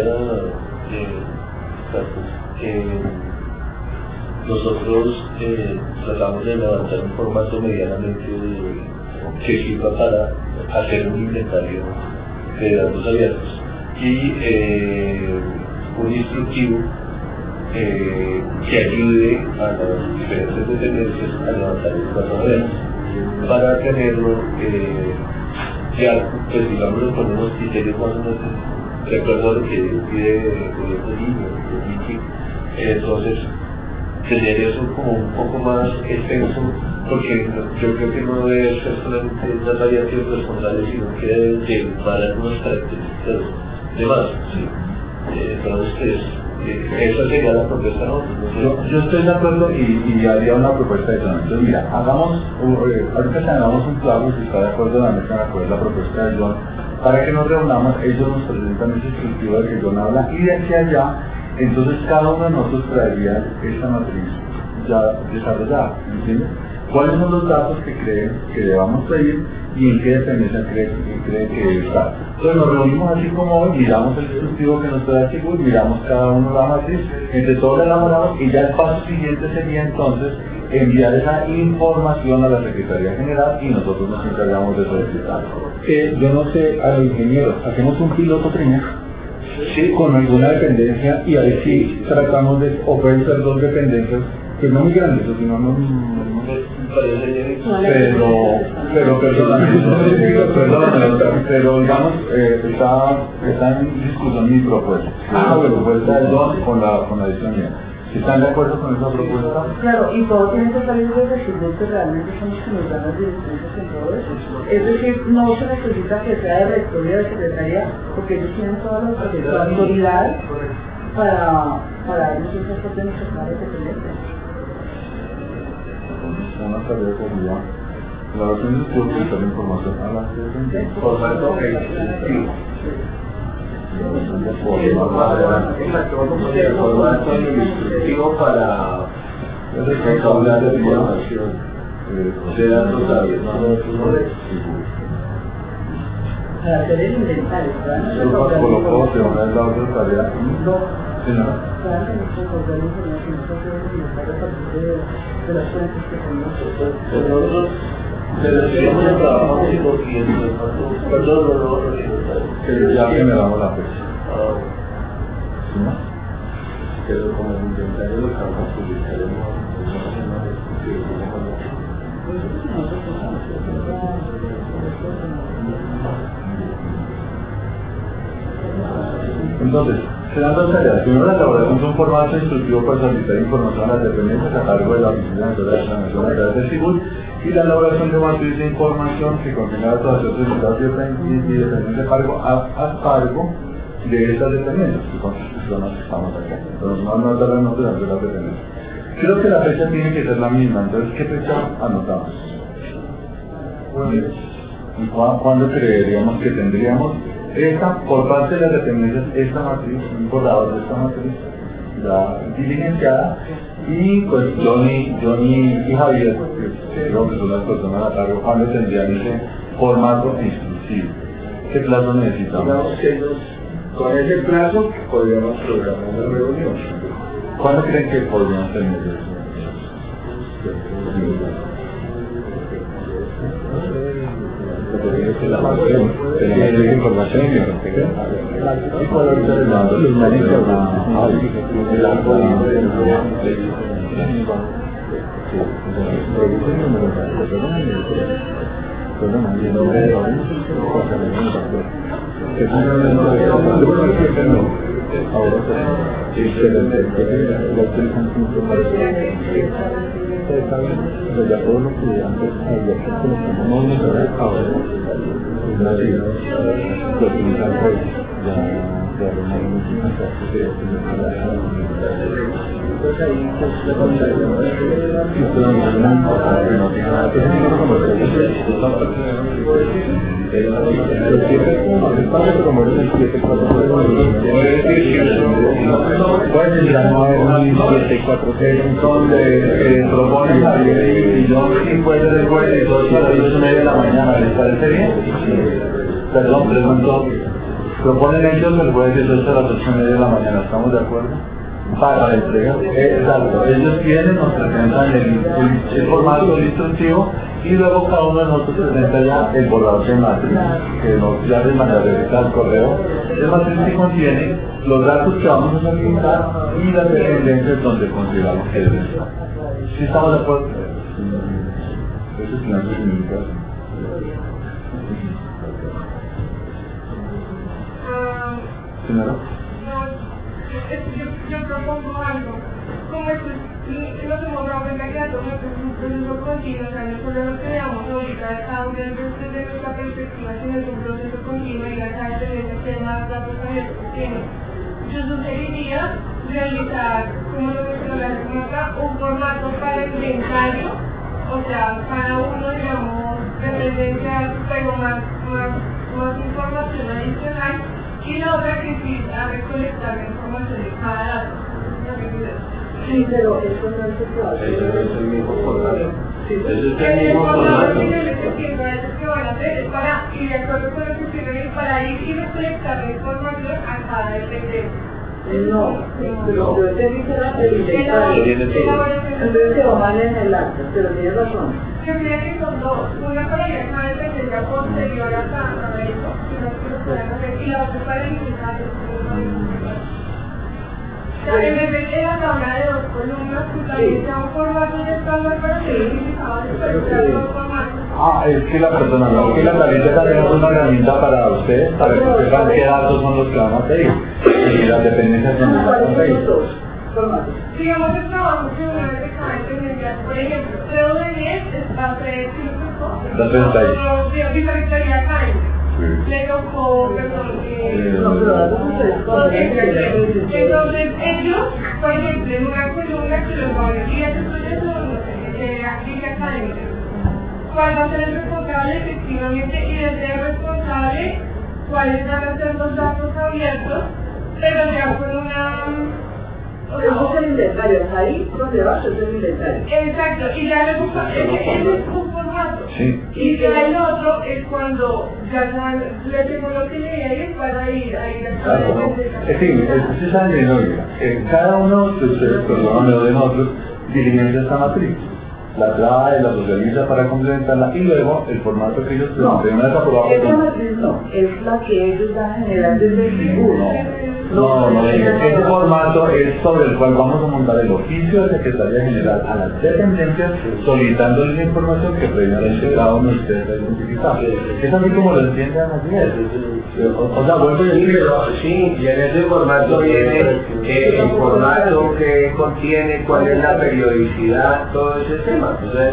[SPEAKER 4] que nosotros tratamos de levantar un formato medianamente que sirva para hacer un inventario de datos abiertos y un instructivo que ayude a las diferentes dependencias a levantar los datos abiertos para tenerlo ya, pues digámoslo con unos criterios más o menos de acuerdo a lo que pide el gobierno de entonces tener eso como un poco más extenso porque yo creo que no debe ser solamente las variaciones responsables, sino que debe llevar algunas características de más, ¿sí? Entonces, esa sería la propuesta, ¿no?
[SPEAKER 1] Yo estoy de acuerdo y haría una propuesta de eso. Entonces, mira, ahorita que hagamos un plazo, si está de acuerdo, la mesa con la propuesta de John, para que nos reunamos, ellos nos presentan esa estructura de que John habla, y de aquí a allá, entonces cada uno de nosotros traería esta matriz ya desarrollada, ¿entiendes? ¿Cuáles son los datos que creen que debamos pedir y en qué dependencia cree que debe estar? Entonces nos reunimos así como hoy, miramos el instructivo que nos puede dar Chico, miramos cada uno la matriz, entre todos la elaboramos y ya el paso siguiente sería entonces enviar esa información a la Secretaría General y nosotros nos encargamos de solicitarlo.
[SPEAKER 5] Yo no sé, a los ingenieros, hacemos un piloto primero, sí, con alguna dependencia y ahí sí tratamos de ofrecer dos dependencias, pues no muy grandes, o si no,
[SPEAKER 1] pero digamos, está en discusión mi propuesta. La propuesta del Don con la adición mía. ¿Están de acuerdo con esa propuesta?
[SPEAKER 3] Claro, y todo tiene que salir de decirles que realmente son los que nos dan las directrices en todo eso. Es decir, no se necesita que sea de rectoría de secretaría, porque ellos tienen toda la autoridad para ellos esas órdenes sociales de dependencia.
[SPEAKER 1] Una tarea sería la versión de utilizar la información a la
[SPEAKER 4] formato formato instructivo para hablar de información de datos
[SPEAKER 3] para hacer el inventario,
[SPEAKER 1] ¿no? Colocó de una de las otras tareas. Sí, ¿no?
[SPEAKER 3] Claro, recordar la información a partir de las fuentes que tenemos.
[SPEAKER 4] Nosotros pero trabajamos y consiguiendo perdón,
[SPEAKER 1] que ya generamos la fecha. ¿Sí, no?
[SPEAKER 4] Pero como el inventario lo acabamos de publicaremos
[SPEAKER 1] entonces, serán dos tareas. Primero, la elaboración de un formato instructivo para solicitar información a las dependencias a cargo de la Oficina de la Nación a través del CIBUL y la elaboración de matriz de información que contenga datos de solicitados y dependencia a cargo de estas dependencias, que son las personas que estamos acá. Entonces, no daremos de las dependencias. Creo que la fecha tiene que ser la misma, entonces, ¿qué fecha anotamos? ¿Cuándo creeríamos que tendríamos esta, por parte de las dependencias, esta matriz, un borrador de esta matriz ya diligenciada, y pues Johnny y Javier, que creo que son las personas a cargo, cuando tendrían ese formato instructivo? ¿Qué plazo necesitamos?
[SPEAKER 10] Digamos que con ese plazo podríamos programar una reunión.
[SPEAKER 1] ¿Cuándo creen que podríamos tener eso? La información y cuál es ya todo lo que antes había que no necesariamente ahora lo utilizan ya lo pues ahí proponen y yo sí puede ser el jueves y 2 a las 2:30 de la mañana, ¿les parece bien? Perdón, pregunto, proponen ellos el jueves de 2 a las 8:30 de la mañana, ¿estamos de acuerdo? Para la entrega, exacto, ellos tienen, nos presentan el formato instructivo y luego cada uno de nosotros presenta ya el borrador de matriz, que ya les mandaré al correo. El matriz que contiene los datos que vamos a solicitar y las dependencias donde consideramos que deben estar. ¿Sí estamos de acuerdo? Eso es una comunicación.
[SPEAKER 6] Señora. yo propongo algo. Como esto nos hemos dado cuenta que a todos es un proceso continuo, o sea, no solo lo que veamos ahorita, cada uno desde nuestra perspectiva, sino es un proceso continuo y acá tenemos temas, datos abiertos que tienen. Yo sugeriría realizar, como lo mencionó acá, un formato para el inventario, o sea, cada uno, digamos, referencia, pero más información adicional, y la otra que sí a recolectar la información de cada dato.
[SPEAKER 3] Sí, pero eso no es el caso.
[SPEAKER 4] Eso no es el mismo formato.
[SPEAKER 3] Sí,
[SPEAKER 4] Eso es el mismo formato.
[SPEAKER 6] Que van a hacer es para, y de acuerdo con lo que sirven, para ir y recolectar la información a cada dependencia.
[SPEAKER 3] No, yo te dije el inventario. Entonces se va mal en el acta, pero tienes razón.
[SPEAKER 6] Yo creo que son dos, una para ir a cada dependencia posterior a cada eso, que no se lo puedan hacer, y la otra para el inventario. En vez de la tabla de dos columnas, que también sea un formato de estándar para ser utilizado en dos formatos.
[SPEAKER 1] Es que la tablita también es una herramienta para ustedes, para que sepan qué datos son los que van a pedir. Y las dependencias son los que van a pedir.
[SPEAKER 6] Digamos el trabajo que una vez de cada dependencia, por ejemplo, Creo de 10 va a ser visualizaría acá. Le tocó, perdón, entonces ellos, por ejemplo, en una columna que los va a ver, y este proyecto de actividad académica, ¿cuál va a ser el responsable efectivamente? Y desde el responsable, ¿cuáles van a ser los datos abiertos? Pero ya con una...
[SPEAKER 3] Eso es el inventario, ahí donde vas es el inventario.
[SPEAKER 6] Exacto, y ya luego ese es un formato.
[SPEAKER 1] Sí.
[SPEAKER 6] Y ya el otro es cuando ya le tengo lo que le hay para ir a
[SPEAKER 1] En fin, es esa dinámica. Cada uno de ustedes, perdóname, de nosotros, dirimenta esta matriz. La trae, la socializa para complementarla y luego el formato que ellos presentan es aprobado.
[SPEAKER 3] Esa matriz no, es la que ellos van a generar desde el seguro.
[SPEAKER 1] No, ese formato es sobre el cual vamos a montar el oficio de Secretaría General a las dependencias solicitando la información que previamente cada uno de ustedes ha identificado. Es así como lo entiende Ana Miguel. O sea, vuelvo a decir,
[SPEAKER 10] sí, y en ese formato viene el formato que contiene, cuál es la periodicidad, todo ese tema. O sea,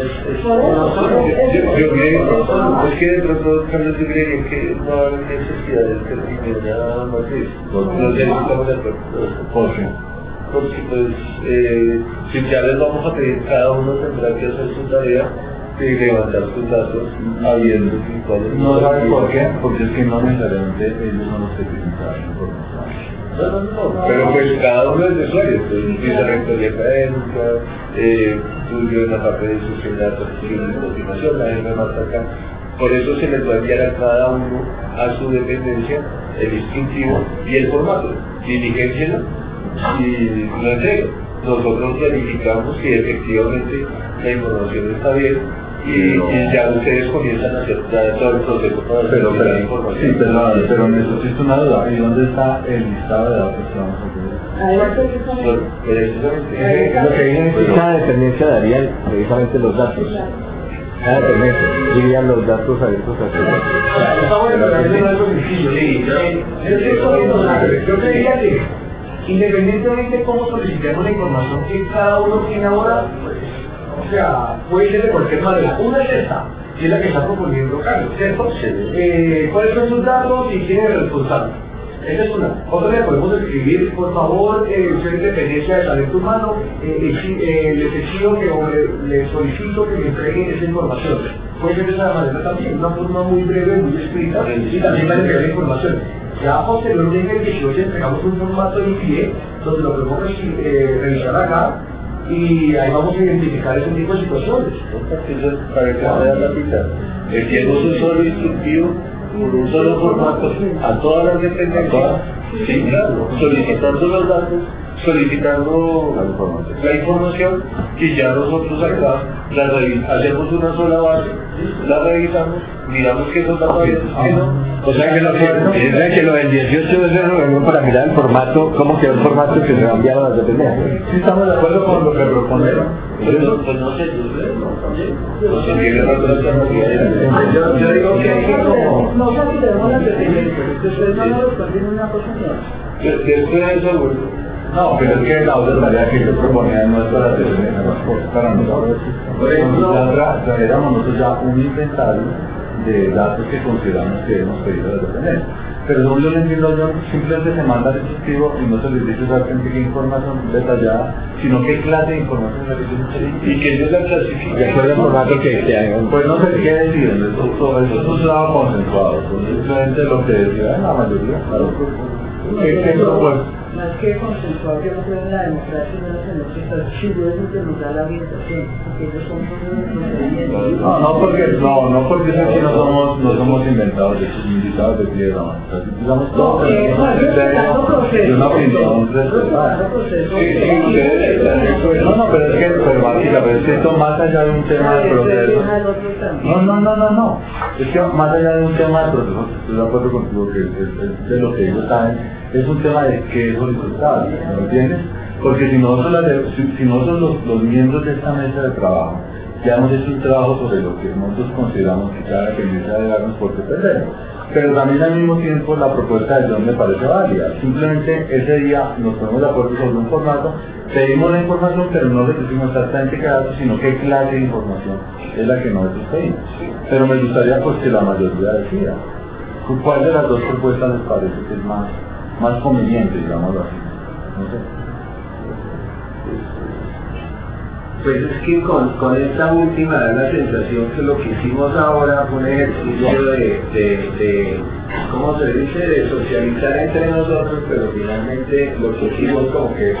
[SPEAKER 1] yo creo,
[SPEAKER 4] es que dentro de todo, Carlos, yo creería que no hay necesidad de que primera matriz. No estamos de acuerdo. Porque pues, si ya les vamos a pedir, cada uno tendrá que hacer su tarea y levantar sus datos habiendo cuáles.
[SPEAKER 1] No saben por qué, porque es que no necesariamente ellos son los que presentan la información.
[SPEAKER 4] No, pero pues cada uno es de usuario, pues vicerrectoría académica, estudio en la parte de sociedad, de continuación, la gente más acá. Por eso se les va a enviar a cada uno a su dependencia el distintivo y el formato. Diligéncienlo y lo entregan. Nosotros verificamos si efectivamente la información está bien y ya ustedes comienzan a hacer todo el proceso para hacer la información.
[SPEAKER 1] Sí, pero necesito una duda. ¿Y dónde está el listado de datos que vamos a pedir?
[SPEAKER 7] Precisamente. Lo que dice cada dependencia daría precisamente los datos. Cada dependencia dirían los datos abiertos a
[SPEAKER 2] Está bueno, pero eso no es lo sencillo. Yo creería que independientemente de cómo solicitemos la información que cada uno tiene ahora, pues, o sea, puede ser de cualquier manera. Una es esta, que es la que está proponiendo Carlos, ¿cierto? ¿Cuáles son sus datos y quién es el responsable? Esa es una. Otra le podemos escribir, por favor, usted dependencia de talento humano, les exijo que le solicito que me entreguen esa información. Puede ser de esa manera también, una forma muy breve, muy escrita, y también va a entregar la información. Ya posteriormente en el 18 entregamos un formato de pie, donde lo podemos revisar acá, y ahí vamos a identificar ese tipo de situaciones.
[SPEAKER 4] Para que sea la pista, enviamos un solo instructivo por un solo formato a todas las dependencias, sí, claro, solicitando los datos, solicitando la información y ya nosotros acá hacemos una sola base, la revisamos, miramos que eso está bien,
[SPEAKER 7] o sea que lo del 18 es una reunión para mirar el formato, cómo quedó el formato que se va a enviar a las dependencias.
[SPEAKER 1] Sí, estamos de acuerdo con lo que proponieron.
[SPEAKER 4] Pues no sé, yo
[SPEAKER 3] digo que no saturemos las dependencias, después no nos responden una cosa nueva.
[SPEAKER 4] Después de eso, bueno,
[SPEAKER 1] No, pero es que la otra tarea que yo proponía no es para hacer para nosotros. Por ejemplo, traeramos nosotros ya un inventario de datos que consideramos que hemos pedido de tener. Pero no lo entiendo yo, simplemente se manda el instructivo y no se les dice exactamente qué información detallada, sino qué clase de información es la que se quiere. Y que ellos la clasifiquen. De acuerdo al formato que hagan. Pues no sé qué deciden, eso es un trabajo consensuado, simplemente lo que decía la mayoría, claro.
[SPEAKER 3] Más que consensuado, yo no creo en la democracia, no en los archivos que nos da la orientación, porque ellos son procedimientos.
[SPEAKER 1] No, porque es que no somos inventados de sus invitados de piedra, digamos todo. Yo no opinión, no, pero es que pero es que esto más allá de un tema de proceso. No. Es que más allá de un tema de proceso, estoy de acuerdo contigo que es de lo que ellos saben. Es un tema de que es horizontal, ¿me entiendes? Porque si nosotros los miembros de esta mesa de trabajo ya hemos hecho un trabajo sobre lo que nosotros consideramos que cada aprendizaje debe darnos por qué perder, pero también al mismo tiempo la propuesta de John me parece válida. Simplemente ese día nos ponemos de acuerdo sobre un formato, pedimos la información, pero no le decimos exactamente qué datos, sino qué clase de información es la que nosotros pedimos. Pero me gustaría pues que la mayoría decida cuál de las dos propuestas les parece que es más conveniente, digámoslo así. No sé.
[SPEAKER 10] Pues es que con esta última da la sensación que lo que hicimos ahora fue un ejercicio de ¿cómo se dice? De socializar entre nosotros, pero finalmente lo que hicimos como que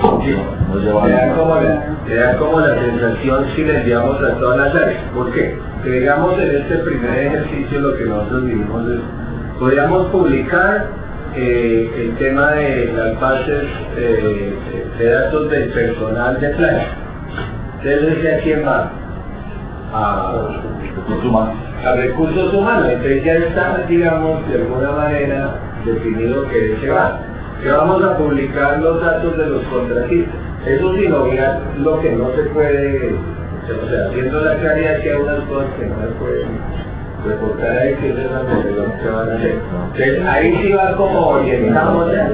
[SPEAKER 10] me da como la sensación si le enviamos a todas las áreas. ¿Por qué? Que digamos en este primer ejercicio lo que nosotros dijimos es, podríamos publicar el tema de las bases de datos del personal de playa. Entonces, ¿a quién va? A recursos humanos. Entonces ya está, digamos, de alguna manera definido que se va. Que vamos a publicar los datos de los contratistas. Eso sin obviar lo que no se puede, o sea, haciendo la claridad que hay unas cosas que no se pueden reportar ahí, que es la modelo que van a hacer. Entonces ahí sí va como orientamos ya.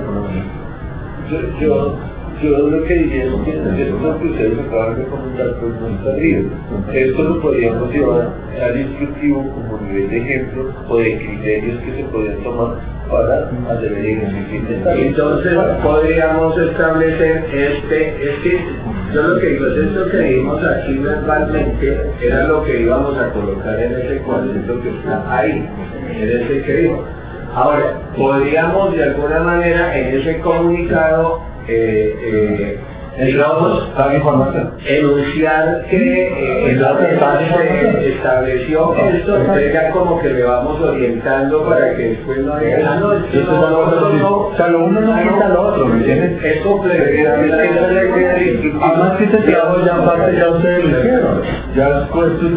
[SPEAKER 4] Yo lo que diría es que esto que ustedes acaban de comentar pues no está bien. Esto lo podríamos llevar al instructivo como nivel de ejemplo o de criterios que se podrían tomar para hacer el ejercicio.
[SPEAKER 10] Entonces podríamos establecer yo lo que digo es esto que vimos aquí verbalmente era lo que íbamos a colocar en ese cuadrito que está ahí, en ese que vimos. Ahora, podríamos de alguna manera en ese comunicado digamos, enunciar que se estableció esto, entonces ya como que le vamos orientando para que después no digan, no, es que
[SPEAKER 1] o sea, lo uno no quita lo otro, ¿me entiendes?
[SPEAKER 10] Es complementario.
[SPEAKER 1] Además que este trabajo ya parte, ya ustedes lo hicieron, ya después tú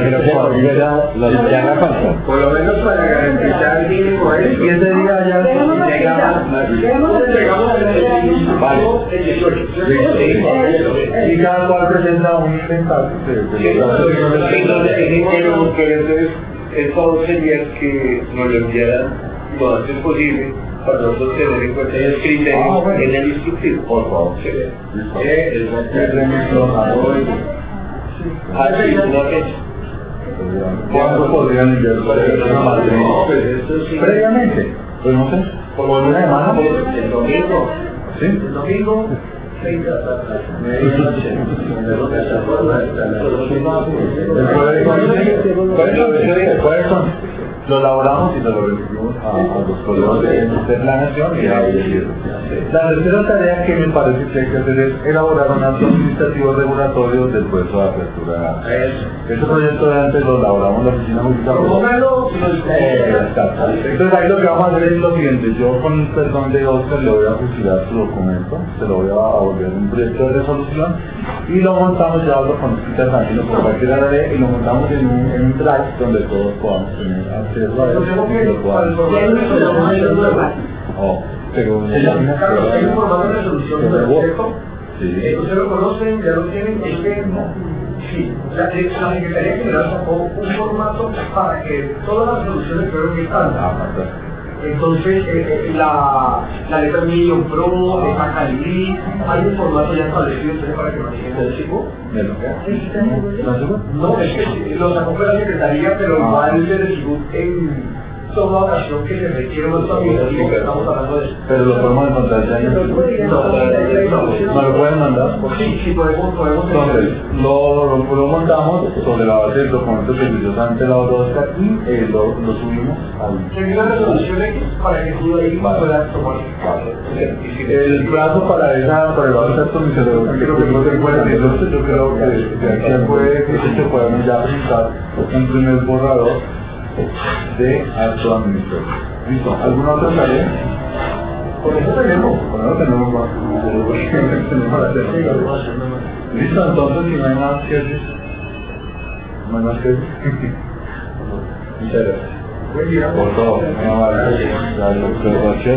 [SPEAKER 10] por lo menos para garantizar el mínimo
[SPEAKER 1] y ese día ya y cada cual presenta un inventario
[SPEAKER 4] entonces el favor sería que nos lo enviaran lo antes posible para nosotros tener en cuenta el criterio en el instructivo.
[SPEAKER 1] Por favor. ¿Cuándo podrían enviar previamente? Pues no sé, como en una semana.
[SPEAKER 10] El domingo.
[SPEAKER 1] ¿Sí?
[SPEAKER 10] El domingo.
[SPEAKER 1] Lo elaboramos y lo remitimos a los colegas de planeación y a ellos. La tercera tarea que me parece que hay que hacer es elaborar un acto administrativo regulatorio del puesto de apertura. Este proyecto de antes lo elaboramos en la oficina municipal. Entonces ahí lo que vamos a hacer es lo siguiente, yo con el perdón de Oscar le voy a fusilar su documento, se lo voy a volver un proyecto de resolución y lo montamos, ya hablo con Oscar tranquilo por cualquier área y lo montamos en un drive donde todos podamos tener acceso a eso.
[SPEAKER 2] Pero Carlos, hay un formato de resolución, ¿cierto? Sí. ¿Ustedes lo conocen? ¿Ya lo tienen? Sí. La Secretaría General sacó un formato para que todas las resoluciones fueran estándar. Entonces, la letra Medium Pro, esta Calibri, hay un formato ya establecido entonces para que manejen el chico. No, es que lo sacó fue la secretaría, pero igual se recibió en toda ocasión que se requiere un administrativo que estamos hablando de eso.
[SPEAKER 1] Pero lo podemos encontrar ya. ¿No lo pueden mandar?
[SPEAKER 2] Sí, podemos.
[SPEAKER 1] Entonces, lo montamos sobre la base del documento que religiosamente la Oscar y lo subimos al...
[SPEAKER 2] Se una resolución X para que tú ahí puedas tomar.
[SPEAKER 1] El plazo para el texto creo que no se puede, entonces yo creo que de aquí podemos ya presentar un primer borrador de acto administrativo. ¿Listo? ¿Alguna otra tarea? Con eso tenemos más. ¿Listo? Entonces, si no hay más que decir. No hay más que decir. Muchas gracias. Buen día. Por todo. Gracias.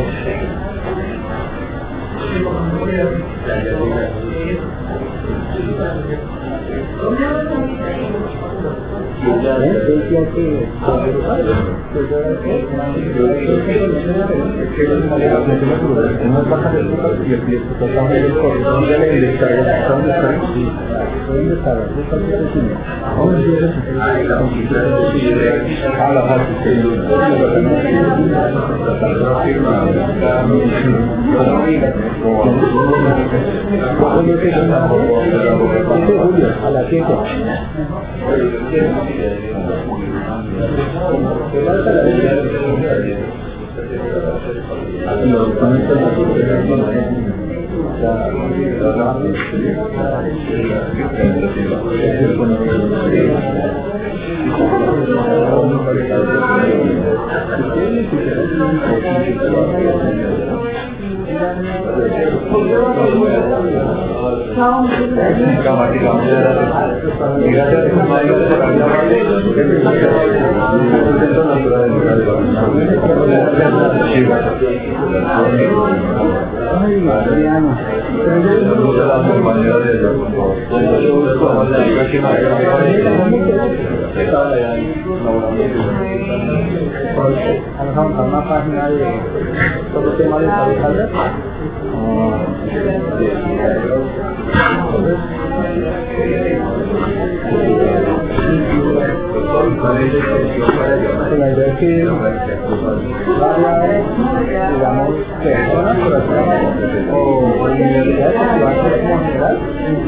[SPEAKER 8] A las 7. Vamos a una página de todo el tema de salud. La idea es que varias, digamos, personas o universidades que van a ser como general,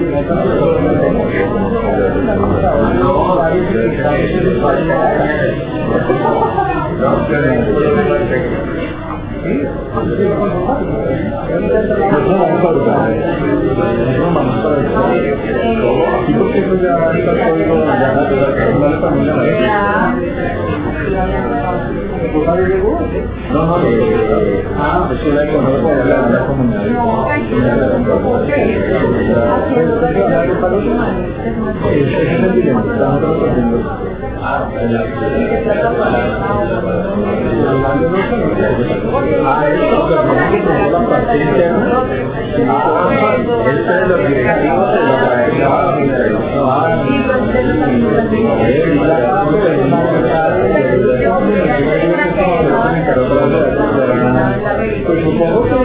[SPEAKER 8] pues supongo que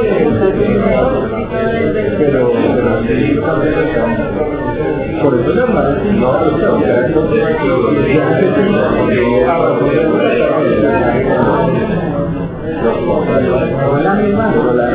[SPEAKER 8] pero por eso le parece la misma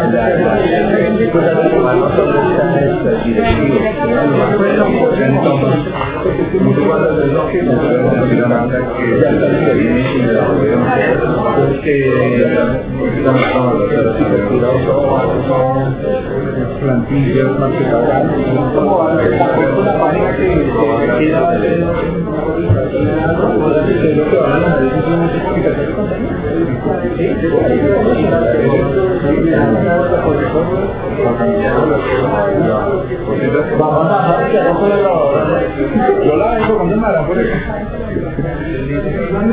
[SPEAKER 8] plantillas más que tal como una página que vamos a bajar que yo la vengo con una